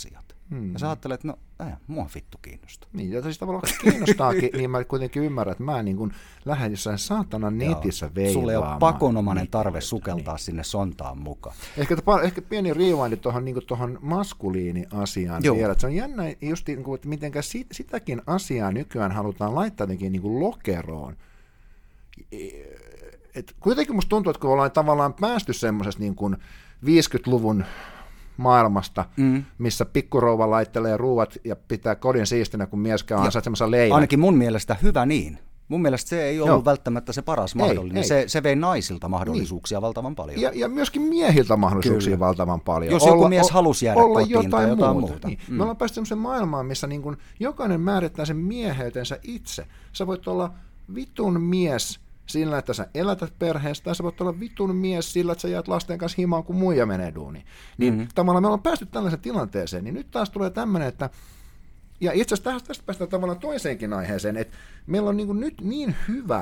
S2: Ja sä ajattelet, että no, mua vittu kiinnostaa.
S1: Niin, ja siis tavallaan kiinnostaakin, niin mä kuitenkin ymmärrän, että mä niin kuin lähden jossain saatanan netissä veivaamaan.
S2: Sulle ei ole pakonomainen tarve sukeltaa sinne sontaan mukaan.
S1: Ehkä pieni rewindi tuohon maskuliini-asiaan vielä. Se on jännä just, niin kuin, että miten sitäkin asiaa nykyään halutaan laittaa jotenkin niin kuin lokeroon. Et kuitenkin musta tuntuu, että kun ollaan tavallaan päästy semmoisesta niin kuin 50-luvun maailmasta, missä pikkurouva laittelee ruuat ja pitää kodin siistinä, kun mies käy ansaitsemassa leivän.
S2: Ainakin mun mielestä hyvä niin. Mun mielestä se ei ollut välttämättä se paras mahdollinen. Se vei naisilta mahdollisuuksia valtavan paljon.
S1: Ja myöskin miehiltä mahdollisuuksia valtavan paljon.
S2: Jos joku mies halusi jäädä kotiin tai jotain muuta.
S1: Niin. Me ollaan päästy sellaiseen maailmaan, missä niin kuin jokainen määrittää sen mieheytensä itse. Sä voit olla vitun mies sillä, että sä elätät perheestä, tai sä voit olla vitun mies sillä, että sä jäät lasten kanssa himaan, kun muija menee duuniin. Niin tavallaan me ollaan päästy tällaiseen tilanteeseen, niin nyt taas tulee tämmöinen, että ja itse asiassa tästä päästään tavallaan toiseenkin aiheeseen, että meillä on niin kuin nyt niin hyvä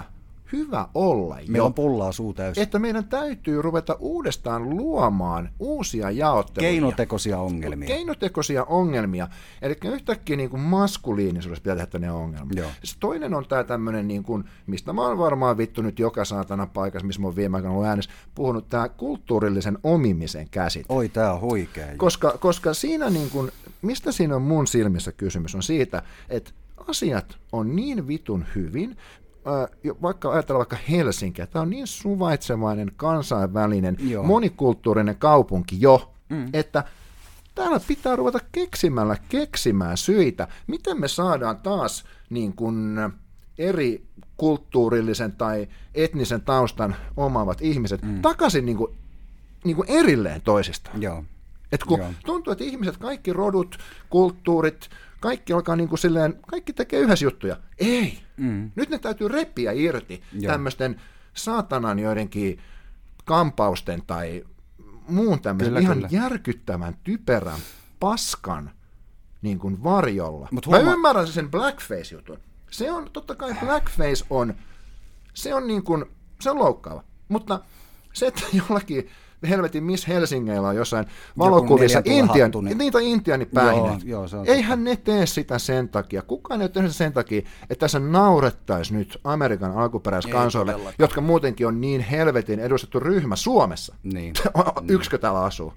S1: olla
S2: meillä on pullaa suu täysin.
S1: Että meidän täytyy ruveta uudestaan luomaan uusia jaotteluja. Keinotekoisia ongelmia. Eli yhtäkkiä niin kuin maskuliinisuudessa pitää tehdä tämmöinen ongelma. Toinen on tämä tämmöinen, niin kuin, mistä mä oon varmaan vittu nyt joka saatana paikassa, missä mä oon viime aikoina ollut äänessä, puhunut tämä kulttuurillisen omimisen käsite.
S2: Oi, tää on huikea.
S1: Koska siinä, niin kuin, mistä siinä on mun silmissä kysymys, on siitä, että asiat on niin vitun hyvin, vaikka ajatellaan vaikka Helsinkiä, tämä on niin suvaitsevainen, kansainvälinen, monikulttuurinen kaupunki että täällä pitää ruveta keksimään syitä, miten me saadaan taas niin kuin eri kulttuurillisen tai etnisen taustan omaavat ihmiset takaisin niin kuin erilleen toisistaan. Et kun tuntuu, että ihmiset, kaikki rodut, kulttuurit, kaikki alkaa niin kuin silleen, kaikki tekee yhdessä juttuja. Ei. Nyt ne täytyy repiä irti tämmöisten saatanan joidenkin kampausten tai muun tämmöisen ihan järkyttävän, typerän, paskan niin kuin varjolla. Mä ymmärrän sen blackface-jutun. Se on, totta kai blackface on, se on niin kuin, se on loukkaava. Mutta se, että jollakin helvetin Miss Helsingeillä on jossain valokuvissa intiaanipäähineet. Eihän ne tee sitä sen takia. Kukaan ei tee sitä sen takia, että tässä naurettaisiin nyt Amerikan alkuperäiskansoille, jotka muutenkin on niin helvetin edustettu ryhmä Suomessa. Niin. Yksikö täällä asuu?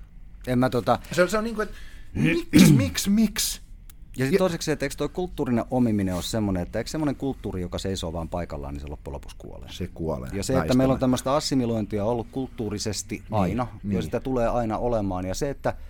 S1: Se on niin kuin, että miksi?
S2: Ja sitten toiseksi, että eikö tuo kulttuurinen omiminen ole semmoinen, että eikö semmoinen kulttuuri, joka seisoo vaan paikallaan, niin se loppujen lopuksi kuolee.
S1: Se kuolee.
S2: Ja se, että meillä on tämmöistä assimilointia ollut kulttuurisesti aina, ja sitä tulee aina olemaan. Ja se, että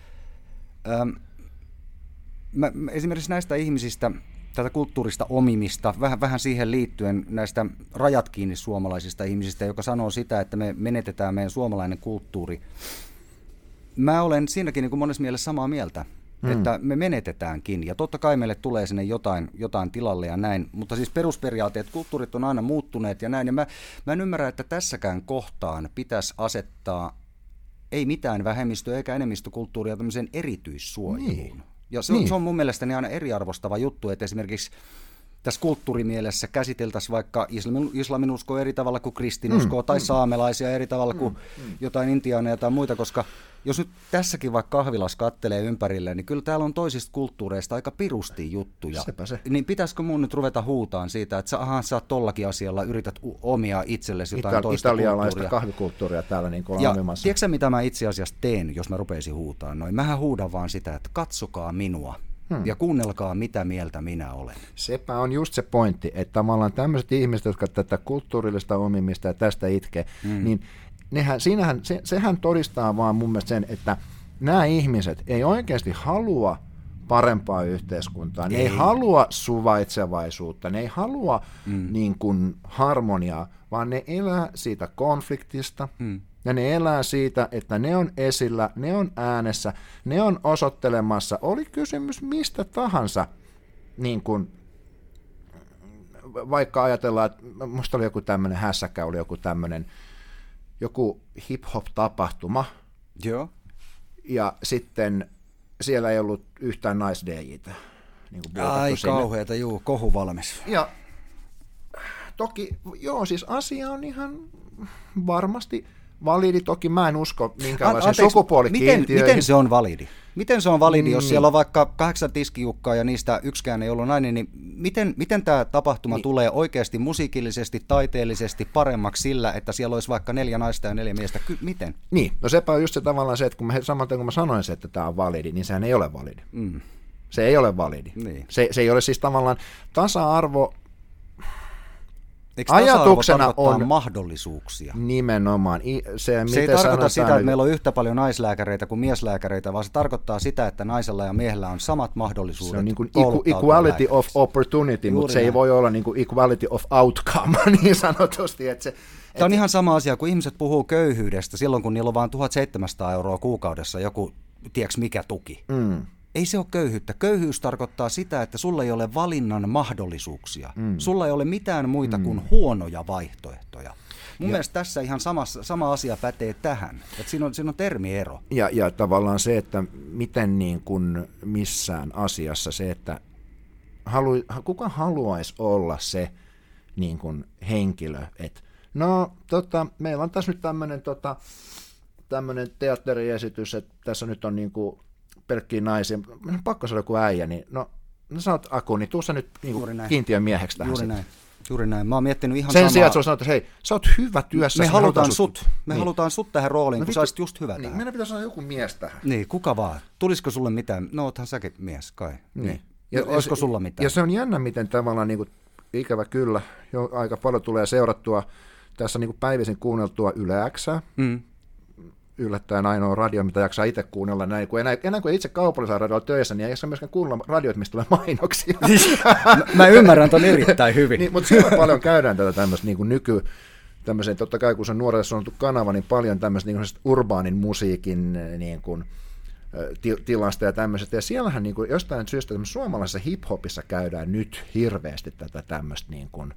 S2: esimerkiksi näistä ihmisistä, tätä kulttuurista omimista, vähän siihen liittyen näistä rajat kiinni suomalaisista ihmisistä, joka sanoo sitä, että me menetetään meidän suomalainen kulttuuri. Mä olen siinäkin niin kuin monessa mielessä samaa mieltä. Että me menetetäänkin, ja totta kai meille tulee sinne jotain tilalle ja näin, mutta siis perusperiaatteet, kulttuurit on aina muuttuneet ja näin, ja mä en ymmärrä, että tässäkään kohtaan pitäisi asettaa ei mitään vähemmistö- eikä enemmistökulttuuria tämmöiseen erityissuojeluun. Ja se on mun mielestäni aina eriarvostava juttu, että esimerkiksi tässä kulttuurimielessä käsiteltäisiin vaikka islaminuskoa eri tavalla kuin kristinuskoa tai saamelaisia eri tavalla kuin jotain intiaaneja tai muita, koska jos nyt tässäkin vaikka kahvilas kattelee ympärille, niin kyllä täällä on toisista kulttuureista aika pirusti juttuja.
S1: Se.
S2: Niin pitäisikö mun nyt ruveta huutaan siitä, että sä oot tollakin asialla, yrität omia itsellesi jotain toista
S1: italialaista kahvikulttuuria täällä niin kuin omimassa.
S2: Tiedätkö mitä mä itse asiassa teen, jos mä rupeisin huutaan noin? Mähän huudan vaan sitä, että katsokaa minua. Ja kuunnelkaa, mitä mieltä minä olen.
S1: Sepä on just se pointti, että tavallaan tämmöiset ihmiset, jotka tätä kulttuurillista omimista ja tästä itkee, niin sehän todistaa vaan mun mielestä sen, että nämä ihmiset ei oikeasti halua parempaa yhteiskuntaa, ne ei halua suvaitsevaisuutta, ne ei halua niin kuin harmoniaa, vaan ne elää siitä konfliktista, ja ne elää siitä, että ne on esillä, ne on äänessä, ne on osoittelemassa, oli kysymys mistä tahansa, niin kuin, vaikka ajatellaan, että musta oli joku tämmöinen hässäkä, oli joku hip-hop-tapahtuma, ja sitten siellä ei ollut yhtään nais-DJ:tä. Niin
S2: ai kauheata, kohu valmis.
S1: Ja toki, siis asia on ihan varmasti validi toki, mä en usko minkäänlaisiin sukupuolikiintiöihin.
S2: Miten se on validi? Miten se on validi, jos siellä on vaikka 8 tiskijukkaa ja niistä yksikään ei ollut nainen, niin miten tämä tapahtuma tulee oikeasti musiikillisesti, taiteellisesti paremmaksi sillä, että siellä olisi vaikka 4 naista ja 4 miestä? Miten?
S1: Niin, no sepä on just se tavallaan se, että kun mä sanoin se, että tämä on validi, niin sehän ei ole validi. Se ei ole validi. Niin. Se ei ole siis tavallaan tasa-arvo.
S2: Eikö ajatuksena on mahdollisuuksia?
S1: Nimenomaan.
S2: Se ei tarkoita sitä, että meillä on yhtä paljon naislääkäreitä kuin mieslääkäreitä, vaan se tarkoittaa sitä, että naisella ja miehellä on samat mahdollisuudet.
S1: Se on niin kuin equality of opportunity, mutta se ei voi olla niin kuin equality of outcome niin sanotusti.
S2: Tämä on ihan sama asia, kun ihmiset puhuu köyhyydestä silloin, kun niillä on vain 1 700 € kuukaudessa joku, tiedätkö mikä tuki. Ei se ole köyhyyttä. Köyhyys tarkoittaa sitä, että sulla ei ole valinnan mahdollisuuksia. Sulla ei ole mitään muita kuin huonoja vaihtoehtoja. Mun mielestä tässä ihan sama asia pätee tähän. Että siinä on termiero.
S1: Ja tavallaan se, että miten niin kuin missään asiassa se, että kuka haluaisi olla se niin kuin henkilö, että no meillä on tässä nyt tämmöinen teatteriesitys, että tässä nyt on niin kuin pelkkiä naisia, pakko saada joku äijä, niin no sä oot Aku, niin tuu sä nyt kiintiön mieheksi tähän.
S2: Juuri näin. Mä oon miettinyt ihan
S1: sen sijaan, että sulla sanotaan, että hei, sä oot hyvä työssä.
S2: Me halutaan sut tähän rooliin, kun sä olisit just hyvä tähän.
S1: Meidän pitäisi saada joku mies tähän.
S2: Niin, kuka vaan. Tulisiko sulle mitään? No, oothan säkin mies, kai. Niin. Olisiko sulla mitään?
S1: Ja se on jännä, miten tavallaan, niin kuin, ikävä kyllä, jo aika paljon tulee seurattua, tässä niin kuin päivisin kuunneltua Yle X:ää. Yllättäen ainoa radio, mitä jaksaa itse kuunnella näin, kun enää kuin itse kaupallisella radiolla töissä, niin ei jaksa myöskään kuunnella radioita, mistä tulee mainoksia.
S2: Mä ymmärrän ton erittäin hyvin.
S1: Niin, mutta siellä paljon käydään tätä tämmöistä niin tämmöisen, totta kai kun se on nuorelle sanottu kanava, niin paljon tämmöistä niin urbaanin musiikin niin kuin, tilasta ja tämmöisestä. Ja siellähän niin kuin, jostain syystä suomalaisessa hip-hopissa käydään nyt hirveästi tätä tämmöistä niin kuin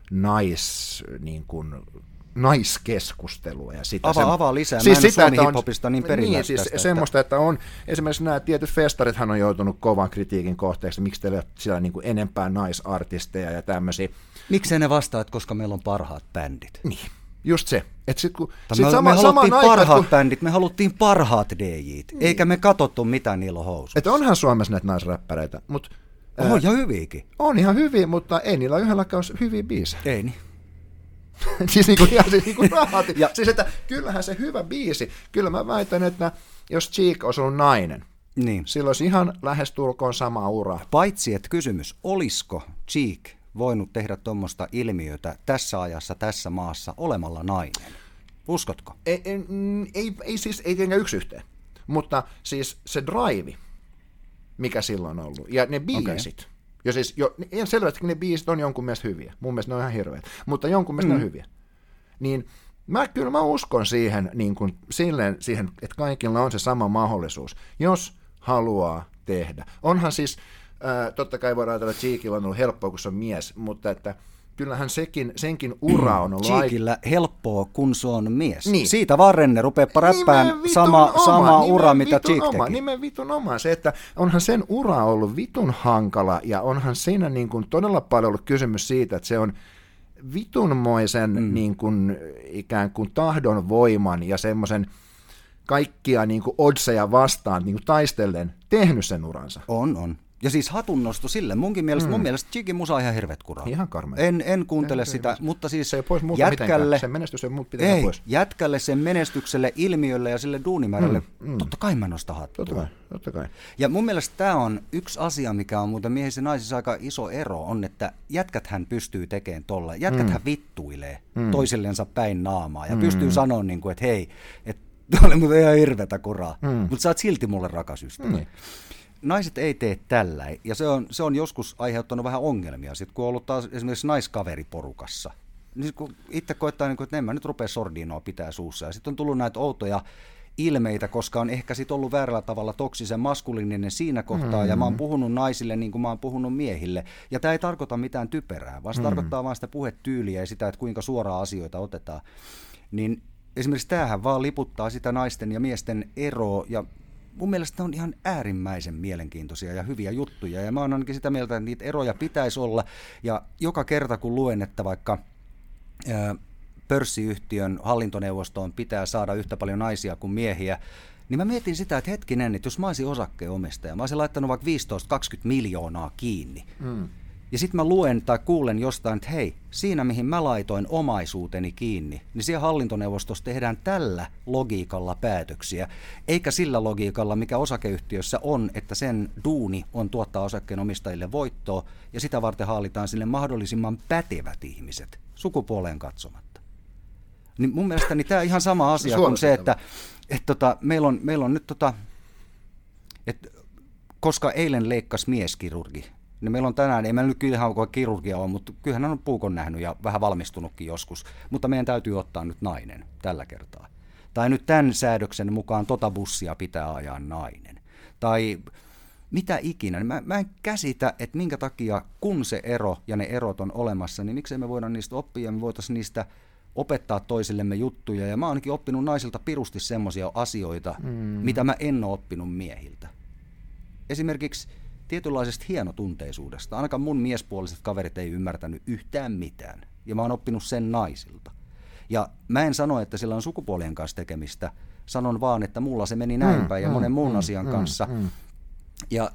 S1: naiskeskustelua. Ja sitä
S2: avaa lisää. Siis mä en Suomi hiphopista niin perillä
S1: niin, siis semmoista, että on esimerkiksi nämä tietyt festarithan on joutunut kovan kritiikin kohteeksi, miksi teillä on siellä niin kuin enempää naisartisteja ja tämmöisiä.
S2: Miksei ne vastaa, että koska meillä on parhaat bändit?
S1: Niin, just se. Että
S2: me haluttiin parhaat bändit, me haluttiin parhaat DJt, eikä me katsottu mitään niillä on housuissa.
S1: Että onhan Suomessa näitä naisräppäreitä, mutta
S2: ja hyviäkin.
S1: On ihan hyviä, mutta ei niillä yhdelläkään ole hyviä biisejä.
S2: Ei niin.
S1: siis rahat. Siis että kyllähän se hyvä biisi, kyllä mä väitän, että jos Cheek olisi ollut nainen, niin sillä olisi ihan lähestulkoon sama ura.
S2: Paitsi että kysymys, olisiko Cheek voinut tehdä tuommoista ilmiötä tässä ajassa, tässä maassa olemalla nainen? Uskotko?
S1: Ei tietenkään yksi yhteen, mutta siis se drive, mikä silloin on ollut, ja ne biisit. Okay. Ja siis ihan selvästi ne biisit on jonkun mielestä hyviä. Mun mielestä ne on ihan hirveät, mutta jonkun mielestä ne on hyviä. Niin kyllä mä uskon siihen, niin kuin, siihen, että kaikilla on se sama mahdollisuus, jos haluaa tehdä. Onhan siis, totta kai voidaan ajatella, että Cheekillä on ollut helppoa, kun se on mies, mutta että kyllähän senkin ura on ollut
S2: Cheekillä helppoa, kun se on mies. Niin. Siitä vaan Renne, rupeapa räppään sama ura, mitä Cheek teki.
S1: Nimen vitun oma. Se, että onhan sen ura ollut vitun hankala, ja onhan siinä niin kuin todella paljon ollut kysymys siitä, että se on vitunmoisen niin kuin, ikään kuin tahdon voiman ja semmoisen kaikkia niin kuin oddseja vastaan niin kuin taistellen tehnyt sen uransa.
S2: On. Ja siis hatunnosto sille. Mun mielestä Cheekin musa on ihan hirveet kuraa.
S1: Ihan karmea.
S2: En kuuntele sitä, mutta siis
S1: se ei pois jätkälle, sen menestys ei pitää pois.
S2: Jätkälle, sen menestykselle, ilmiölle ja sille duunimäärälle, totta kai mä nostan hattua.
S1: Totta kai.
S2: Ja mun mielestä tämä on yksi asia, mikä on muuten miehissä ja naisissa aika iso ero, on, että jätkäthän pystyy tekemään tolla. Jätkäthän vittuilee toisillensa päin naamaa ja pystyy sanoa, niin kuin, että hei, että oli muuten ihan hirveätä kuraa, mutta sä oot silti mulle rakas ystävä. Naiset ei tee tällä, ja se on joskus aiheuttanut vähän ongelmia, sit kun on ollut taas esimerkiksi naiskaveriporukassa. Niin kun itse koettaa, että en mä nyt rupea sordinoa pitää suussa, ja sitten on tullut näitä outoja ilmeitä, koska on ehkä sit ollut väärällä tavalla toksisen maskuliininen siinä kohtaa, ja mä oon puhunut naisille niin kuin mä oon puhunut miehille, ja tämä ei tarkoita mitään typerää, vaan se tarkoittaa vaan sitä puhetyyliä ja sitä, että kuinka suoraan asioita otetaan. Niin esimerkiksi tämähän vaan liputtaa sitä naisten ja miesten eroa, ja mun mielestä ne on ihan äärimmäisen mielenkiintoisia ja hyviä juttuja, ja mä oon ainakin sitä mieltä, että niitä eroja pitäisi olla, ja joka kerta kun luen, että vaikka pörssiyhtiön hallintoneuvostoon pitää saada yhtä paljon naisia kuin miehiä, niin mä mietin sitä, että hetkinen, että jos mä olisin osakkeenomistaja, mä olisin laittanut vaikka 15-20 miljoonaa kiinni. Ja sitten mä luen tai kuulen jostain, että hei, siinä mihin mä laitoin omaisuuteni kiinni, niin siellä hallintoneuvostossa tehdään tällä logiikalla päätöksiä, eikä sillä logiikalla, mikä osakeyhtiössä on, että sen duuni on tuottaa osakkeenomistajille voittoa, ja sitä varten haalitaan sille mahdollisimman pätevät ihmiset, sukupuoleen katsomatta. Niin mun mielestäni tämä on ihan sama asia kuin se, että meillä on nyt koska eilen leikkasi mieskirurgi, niin meillä on tänään, ei meillä nyt kyllä ihan kirurgia ole, mutta kyllähän hän on puukon nähnyt ja vähän valmistunutkin joskus, mutta meidän täytyy ottaa nyt nainen tällä kertaa. Tai nyt tämän säädöksen mukaan bussia pitää ajaa nainen. Tai mitä ikinä. Mä en käsitä, että minkä takia, kun se ero ja ne erot on olemassa, niin miksei me voida niistä oppia ja me voitaisiin niistä opettaa toisillemme juttuja. Ja mä oon ainakin oppinut naisilta pirusti semmoisia asioita, mitä mä en ole oppinut miehiltä. Esimerkiksi tietynlaisesta hienotunteisuudesta. Ainakaan mun miespuoliset kaverit ei ymmärtänyt yhtään mitään. Ja mä oon oppinut sen naisilta. Ja mä en sano, että sillä on sukupuolien kanssa tekemistä. Sanon vaan, että mulla se meni näin päin ja monen muun asian kanssa. Ja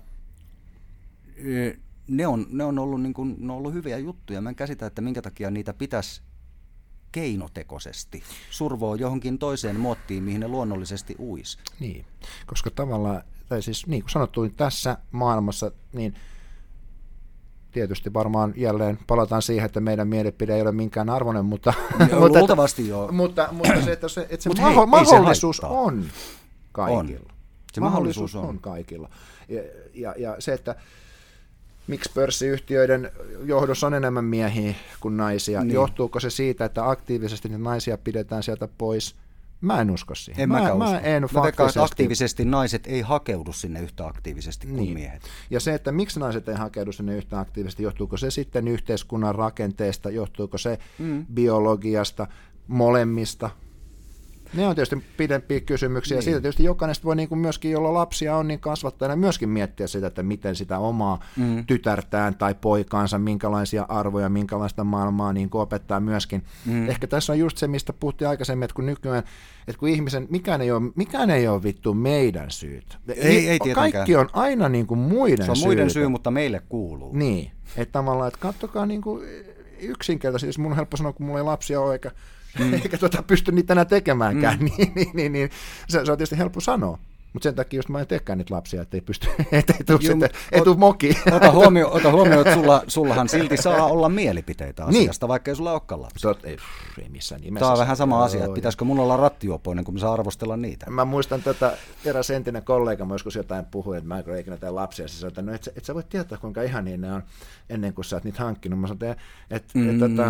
S2: ne on ollut, niin kuin, ne on ollut hyviä juttuja. Mä en käsitä, että minkä takia niitä pitäisi keinotekoisesti survoa johonkin toiseen muottiin, mihin ne luonnollisesti uisi.
S1: Niin, koska tavallaan, tai siis niin kuin sanottu, niin tässä maailmassa, niin tietysti varmaan jälleen palataan siihen, että meidän mielipide ei ole minkään arvoinen, mutta
S2: luultavasti joo.
S1: Mutta se, että se mahdollisuus on kaikilla.
S2: Se mahdollisuus on
S1: kaikilla. Ja se, että miksi pörssiyhtiöiden johdossa on enemmän miehiä kuin naisia, niin johtuuko se siitä, että aktiivisesti niitä naisia pidetään sieltä pois? Mä en usko siihen. Mä en faktisesti.
S2: Aktiivisesti naiset ei hakeudu sinne yhtä aktiivisesti kuin miehet.
S1: Ja se, että miksi naiset ei hakeudu sinne yhtä aktiivisesti, johtuuko se sitten yhteiskunnan rakenteesta, johtuuko se biologiasta, molemmista? Ne on tietysti pidempiä kysymyksiä, ja siitä tietysti jokainen voi niin kuin myöskin, jolla lapsia on, niin kasvattajana myöskin miettiä sitä, että miten sitä omaa tytärtään tai poikaansa, minkälaisia arvoja, minkälaista maailmaa niin kuin opettaa myöskin. Ehkä tässä on just se, mistä puhuttiin aikaisemmin, että kun nykyään, että kun ihmisen, mikään ei ole vittu meidän syyt.
S2: Ei
S1: kaikki on aina niin kuin muiden
S2: syytä. Se on muiden syy, mutta meille kuuluu.
S1: Niin, että tavallaan, että katsokaa niin kuin yksinkertaisesti, jos mun on helppo sanoa, kun mulla ei lapsia ole, eikä pysty niitä enää tekemäänkään, niin se on tietysti helppo sanoa. Mutta sen takia just mä en teekään niitä lapsia, ettei pysty, ei tule mokiin.
S2: Ota huomioon, että sullahan silti saa olla mielipiteitä asiasta, niin, vaikka ei sulla olekaan lapsia.
S1: Ei missään nimessä.
S2: Tämä on vähän sama asia, että pitäisikö mun olla rattijuopoinen, kun mä saan arvostella niitä.
S1: Mä muistan eräs entinen kollega, mä joskus jotain puhui, että mä en ikinä tee lapsia, se sanoi, että no et sä voi tietää, kuinka ihania ne on ennen kuin sä oot niitä hankkinut. Mä sanoin, että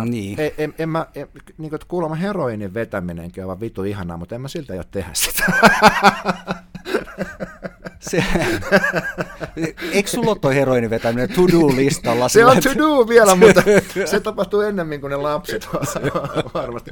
S1: niin kuin kuulemma heroinin vetäminenkin on vaan vitu ihanaa, mutta en mä siltä jo tehdä sitä.
S2: Eikö sulla ole toi heroinin vetäminen to-do-listalla?
S1: Se on to-do vielä, mutta se tapahtuu ennemmin kuin ne lapset varmasti.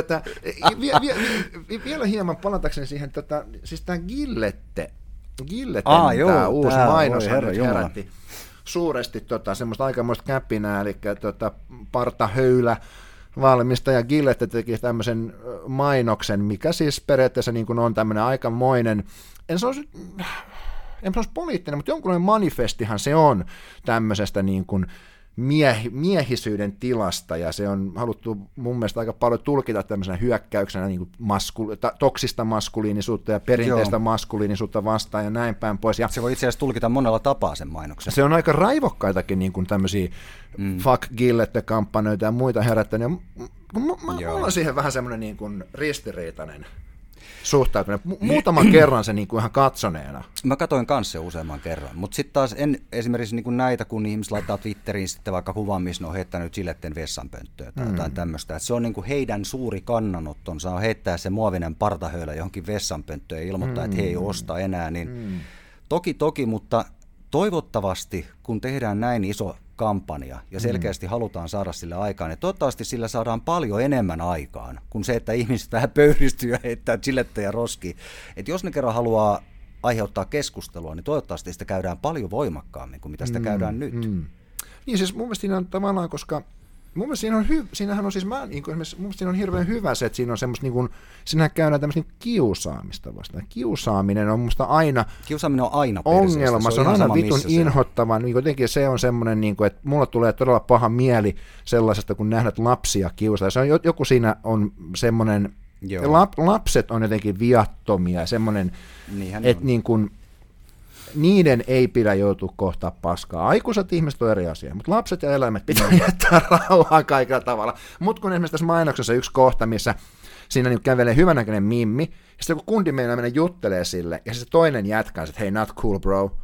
S1: Vielä hieman palatakseni siihen, siis tämä Gillette tämä uusi mainos herätti suuresti semmoista aikamoista käppinää, eli partahöylä valmistaja Gillette teki tämmöisen mainoksen, mikä siis periaatteessa niin kuin on tämmöinen aikamoinen, en sanoisi poliittinen, mutta jonkunlainen manifestihan se on tämmöisestä niin kuin miehisyyden tilasta, ja se on haluttu mun mielestä aika paljon tulkita tämmöisenä hyökkäyksenä niin kuin toksista maskuliinisuutta ja perinteistä maskuliinisuutta vastaan ja näin päin pois. Ja
S2: se voi itse asiassa tulkita monella tapaa sen mainoksen.
S1: Se on aika raivokkaitakin niin kuin tämmöisiä fuck Gillette-kampanjoita ja muita herättänyt. Mulla on siihen vähän semmoinen niin kuin ristiriitainen suhtautuminen. Muutaman kerran se niin kuin ihan katsoneena.
S2: Mä katsoin kanssa se useamman kerran, mutta sitten taas en esimerkiksi niin kuin näitä, kun ihmiset laittaa Twitteriin sitten vaikka kuvan, missä ne on heittänyt Gilletten vessanpönttöä tai jotain tämmöistä. Se on niin kuin heidän suuri kannanottonsa on heittää se muovinen partahöylä johonkin vessanpönttöön ja ilmoittaa, että he ei osta enää. Niin toki, mutta toivottavasti, kun tehdään näin iso kampanja ja selkeästi halutaan saada sille aikaan, niin toivottavasti sillä saadaan paljon enemmän aikaan kuin se, että ihmiset vähän pöyristyy ja heittää Gillettejä roskiin. Että jos ne kerran haluaa aiheuttaa keskustelua, niin toivottavasti sitä käydään paljon voimakkaammin kuin mitä sitä käydään nyt.
S1: Niin siis mun mielestä siinä on tavallaan, koska mun mielestä siinähän on siis, niin kuin esimerkiksi, mun mielestä siinä on hirveän hyvä se, että siinä on semmoista, niin kuin, siinähän käydään tämmöistä niin kiusaamista vastaan. Kiusaaminen on musta aina ongelma, se on aina vitun inhottava, niin jotenkin se on semmoinen, niin kuin, että mulla tulee todella paha mieli sellaisesta, kun nähdään lapsia kiusata. Se on joku siinä on semmoinen, lapset on jotenkin viattomia, semmoinen, että niin kuin, niiden ei pidä joutua kohtaa paskaa. Aikuiset ihmiset on eri asia, mutta lapset ja eläimet pitää jättää rauhaan kaikilla tavalla. Mutta kun esimerkiksi tässä mainoksessa yksi kohta, missä siinä niin kävelee hyvänäköinen mimmi, ja sitten joku kundi mennä juttelee sille, ja se toinen jätkää, että hei, not cool bro.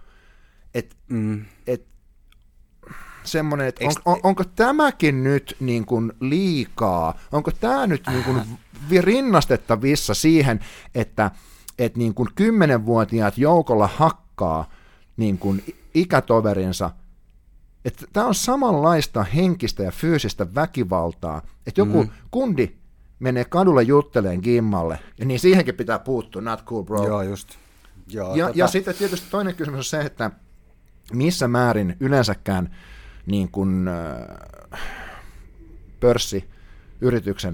S1: Semmoinen, että onko tämäkin nyt niin kuin liikaa? Onko tämä nyt niin kuin rinnastettavissa siihen, että niin kuin 10-vuotiaat joukolla hakkaa niin kuin ikätoverinsa, että tämä on samanlaista henkistä ja fyysistä väkivaltaa, että joku kundi menee kadulle jutteleen gimmalle, ja niin siihenkin pitää puuttua, not cool bro.
S2: Joo, just. Joo,
S1: ja sitten tietysti toinen kysymys on se, että missä määrin yleensäkään niin kuin pörssiyrityksen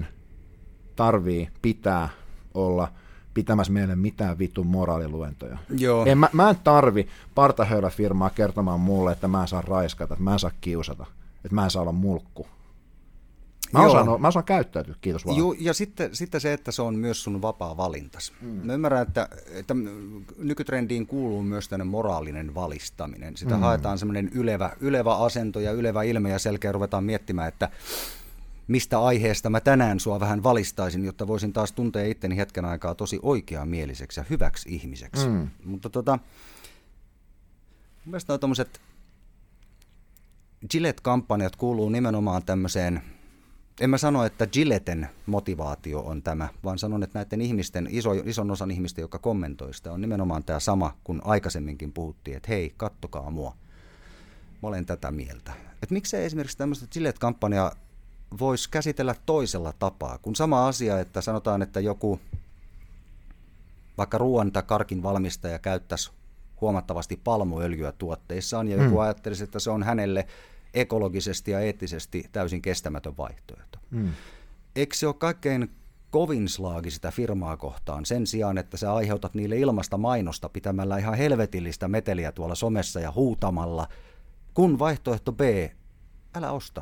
S1: pitää olla pitämässä meille mitään vitun moraaliluentoja.
S2: Joo.
S1: Mä en tarvi partahöylä-firmaa kertomaan mulle, että mä en saa raiskata, että mä en saa kiusata, että mä en saa olla mulkku. Mä osaan käyttäytyä, kiitos vaan.
S2: Joo, ja sitten se, että se on myös sun vapaa valintas. Mä ymmärrän, että nykytrendiin kuuluu myös tämmöinen moraalinen valistaminen. Sitä haetaan semmoinen ylevä asento ja ylevä ilme, ja selkeä ruvetaan miettimään, että mistä aiheesta mä tänään sua vähän valistaisin, jotta voisin taas tuntea itteni hetken aikaa tosi oikeamieliseksi ja hyväksi ihmiseksi. Mutta mun mielestä tommoset Gillette-kampanjat kuuluu nimenomaan tämmöiseen, en mä sano, että Gilletten motivaatio on tämä, vaan sanon, että näiden ihmisten, ison osan ihmistä, joka kommentoi sitä, on nimenomaan tämä sama, kun aikaisemminkin puhuttiin, että hei, kattokaa mua. Mä olen tätä mieltä. Että miksei esimerkiksi tämmöistä Gillette-kampanjaa voisi käsitellä toisella tapaa, kun sama asia, että sanotaan, että joku vaikka ruoan tai karkin valmistaja käyttäisi huomattavasti palmuöljyä tuotteissaan, ja joku ajattelisi, että se on hänelle ekologisesti ja eettisesti täysin kestämätön vaihtoehto. Eikö se ole kaikkein kovin slaagi sitä firmaa kohtaan sen sijaan, että sä aiheutat niille ilmasta mainosta pitämällä ihan helvetillistä meteliä tuolla somessa ja huutamalla, kun vaihtoehto B, älä osta.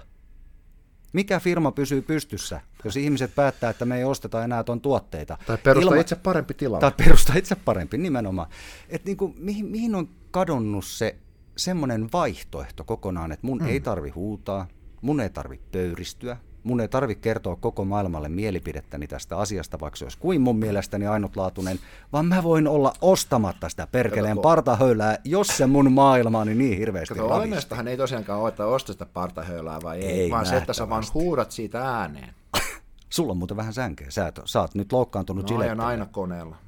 S2: Mikä firma pysyy pystyssä, jos ihmiset päättää, että me ei osteta enää tuon tuotteita?
S1: Tai perusta itse parempi tilalle.
S2: Tai perusta itse parempi, nimenomaan. Että niin kuin, mihin on kadonnut se semmoinen vaihtoehto kokonaan, että mun ei tarvi huutaa, mun ei tarvi pöyristyä, mun ei tarvi kertoa koko maailmalle mielipidettäni tästä asiasta, vaikka se olisi kuin mun mielestäni ainutlaatuinen, vaan mä voin olla ostamatta sitä perkeleen partahöylää, jos se mun maailmaani niin hirveästi ravistaa.
S1: Olennaistahan ei tosiaankaan ole, että ostaa sitä partahöylää vai ei vaan se, että sä vaan huudat siitä ääneen.
S2: Sulla on muuten vähän sänkeä, sä oot nyt loukkaantunut Gilletteen.
S1: Ajan aina koneella.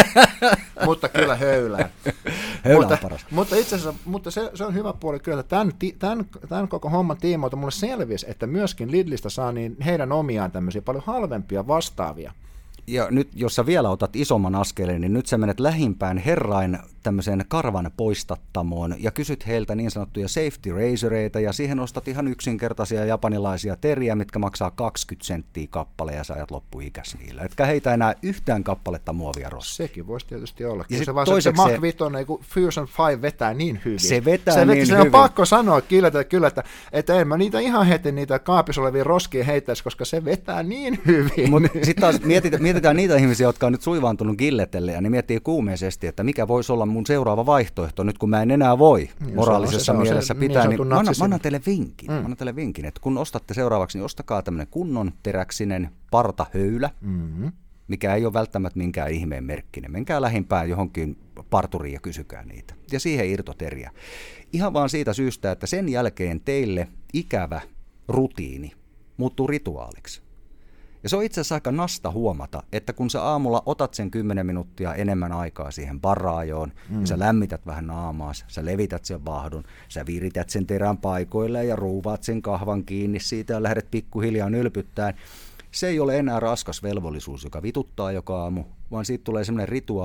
S1: Mutta kyllä höylää.
S2: Höylä on paras.
S1: Mutta itse asiassa se on hyvä puoli kyllä, että tämän koko homman tiimoilta mulle selvisi, että myöskin Lidlistä saa niin heidän omiaan tämmöisiä paljon halvempia vastaavia.
S2: Ja nyt, jos sä vielä otat isomman askeleen, niin nyt sä menet lähimpään herrain tämmöiseen karvan poistattamoon ja kysyt heiltä niin sanottuja safety razoreita ja siihen ostat ihan yksinkertaisia japanilaisia teriä, mitkä maksaa 20 senttiä kappale ja sä ajat loppuikäs niillä. Etkä heitä enää yhtään kappaletta muovia roskia.
S1: Sekin voisi tietysti olla.
S2: Ja
S1: se vaan se Mach 5, kun Fusion 5 vetää niin hyvin.
S2: Se vetää niin
S1: se
S2: hyvin.
S1: On pakko sanoa kyllä, että en mä niitä ihan heti niitä kaapissa olevia roskia heittäisi, koska se vetää niin hyvin.
S2: Sitten taas mietitään niitä ihmisiä, jotka on nyt suivaantunut Gillettelle ja ne miettii kuumeisesti, että mikä voisi olla mun seuraava vaihtoehto nyt, kun mä en enää voi moraalisessa mielessä pitää. Niin mä annan teille vinkin, että kun ostatte seuraavaksi, niin ostakaa tämmöinen kunnon teräksinen partahöylä, mikä ei ole välttämättä minkään ihmeen merkkinen. Menkää lähimpään johonkin parturiin ja kysykää niitä. Ja siihen irtoteriä. Ihan vaan siitä syystä, että sen jälkeen teille ikävä rutiini muuttuu rituaaliksi. Ja se on itse asiassa aika nasta huomata, että kun sä aamulla otat sen 10 minuuttia enemmän aikaa siihen barraajoon, ja sä lämmität vähän naamaas, sä levität sen vahdun, sä virität sen terän paikoille ja ruuvaat sen kahvan kiinni siitä ja lähdet pikkuhiljaa nylpyttämään, se ei ole enää raskas velvollisuus, joka vituttaa joka aamu, vaan siitä tulee semmoinen rituaali,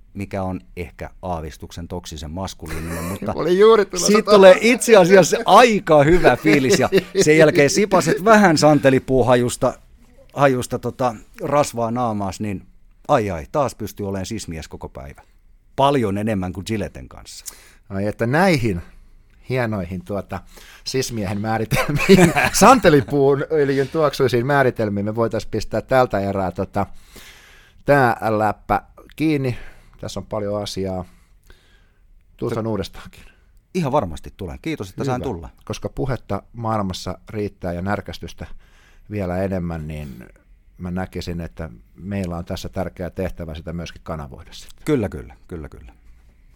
S2: mikä on ehkä aavistuksen toksisen maskuliininen, mutta
S1: siitä
S2: tulee itse asiassa aika hyvä fiilis, ja sen jälkeen sipaset vähän santelipuuhajusta rasvaa naamaas, niin ai, taas pystyy olemaan sismies koko päivä. Paljon enemmän kuin Gilletten kanssa.
S1: Ai, että näihin hienoihin sismiehen määritelmiin, santelipuun öljyn tuoksuisiin määritelmiin me voitaisiin pistää tältä erää tämä läppä kiinni. Tässä on paljon asiaa. Tuossa uudestaankin.
S2: Ihan varmasti tulen. Kiitos, että sain tulla.
S1: Koska puhetta maailmassa riittää ja närkästystä vielä enemmän, niin mä näkisin, että meillä on tässä tärkeä tehtävä sitä myöskin kanavoida.
S2: Kyllä.